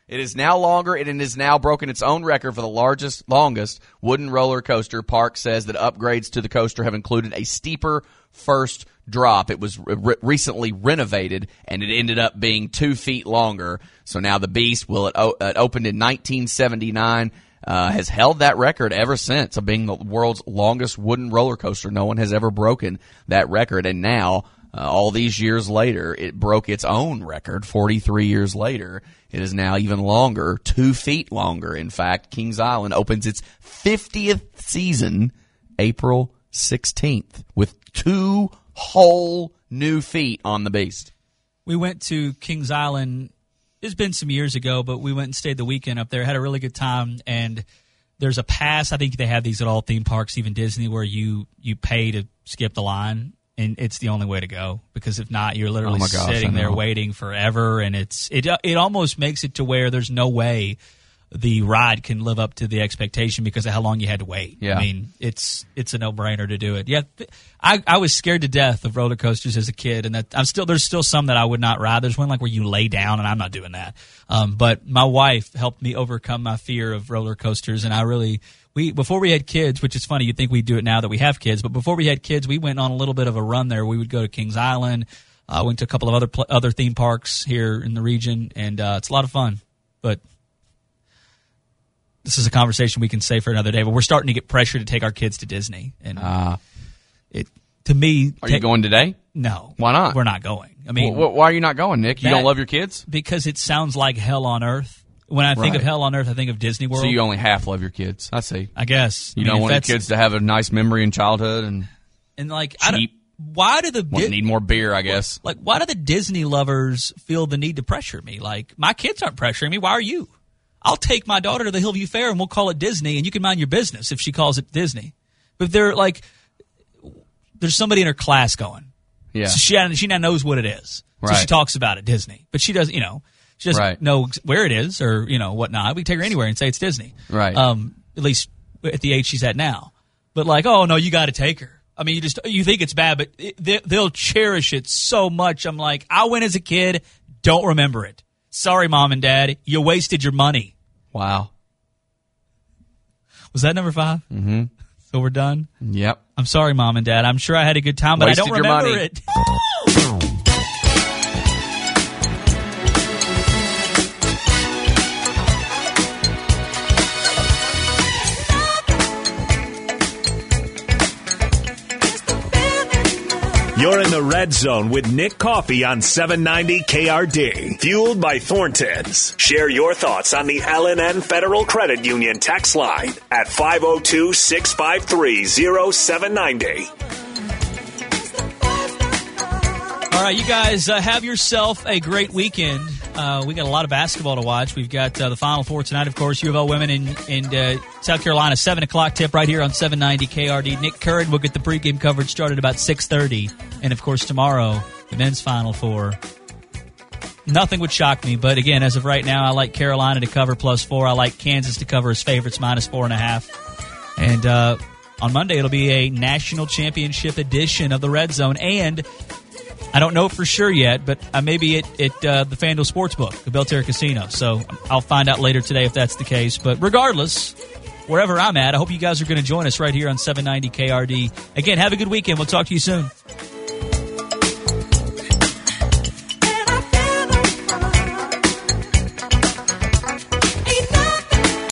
It is now longer, and it has now broken its own record for the largest, longest wooden roller coaster. Park says that upgrades to the coaster have included a steeper first drop. It was re- recently renovated, and it ended up being two feet longer. So now the Beast, will it, o- it opened in nineteen seventy-nine, uh, has held that record ever since of being the world's longest wooden roller coaster. No one has ever broken that record, and now, uh, all these years later, it broke its own record. forty-three years later, it is now even longer, two feet longer. In fact, Kings Island opens its fiftieth season April sixteenth with two whole new feet on the Beast. We went to Kings Island. It's been some years ago, but we went and stayed the weekend up there. Had a really good time, and there's a pass. I think they have these at all theme parks, even Disney, where you you pay to skip the line. And it's the only way to go, because if not, you're literally oh my gosh, sitting there waiting forever, and it's it it almost makes it to where there's no way the ride can live up to the expectation because of how long you had to wait. Yeah. I mean, it's it's a no-brainer to do it. Yeah, I I was scared to death of roller coasters as a kid, and that I'm still there's still some that I would not ride. There's one like where you lay down, and I'm not doing that. Um, but my wife helped me overcome my fear of roller coasters, and I really. We before we had kids, which is funny, you'd think we'd do it now that we have kids, but before we had kids, we went on a little bit of a run there. We would go to Kings Island, uh, went to a couple of other pl- other theme parks here in the region, and uh, it's a lot of fun. But this is a conversation we can say for another day. But we're starting to get pressure to take our kids to Disney, and uh, it to me. Are ta- you going today? No. Why not? We're not going. I mean, well, why are you not going, Nick? You that, don't love your kids? Because it sounds like hell on earth. When I think Right. of hell on earth, I think of Disney World. So you only half love your kids. I see. I guess. You I mean, don't if want your that's- kids to have a nice memory in childhood and And like, I don't, cheap. why do the Want- need more beer, I guess. Like, why do the Disney lovers feel the need to pressure me? Like, my kids aren't pressuring me. Why are you? I'll take my daughter to the Hillview Fair and we'll call it Disney, and you can mind your business if she calls it Disney. But they're like, there's somebody in her class going. Yeah. So she she now knows what it is. So Right. she talks about it, Disney. But she doesn't, you know, she doesn't Right. know where it is or, you know, whatnot. We can take her anywhere and say it's Disney. Right. Um, at least at the age she's at now. But like, oh, no, you got to take her. I mean, you just you think it's bad, but it, they, they'll cherish it so much. I'm like, I went as a kid, don't remember it. Sorry, Mom and Dad, you wasted your money. Wow. Was that number five? Mm-hmm. So we're done? Yep. I'm sorry, Mom and Dad. I'm sure I had a good time, but Wasted I don't your remember money. it. You're in the Red Zone with Nick Coffey on seven ninety K R D. Fueled by Thornton's. Share your thoughts on the L N N Federal Credit Union text line at five oh two, six five three, oh seven nine oh. All right, you guys uh, have yourself a great weekend. Uh, we got a lot of basketball to watch. We've got uh, the Final Four tonight, of course. U of L women in, in uh, South Carolina, seven o'clock tip right here on seven ninety K R D. Nick Curran will get the pregame coverage started about six thirty. And, of course, tomorrow, the men's Final Four. Nothing would shock me, but, again, as of right now, I like Carolina to cover plus four. I like Kansas to cover as favorites, minus four and a half. And uh, on Monday, it'll be a national championship edition of the Red Zone. And I don't know for sure yet, but I may be at, at uh, the FanDuel Sportsbook, the Belterra Casino. So I'll find out later today if that's the case. But regardless, wherever I'm at, I hope you guys are going to join us right here on seven ninety K R D. Again, have a good weekend. We'll talk to you soon.